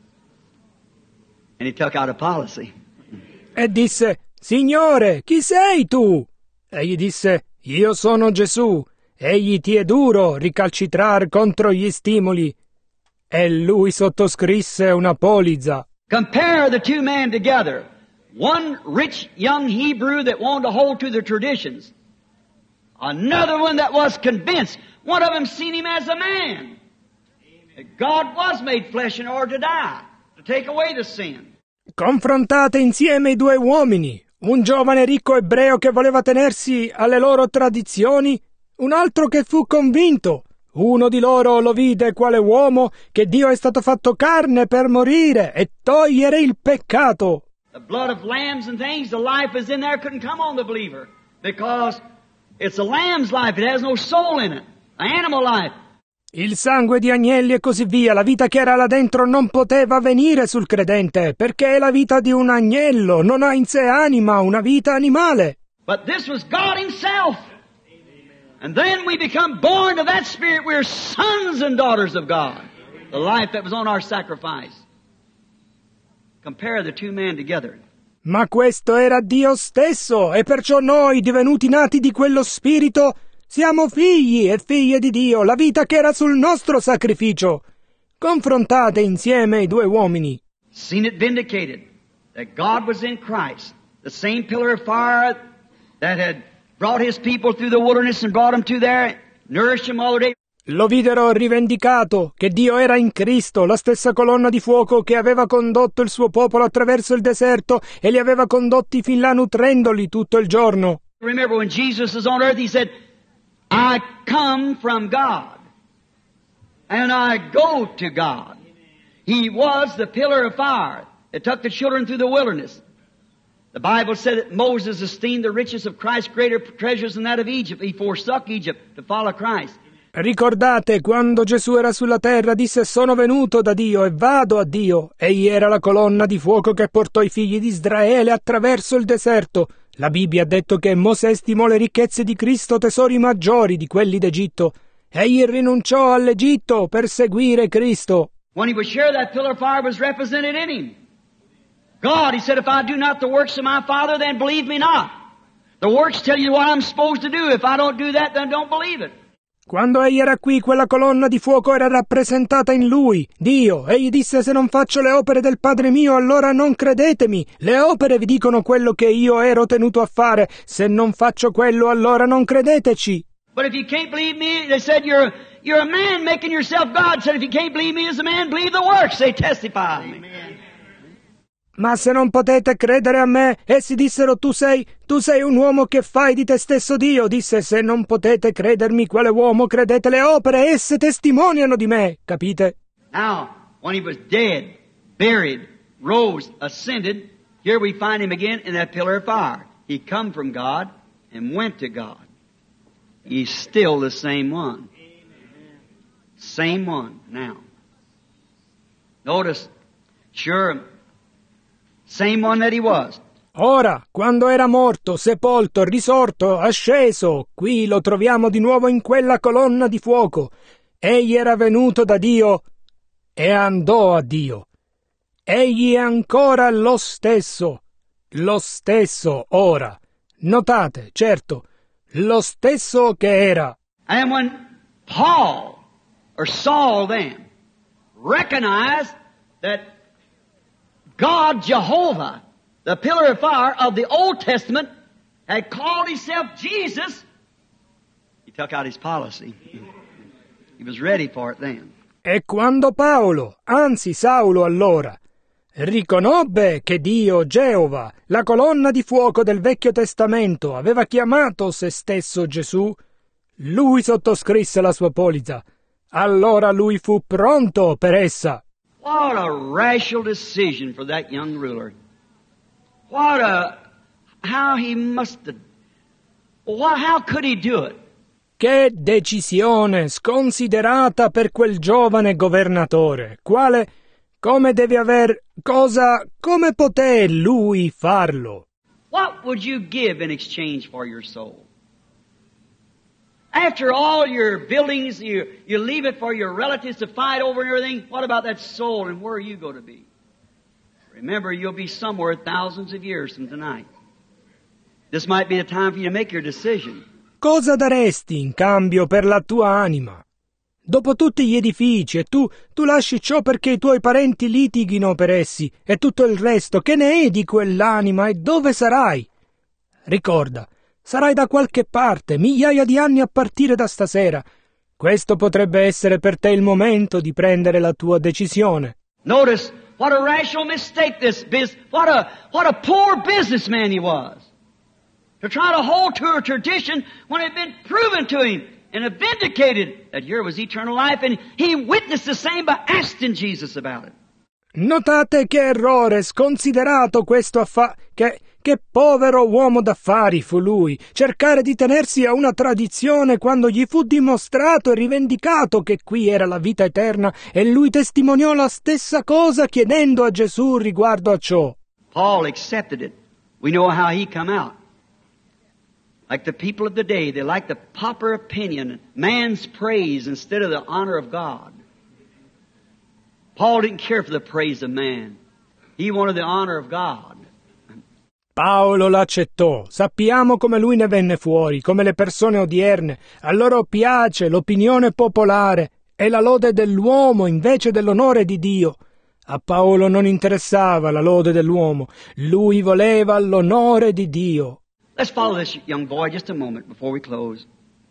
And he took out a policy. E disse, Signore, chi sei tu? Egli disse, io sono Gesù. Egli ti è duro ricalcitrar contro gli stimoli. E lui sottoscrisse una polizza. Compare the two men together. One rich young Hebrew that wanted to hold to the traditions. Another one that was convinced. One of them seen him as a man. That God was made flesh in order to die, to take away the sin. Confrontate insieme i due uomini. Un giovane ricco ebreo che voleva tenersi alle loro tradizioni, un altro che fu convinto. Uno di loro lo vide quale uomo che Dio è stato fatto carne per morire e togliere il peccato. The blood of lambs and things, the life is in there, couldn't come on the believer. Because it's a lamb's life, it has no soul in it. An animal life. Il sangue di agnelli e così via, la vita che era là dentro non poteva venire sul credente, perché è la vita di un agnello, non ha in sé anima, una vita animale. But this was God Himself. And then we become born of that Spirit. We're sons and daughters of God. The life that was on our sacrifice. Compare the two men together. Ma questo era Dio stesso, e perciò noi, divenuti nati di quello Spirito, Siamo figli e figlie di Dio, la vita che era sul nostro sacrificio. Confrontate insieme i due uomini. Seen it vindicated that God was in Christ, the same pillar of fire that had brought His people through the wilderness and brought them to there, nourished them all the day. Lo videro rivendicato che Dio era in Cristo, la stessa colonna di fuoco che aveva condotto il suo popolo attraverso il deserto e li aveva condotti fin là nutrendoli tutto il giorno. Remember when Jesus was on earth, He said, I come from God and I go to God. He was the pillar of fire that took the children through the wilderness. The Bible said that Moses esteemed the riches of Christ greater treasures than that of Egypt. He forsook Egypt to follow Christ. Ricordate quando Gesù era sulla terra, disse: sono venuto da Dio e vado a Dio. Egli era la colonna di fuoco che portò i figli di Israele attraverso il deserto. La Bibbia ha detto che Mosè stimò le ricchezze di Cristo tesori maggiori di quelli d'Egitto. Egli rinunciò all'Egitto per seguire Cristo. When he was here, that pillar of fire was represented in him. God, He said, if I do not the works of my Father, then believe me not. The works tell you what I'm supposed to do. If I don't do that, then don't believe it. Quando egli era qui, quella colonna di fuoco era rappresentata in lui, Dio. Egli disse: se non faccio le opere del Padre mio, allora non credetemi. Le opere vi dicono quello che io ero tenuto a fare. Se non faccio quello, allora non credeteci. But if you can't believe me, they said, you're, you're a man making yourself God. Said, if you can't believe me as a man, believe the works. They testify of me. Ma se non potete credere a me, essi dissero: tu sei, tu sei un uomo che fai di te stesso Dio. Disse: se non potete credermi quale uomo, credete le opere, esse testimoniano di me. Capite? Now, when he was dead, buried, rose, ascended, here we find him again in that pillar of fire. He come from God and went to God. He's still the same one. Same one now. Notice, sure, same one that he was. Ora, quando era morto, sepolto, risorto, asceso, qui lo troviamo di nuovo in quella colonna di fuoco. Egli era venuto da Dio e andò a Dio. Egli è ancora lo stesso, lo stesso ora. Notate, certo, lo stesso che era. And when Paul, or Saul then, recognized that God, Jehovah, the pillar of fire of the Old Testament, had called Himself Jesus, he took out his policy. He was ready for it then. E quando Paolo, anzi Saulo allora, riconobbe che Dio, Geova, la colonna di fuoco del Vecchio Testamento, aveva chiamato se stesso Gesù, lui sottoscrisse la sua polizza. Allora lui fu pronto per essa. What a rational decision for that young ruler. What a, how he must have, what, how could he do it? Che decisione sconsiderata per quel giovane governatore, quale, come deve aver, cosa, come poté lui farlo? What would you give in exchange for your soul? After all your buildings, you, you leave it for your relatives to fight over and everything. What about that soul and where are you going to be? Remember, you'll be somewhere thousands of years from tonight. This might be the time for you to make your decision. Cosa daresti in cambio per la tua anima? Dopo tutti gli edifici, e tu, tu lasci ciò perché i tuoi parenti litighino per essi, e tutto il resto, che ne è di quell'anima e dove sarai? Ricorda, sarai da qualche parte, migliaia di anni a partire da stasera. Questo potrebbe essere per te il momento di prendere la tua decisione. Notice what a rational mistake this is. What a, what a poor businessman he was. To try to hold to a tradition when it had been proven to him and vindicated that here was eternal life, and he witnessed the same by asking Jesus about it. Notate che errore sconsiderato questo affa... che... Che povero uomo d'affari fu lui, cercare di tenersi a una tradizione quando gli fu dimostrato e rivendicato che qui era la vita eterna, e lui testimoniò la stessa cosa chiedendo a Gesù riguardo a ciò. Paul accepted it. We know how he come out. Like the people of the day, they like the popular opinion, man's praise instead of the honor of God. Paul didn't care for the praise of man. He wanted the honor of God. Paolo l'accettò. Sappiamo come lui ne venne fuori, come le persone odierne. A loro piace l'opinione popolare e la lode dell'uomo invece dell'onore di Dio. A Paolo non interessava la lode dell'uomo, lui voleva l'onore di Dio. Let's follow this young boy just a moment before we close.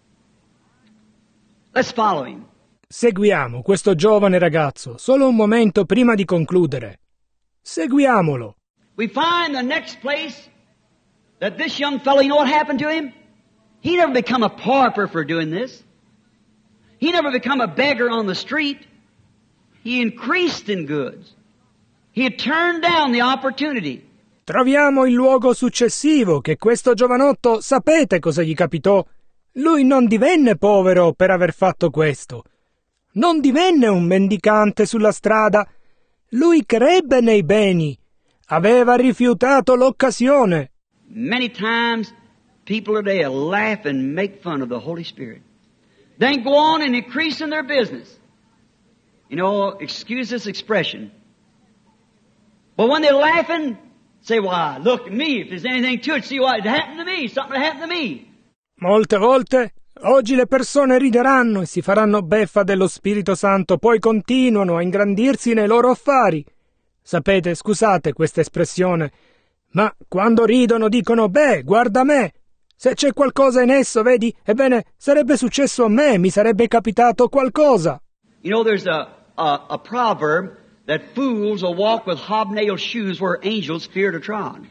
Let's follow him. Seguiamo questo giovane ragazzo, solo un momento prima di concludere. Seguiamolo. We find the next place that this young fellow, you know what happened to him? He never become a pauper for doing this. He never become a beggar on the street. He increased in goods. He had turned down the opportunity. Troviamo il luogo successivo, che questo giovanotto, sapete cosa gli capitò? Lui non divenne povero per aver fatto questo. Non divenne un mendicante sulla strada. Lui crebbe nei beni. Aveva rifiutato l'occasione. Many times people today laugh and make fun of the Holy Spirit. Then go on and increase in their business. You know, excuse this expression. But when they're laughing, say, why, look at me, if there's anything to it, see what happened to me, something happened to me. Molte volte, oggi le persone rideranno e si faranno beffa dello Spirito Santo, poi continuano a ingrandirsi nei loro affari. Sapete, scusate questa espressione, ma quando ridono dicono, beh, guarda me, se c'è qualcosa in esso, vedi, ebbene, sarebbe successo a me, mi sarebbe capitato qualcosa. You know, there's a, a, a proverb that fools will walk with hobnail shoes where angels fear to trod.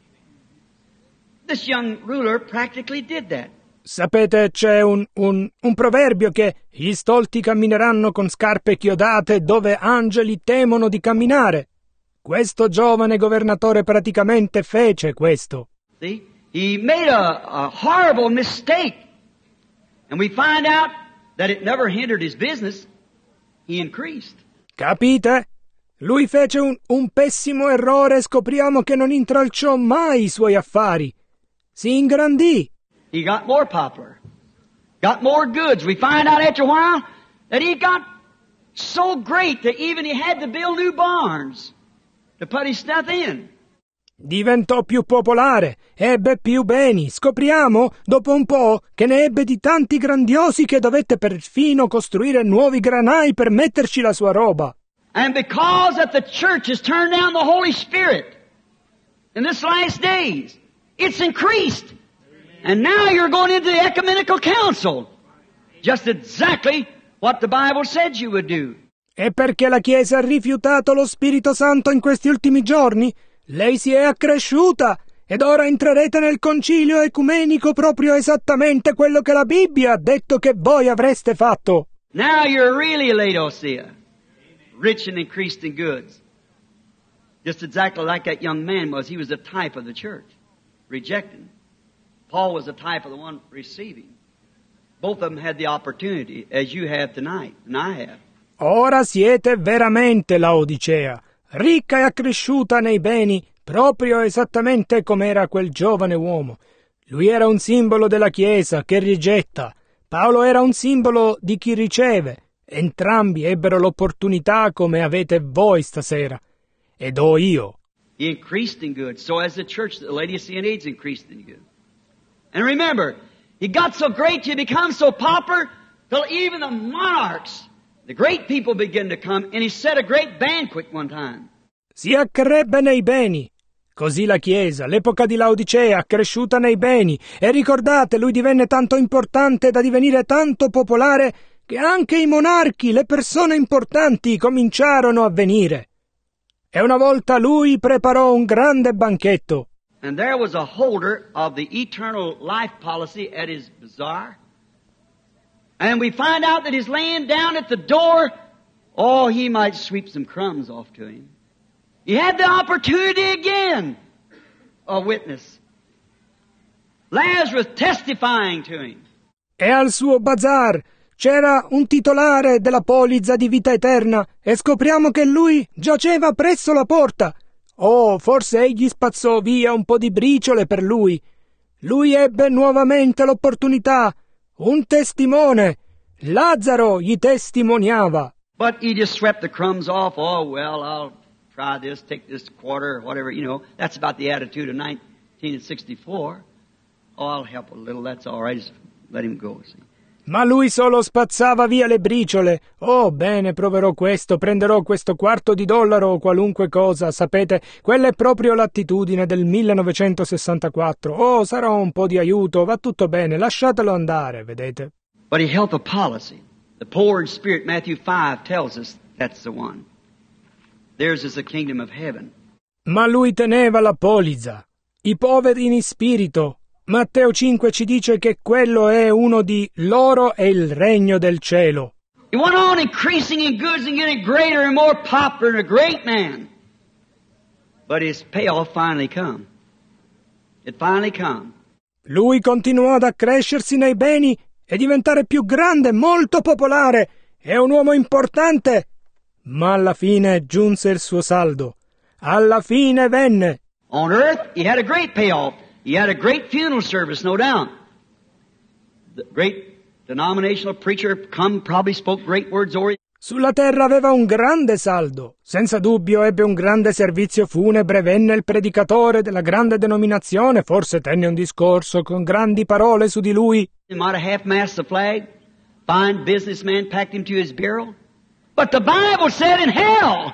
This young ruler practically did that. Sapete, c'è un, un, un proverbio che gli stolti cammineranno con scarpe chiodate dove angeli temono di camminare. Questo giovane governatore praticamente fece questo. See? He made a, a horrible mistake. And we find out that it never hindered his business. He increased. Capite? Lui fece un, un pessimo errore e scopriamo che non intralciò mai i suoi affari. Si ingrandì. He got more popular. Got more goods. We find out after a while that he got so great that even he had to build new barns to put his stuff in. Diventò più popolare, ebbe più beni. Scopriamo, dopo un po', che ne ebbe di tanti grandiosi che dovette perfino costruire nuovi granai per metterci la sua roba. And because that the church has turned down the Holy Spirit in this last days, it's increased. And now you're going into the ecumenical council. Just exactly what the Bible said you would do. E perché la Chiesa ha rifiutato lo Spirito Santo in questi ultimi giorni? Lei si è accresciuta ed ora entrerete nel concilio ecumenico proprio esattamente quello che la Bibbia ha detto che voi avreste fatto. Now you're really Laodicea, rich and increased in goods. Just exactly like that young man was. He was a type of the church, rejecting. Paul was a type of the one receiving. Both of them had the opportunity, as you have tonight, and I have. Ora siete veramente Laodicea, ricca e accresciuta nei beni, proprio esattamente come era quel giovane uomo. Lui era un simbolo della Chiesa che rigetta. Paolo era un simbolo di chi riceve. Entrambi ebbero l'opportunità come avete voi stasera. Ed ho io. He increased in goods, so as the church, the Laodicean age increased in goods. And remember, he got so great, he became so popular, till even the monarchs, the great people began to come, and he set a great banquet one time. Si accrebbe nei beni. Così la Chiesa, l'epoca di Laodicea, accresciuta nei beni. E ricordate, lui divenne tanto importante da divenire tanto popolare che anche i monarchi, le persone importanti, cominciarono a venire. E una volta lui preparò un grande banchetto. And there was a holder of the eternal life policy at his bazaar. And we find out that he's laying down at the door. Oh, he might sweep some crumbs off to him. He had the opportunity again. A witness. Lazarus testifying to him. E al suo bazar c'era un titolare della polizza di vita eterna e scopriamo che lui giaceva presso la porta. Oh, forse egli spazzò via un po' di briciole per lui. Lui ebbe nuovamente l'opportunità. Un testimone. Lazzaro gli testimoniava. But he just swept the crumbs off. Oh, well, I'll try this, take this quarter, whatever, you know. That's about the attitude of eighteen sixty-four. Oh, I'll help a little. That's all right. Just let him go. See. Ma lui solo spazzava via le briciole. Oh, bene, proverò questo, prenderò questo quarto di dollaro o qualunque cosa. Sapete, quella è proprio l'attitudine del millenovecentosessantaquattro. Oh, sarò un po' di aiuto, va tutto bene, lasciatelo andare, vedete. But he held a policy. The poor in spirit, Matthew five tells us that's the one. Theirs is the kingdom of heaven. Ma lui teneva la polizza. I poveri in spirito. Matteo cinque ci dice che quello è uno di loro è il regno del cielo. He went on increasing in goods and getting greater and more popular and a great man. But his payoff finally come. It finally come. Lui continuò ad accrescersi nei beni e diventare più grande, molto popolare. È un uomo importante. Ma alla fine giunse il suo saldo. Alla fine venne. On earth, he had a great payoff. He had a great funeral service, no doubt. The great denominational preacher come, probably spoke great words over it. Sulla terra aveva un grande saldo. Senza dubbio ebbe un grande servizio funebre, venne il predicatore della grande denominazione, forse tenne un discorso con grandi parole su di lui. He might have half-mast the flag. Fine businessman packed him to his burial. But the Bible said in hell,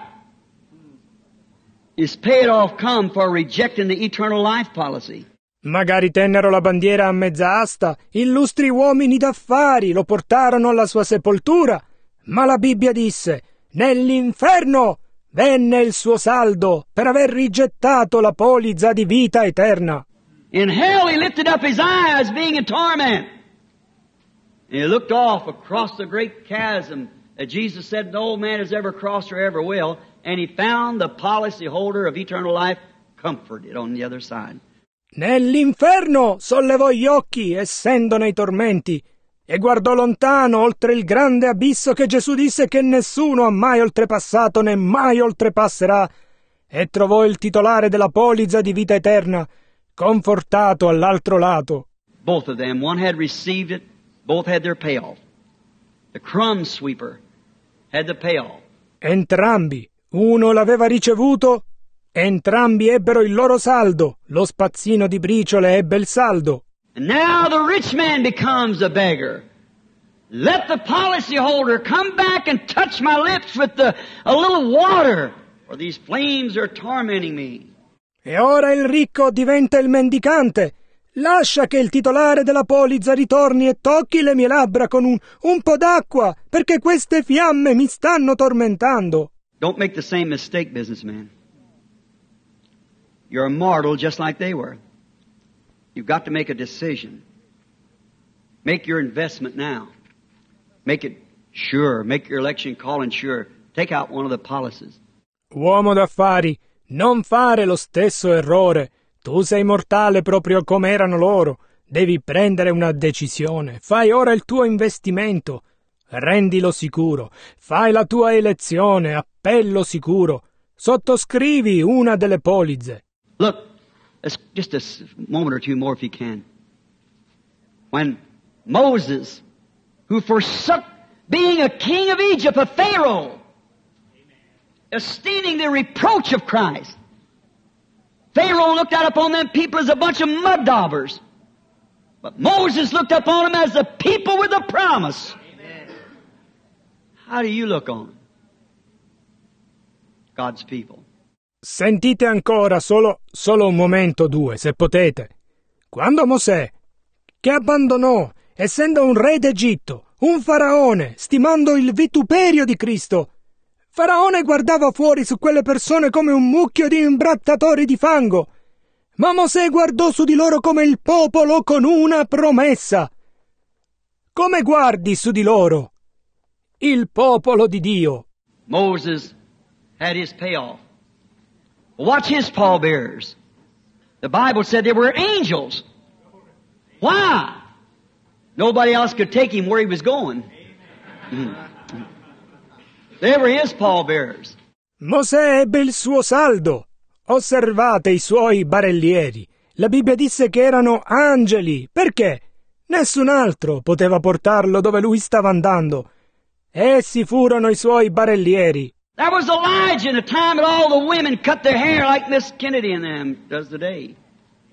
his payoff come for rejecting the eternal life policy. Magari tennero la bandiera a mezza asta, illustri uomini d'affari lo portarono alla sua sepoltura, ma la Bibbia disse, nell'inferno venne il suo saldo per aver rigettato la polizza di vita eterna. In hell he lifted up his eyes being in torment. And he looked off across the great chasm that Jesus said no man has ever crossed or ever will, and he found the policy holder of eternal life comforted on the other side. Nell'inferno sollevò gli occhi, essendo nei tormenti, e guardò lontano oltre il grande abisso che Gesù disse che nessuno ha mai oltrepassato né mai oltrepasserà, e trovò il titolare della polizza di vita eterna, confortato all'altro lato. Both of them, one had received it, both had their payoff. The crumb sweeper had the payoff. Entrambi, uno l'aveva ricevuto, entrambi ebbero il loro saldo, lo spazzino di briciole ebbe il saldo. And now the rich man becomes a beggar. Let the policy holder come back and touch my lips with the, a little water, for these flames are tormenting me. E ora il ricco diventa il mendicante. Lascia che il titolare della polizza ritorni e tocchi le mie labbra con un, un po' d'acqua, perché queste fiamme mi stanno tormentando. Don't make the same mistake, businessman. You're immortal just like they were. You've got to make a decision. Make your investment now. Make it sure. Make your election calling sure. Take out one of the policies. Uomo d'affari, non fare lo stesso errore. Tu sei mortale proprio come erano loro. Devi prendere una decisione. Fai ora il tuo investimento. Rendilo sicuro. Fai la tua elezione, appello sicuro. Sottoscrivi una delle polizze. Look, let's just a moment or two more if you can. When Moses, who forsook being a king of Egypt, a Pharaoh, esteeming the reproach of Christ, Pharaoh looked out upon them people as a bunch of mud daubers. But Moses looked upon them as the people with the promise. Amen. How do you look on them? God's people. Sentite ancora solo, solo un momento o due, se potete. Quando Mosè, che abbandonò, essendo un re d'Egitto, un faraone, stimando il vituperio di Cristo, Faraone guardava fuori su quelle persone come un mucchio di imbrattatori di fango, ma Mosè guardò su di loro come il popolo con una promessa. Come guardi su di loro? Il popolo di Dio. Moses had his payoff. Watch his pallbearers. The Bible said they were angels. Why? Nobody else could take him where he was going. They were his pallbearers. Mosè ebbe il suo saldo. Osservate i suoi barellieri. La Bibbia disse che erano angeli. Perché? Nessun altro poteva portarlo dove lui stava andando. Essi furono i suoi barellieri. That was Elijah in the time that all the women cut their hair like Miss Kennedy and them does today.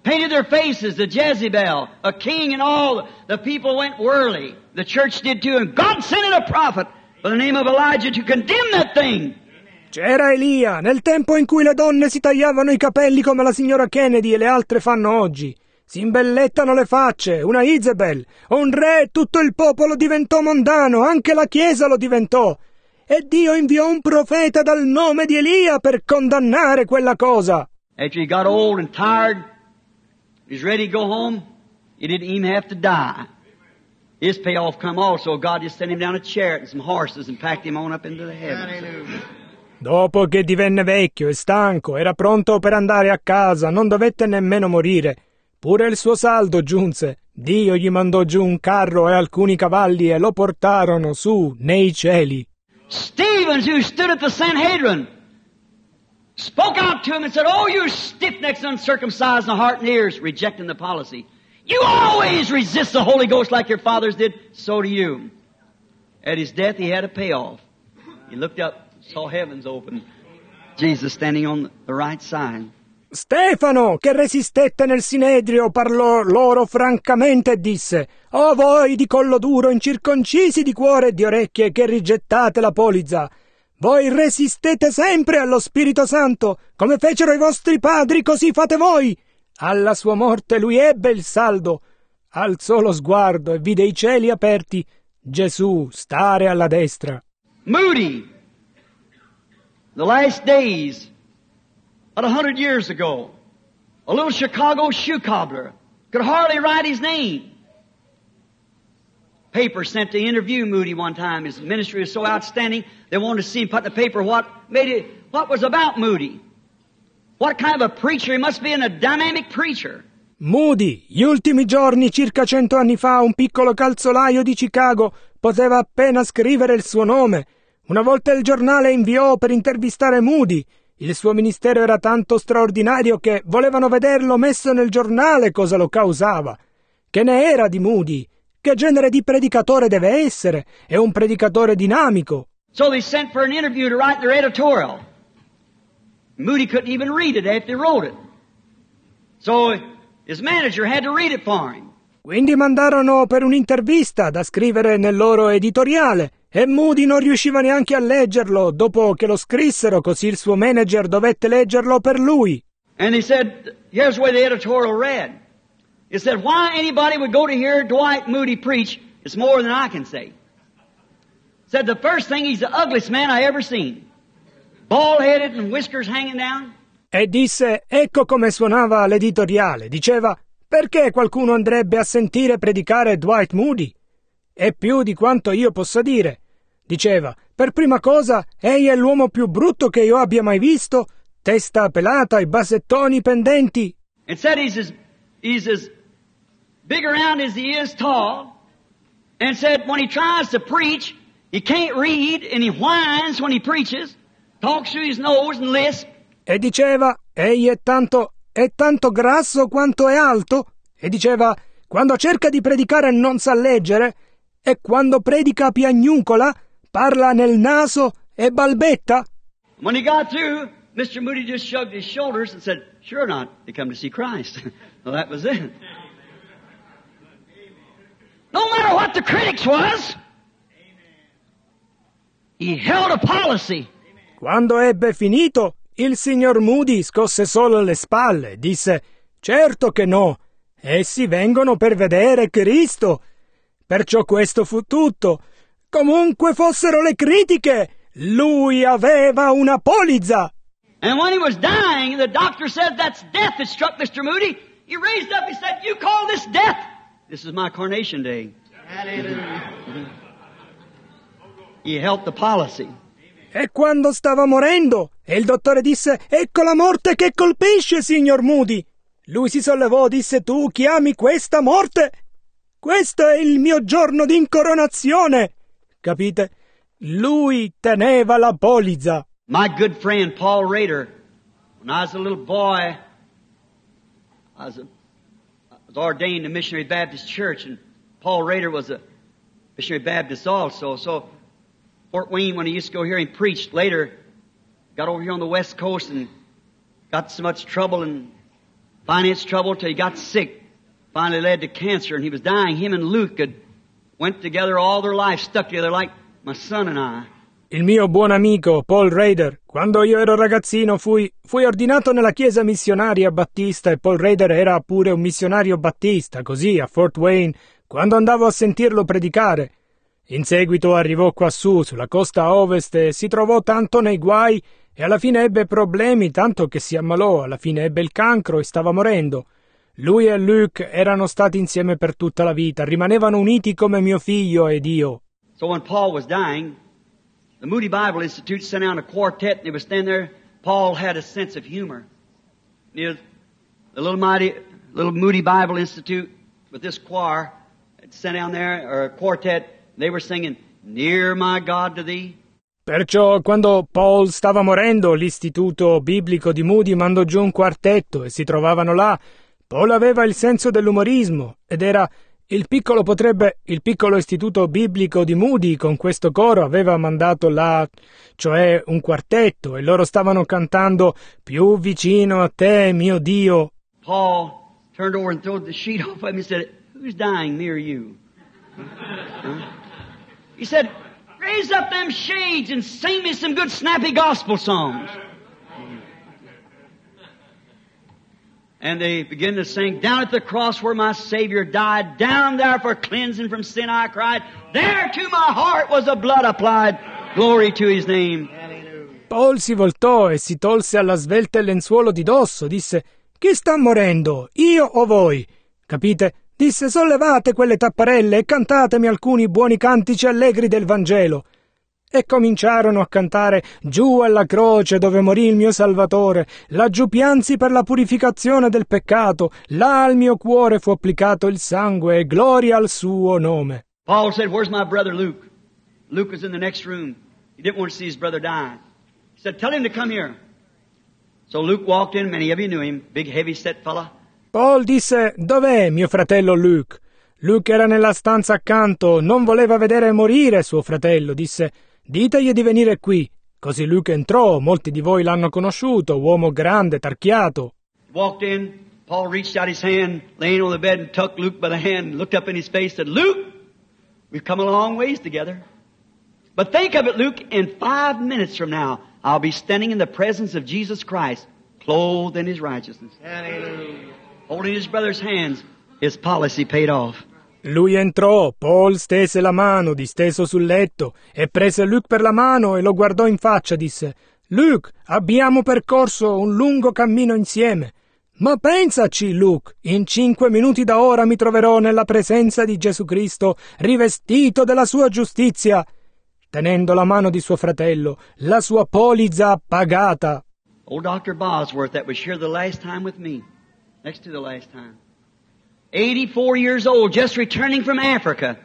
painted their faces to Jezebel, a king, and all the people went whirly. The church did too, and God sent in a prophet by the name of Elijah to condemn that thing. C'era Elia, nel tempo in cui le donne si tagliavano i capelli come la signora Kennedy e le altre fanno oggi. Si imbellettano le facce, una Isabel, un re, tutto il popolo diventò mondano, anche la Chiesa lo diventò. E Dio inviò un profeta dal nome di Elia per condannare quella cosa. After he got old and tired, he was ready to go home, he didn't even have to die. His payoff come also. God just sent him down a chariot and some horses and packed him on up into the heavens. Dopo che divenne vecchio e stanco, era pronto per andare a casa, non dovette nemmeno morire. Pure il suo saldo giunse. Dio gli mandò giù un carro e alcuni cavalli e lo portarono su nei cieli. Stevens, who stood at the Sanhedrin, spoke out to him and said, "Oh, you stiff-necked, uncircumcised in heart and ears," rejecting the policy. "You always resist the Holy Ghost like your fathers did, so do you." At his death, he had a payoff. He looked up, saw heavens open, Jesus standing on the right side. Stefano, che resistette nel Sinedrio, parlò loro francamente e disse: «O voi di collo duro, incirconcisi di cuore e di orecchie, che rigettate la polizza! Voi resistete sempre allo Spirito Santo, come fecero i vostri padri, così fate voi!» Alla sua morte lui ebbe il saldo, alzò lo sguardo e vide i cieli aperti, Gesù stare alla destra. Moody, the last days, about a hundred years ago, a little Chicago shoe cobbler, could hardly write his name. Paper sent to interview Moody one time. His ministry was so outstanding, they wanted to see him put in the paper what made it, what was about Moody. What kind of a preacher? He must be a dynamic preacher. Moody, gli ultimi giorni, circa cento anni fa, un piccolo calzolaio di Chicago, poteva appena scrivere il suo nome. Una volta il giornale inviò per intervistare Moody. Il suo ministero era tanto straordinario che volevano vederlo messo nel giornale cosa lo causava. Che ne era di Moody? Che genere di predicatore deve essere? È un predicatore dinamico. So they sent for an interview to write their editorial. Moody couldn't even read it after they wrote it. So his manager had to read it for him. Quindi mandarono per un'intervista da scrivere nel loro editoriale e Moody non riusciva neanche a leggerlo dopo che lo scrissero, così il suo manager dovette leggerlo per lui. And he said, here's where the editorial read. It said, why anybody would go to hear Dwight Moody preach is more than I can say. Said the first thing, he's the ugliest man I ever seen. Bald-headed and whiskers hanging down. E disse, ecco come suonava l'editoriale. Diceva, perché qualcuno andrebbe a sentire predicare Dwight Moody? E più di quanto io possa dire. Diceva, per prima cosa, egli è l'uomo più brutto che io abbia mai visto, testa pelata e basettoni pendenti. It said he's as, he's as big around as he is tall. And said when he tries to preach, he can't read and he whines when he preaches. Talks through his nose and lisp. E diceva, egli è tanto, è tanto grasso quanto è alto. E diceva, quando cerca di predicare non sa leggere. E quando predica piagnucola, parla nel naso e balbetta. When he got through, Mister Moody just shrugged his shoulders and said, sure not, they come to see Christ. Well, that was it. No matter what the critics was, he held a policy. Quando ebbe finito, il signor Moody scosse solo le spalle e disse, certo che no, essi vengono per vedere Cristo. Perciò questo fu tutto. Comunque fossero le critiche, lui aveva una polizza. And when he was dying, the doctor said that's death that struck Mister Moody. He raised up, he said, you call this death? This is my coronation day. Hallelujah. He held the policy. E quando stava morendo, e il dottore disse, ecco la morte che colpisce, signor Moody. Lui si sollevò e disse, tu chiami questa morte? Questo è il mio giorno d'incoronazione. Capite? Lui teneva la polizza. My good friend Paul Rader, when I was a little boy, I was, a, I was ordained in a Missionary Baptist Church, and Paul Rader was a Missionary Baptist also. So Fort Wayne, when he used to go here and preached, later got over here on the West Coast and got so much trouble and finance trouble till he got sick. Finally led to cancer, and he was dying. Him and Luke had went together all their life, stuck together like my son and I. Il mio buon amico Paul Rader, quando io ero ragazzino fui, fui ordinato nella chiesa missionaria battista e Paul Rader era pure un missionario battista, così a Fort Wayne, quando andavo a sentirlo predicare. In seguito arrivò quassù, sulla costa ovest, e si trovò tanto nei guai e alla fine ebbe problemi, tanto che si ammalò, alla fine ebbe il cancro e stava morendo. Lui e Luke erano stati insieme per tutta la vita, rimanevano uniti come mio figlio ed io. So when Paul was dying, the Moody Bible Institute sent out a quartet, and they were standing there. Paul had a sense of humor. You know, the little mighty, little Moody Bible Institute with this choir had sent down there, or a quartet. They were singing, "Near my God to Thee." Perciò, quando Paul stava morendo, l'istituto biblico di Moody mandò giù un quartetto e si trovavano là. Paul aveva il senso dell'umorismo ed era il piccolo potrebbe il piccolo istituto biblico di Moody con questo coro aveva mandato là, cioè un quartetto, e loro stavano cantando "Più vicino a te, mio Dio". Paul turned over and threw the sheet off him and said, "Who's dying, me or you?" Huh? He said, "Raise up them shades and sing me some good snappy gospel songs." And they begin to sing, "Down at the cross where my Savior died, down there for cleansing from sin I cried, there to my heart was the blood applied, glory to His name." Paul si voltò e si tolse alla svelta il lenzuolo di dosso, disse, "Chi sta morendo, io o voi?" Capite? Disse, "Sollevate quelle tapparelle e cantatemi alcuni buoni cantici allegri del Vangelo." E cominciarono a cantare "Giù alla croce dove morì il mio Salvatore, laggiù piansi per la purificazione del peccato, là al mio cuore fu applicato il sangue e gloria al suo nome." Paul said, "Where's my brother Luke?" Luke was in the next room. He didn't want to see his brother die. He said, "Tell him to come here." So Luke walked in, many of you knew him, big heavy set fella. Paul disse, "Dov'è mio fratello Luke?" Luke era nella stanza accanto, non voleva vedere morire suo fratello, disse, "Ditegli di venire qui." Così Luke entrò, molti di voi l'hanno conosciuto, uomo grande, tarchiato. Walked in, Paul reached out his hand, laying on the bed, and took Luke by the hand, looked up in his face, said, "Luke, we've come a long ways together. But think of it, Luke, in five minutes from now, I'll be standing in the presence of Jesus Christ, clothed in His righteousness." Hallelujah. Holding his brother's hands, his policy paid off. Lui entrò, Paul stese la mano disteso sul letto e prese Luke per la mano e lo guardò in faccia, disse, "Luke, abbiamo percorso un lungo cammino insieme. Ma pensaci, Luke, in cinque minuti da ora mi troverò nella presenza di Gesù Cristo, rivestito della sua giustizia." Tenendo la mano di suo fratello, la sua polizza pagata. Old Doctor Bosworth, that was here the last time with me, next to the last time. eighty-four years old, just returning from Africa.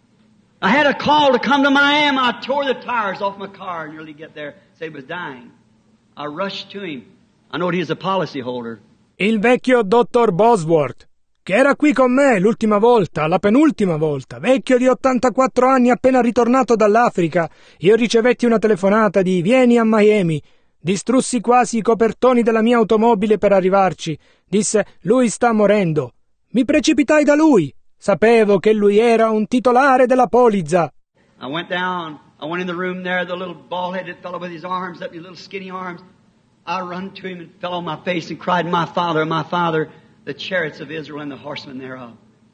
I had a call to come to Miami. I tore the tires off my car and nearly get there. Said he was dying. I rushed to him. I know he was a policy holder. Il vecchio dottor Bosworth, che era qui con me l'ultima volta, la penultima volta, vecchio di ottantaquattro anni appena ritornato dall'Africa, io ricevetti una telefonata di "Vieni a Miami". Distrussi quasi i copertoni della mia automobile per arrivarci. Disse, "Lui sta morendo". Mi precipitai da lui. Sapevo che lui era un titolare della polizza. I went down. I went in the room there, the little bald-headed fellow with his arms up, his little skinny arms. I run to him and fell on my face and cried, "My Father, my Father, the chariots of Israel and the horsemen thereof."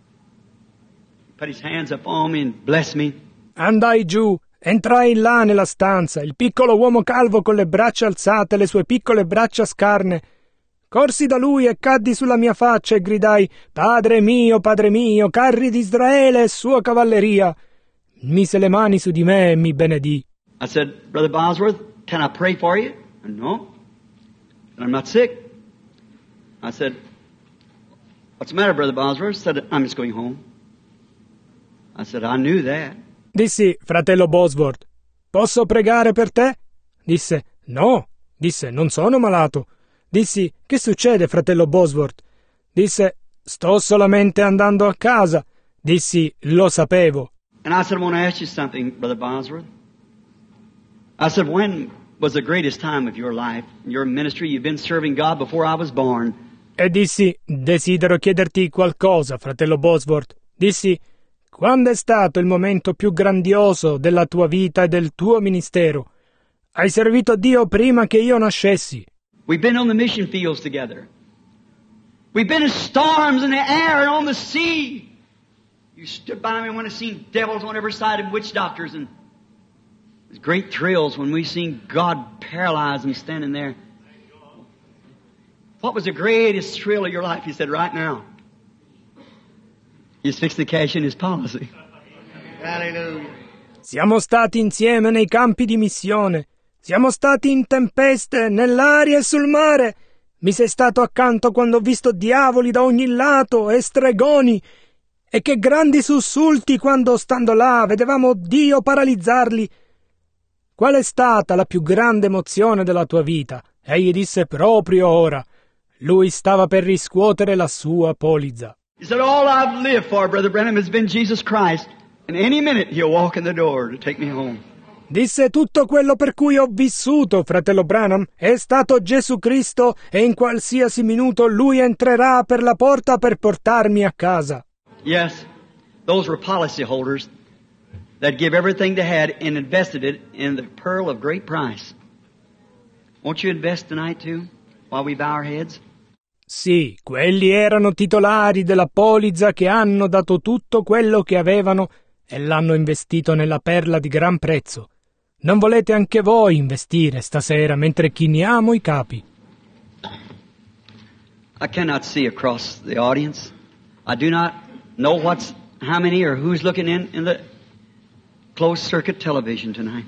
He put his hands up on me and blessed me. Andai giù. Entrai là nella stanza, il piccolo uomo calvo con le braccia alzate, le sue piccole braccia scarne. Corsi da lui e caddi sulla mia faccia e gridai, "Padre mio, Padre mio, carri di Israele e sua cavalleria." Mise le mani su di me e mi benedì. I said, "Brother Bosworth, can I pray for you?" "No. And I'm not sick." I said, "What's the matter, Brother Bosworth?" I said, "I'm just going home." I said, "I knew that." Dissi, "Fratello Bosworth, posso pregare per te?" Disse, "No." Disse, "Non sono malato." Dissi, "Che succede, fratello Bosworth?" Disse, "Sto solamente andando a casa." Dissi, "Lo sapevo." And I said, "I want to ask you something, Brother Bosworth." I said, "When was the greatest time of your life, your ministry? You've been serving God before I was born. E dissi: desidero chiederti qualcosa, fratello Bosworth. Dissi: quando è stato il momento più grandioso della tua vita e del tuo ministero? Hai servito Dio prima che io nascessi. We've been on the mission fields together. We've been in storms in the air and on the sea. You stood by me when I seen devils on every side and witch doctors, and there's great thrills when we seen God paralyze them standing there. What was the greatest thrill of your life? He said, right now. He's fixed the cash in his policy. Hallelujah. Siamo stati insieme nei campi di missione. Siamo stati in tempeste, nell'aria e sul mare. Mi sei stato accanto quando ho visto diavoli da ogni lato e stregoni. E che grandi sussulti quando, stando là, vedevamo Dio paralizzarli. Qual è stata la più grande emozione della tua vita? Egli disse proprio ora. Lui stava per riscuotere la sua polizza. He said, all I've lived for, Brother Branham, has been Jesus Christ. And any minute he'll walk in the door to take me home. Disse: tutto quello per cui ho vissuto, fratello Branham, è stato Gesù Cristo, e in qualsiasi minuto Lui entrerà per la porta per portarmi a casa. Yes, those were policy holders that give everything they had and invested it in the pearl of great price. Won't you invest tonight too, while we bow our heads? Sì, quelli erano titolari della polizza che hanno dato tutto quello che avevano e l'hanno investito nella perla di gran prezzo. Non volete anche voi investire stasera mentre chiniamo i capi? I cannot see across the audience. I do not know what's, how many or who's looking in, in the closed circuit television tonight.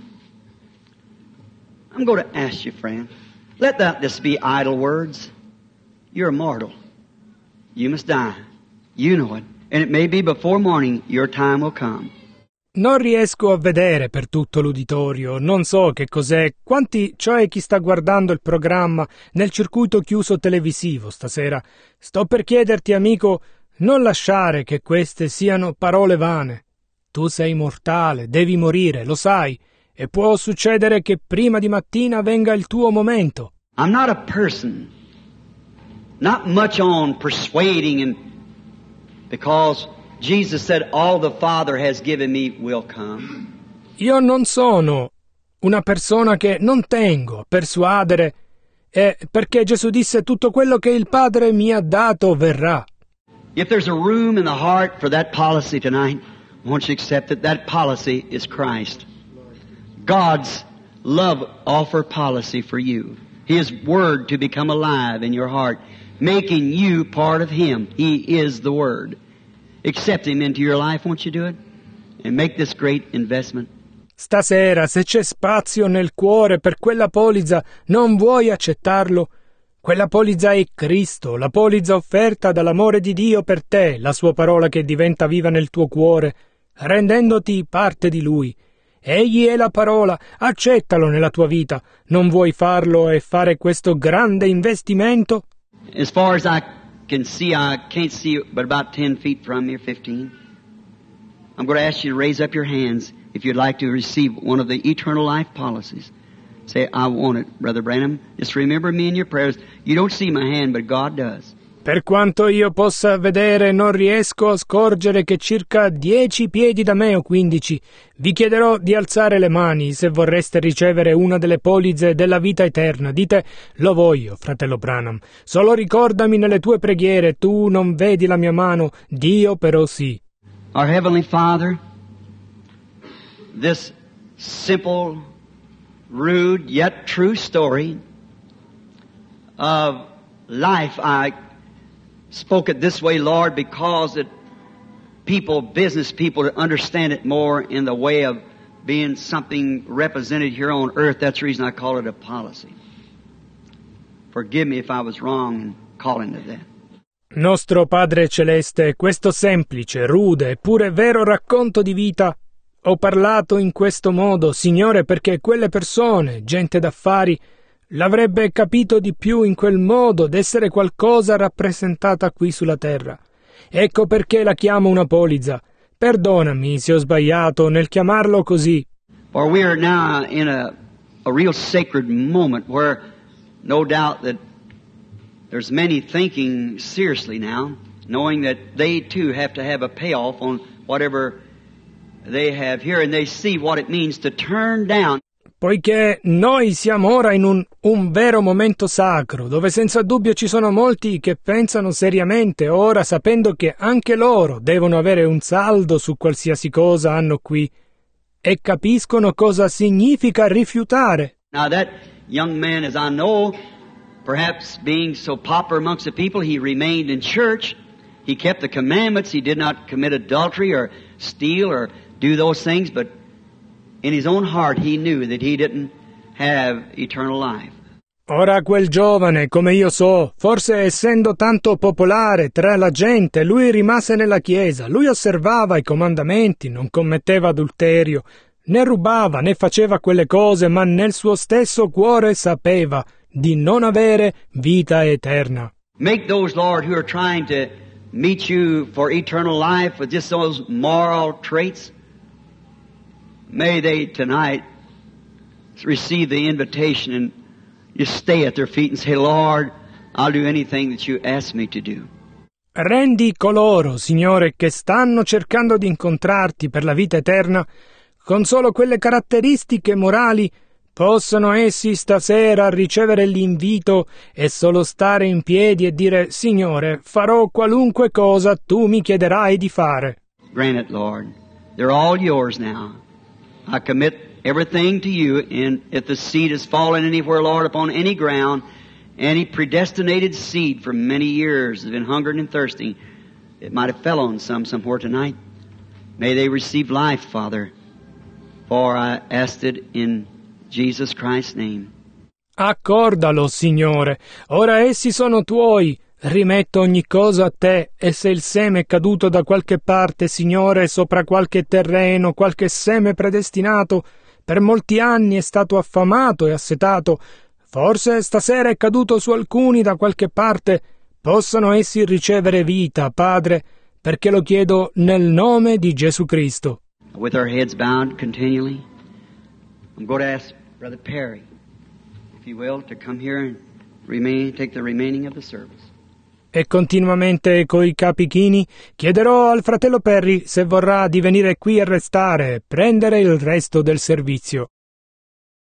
I'm going to ask you, friend, let that just be idle words. You're mortal. You must die. You know it. And it may be before morning your time will come. Non riesco a vedere per tutto l'uditorio, non so che cos'è, quanti, cioè chi sta guardando il programma nel circuito chiuso televisivo stasera. Sto per chiederti, amico, non lasciare che queste siano parole vane. Tu sei mortale, devi morire, lo sai, e può succedere che prima di mattina venga il tuo momento. I'm not a person, not much on persuading, and because Jesus said, all the Father has given me will come. Io non sono una persona che non tengo a persuadere, e perché Gesù disse tutto quello che il Padre mi ha dato verrà. If there's a room in the heart for that policy tonight, won't you accept it? That policy is Christ. God's love offer policy for you. His word to become alive in your heart, making you part of Him. He is the Word. Accept Him into your life, won't you do it? And make this great investment. Stasera, se c'è spazio nel cuore per quella polizza, non vuoi accettarlo? Quella polizza è Cristo, la polizza offerta dall'amore di Dio per te, la sua parola che diventa viva nel tuo cuore, rendendoti parte di Lui. Egli è la parola, accettalo nella tua vita. Non vuoi farlo e fare questo grande investimento? As far as I can see, I can't see but about ten feet from here, fifteen. I'm going to ask you to raise up your hands if you'd like to receive one of the eternal life policies. Say, I want it, Brother Branham. Just remember me in your prayers. You don't see my hand, but God does. Per quanto io possa vedere, non riesco a scorgere che circa dieci piedi da me o quindici. Vi chiederò di alzare le mani se vorreste ricevere una delle polizze della vita eterna. Dite, lo voglio, fratello Branham. Solo ricordami nelle tue preghiere, tu non vedi la mia mano, Dio però sì. Our Heavenly Father, this simple, rude, yet true story of life, I spoke it this way, Lord, because it people, business people, to understand it more in the way of being something represented here on earth. That's the reason I call it a policy. Forgive me if I was wrong in calling it that. Nostro Padre Celeste, questo semplice, rude, eppure vero racconto di vita, ho parlato in questo modo, Signore, perché quelle persone, gente d'affari, l'avrebbe capito di più in quel modo d'essere qualcosa rappresentata qui sulla terra. Ecco perché la chiamo una polizza. Perdonami se ho sbagliato nel chiamarlo così. For we are now in a, a real sacred moment where no doubt that there's many thinking seriously now, knowing that they too have to have a payoff on whatever they have here, and they see what it means to turn down. Poiché noi siamo ora in un, un vero momento sacro, dove senza dubbio ci sono molti che pensano seriamente ora, sapendo che anche loro devono avere un saldo su qualsiasi cosa hanno qui, e capiscono cosa significa rifiutare. Now that young man, as I know, perhaps being so popular amongst the people, he remained in church, he kept the commandments, he did not commit adultery or steal or do those things, but in his own heart he knew that he didn't have eternal life. Ora quel giovane, come io so, forse essendo tanto popolare tra la gente, lui rimase nella chiesa, lui osservava i comandamenti, non commetteva adulterio, né rubava, né faceva quelle cose, ma nel suo stesso cuore sapeva di non avere vita eterna. Make those, Lord, who are trying to meet you for eternal life with just those moral traits, may they tonight receive the invitation and just stay at their feet and say, Lord, I'll do anything that you ask me to do. Rendi coloro, Signore, che stanno cercando di incontrarti per la vita eterna, con solo quelle caratteristiche morali, possano essi stasera ricevere l'invito e solo stare in piedi e dire, Signore, farò qualunque cosa tu mi chiederai di fare. Grant it, Lord. They're all yours now. I commit everything to you, and if the seed has fallen anywhere, Lord, upon any ground, any predestinated seed for many years has been hungering and thirsting, it might have fell on some somewhere tonight. May they receive life, Father, for I asked it in Jesus Christ's name. Accordalo, Signore. Ora essi sono tuoi. Rimetto ogni cosa a te, e se il seme è caduto da qualche parte, Signore, sopra qualche terreno, qualche seme predestinato, per molti anni è stato affamato e assetato, forse stasera è caduto su alcuni da qualche parte, possano essi ricevere vita, Padre, perché lo chiedo nel nome di Gesù Cristo. With our heads bowed continually, I'm going to ask Brother Perry, if you will, to come here and remain, take the remaining of the service. E continuamente coi capi chini chiederò al fratello Perry se vorrà di venire qui a restare e prendere il resto del servizio.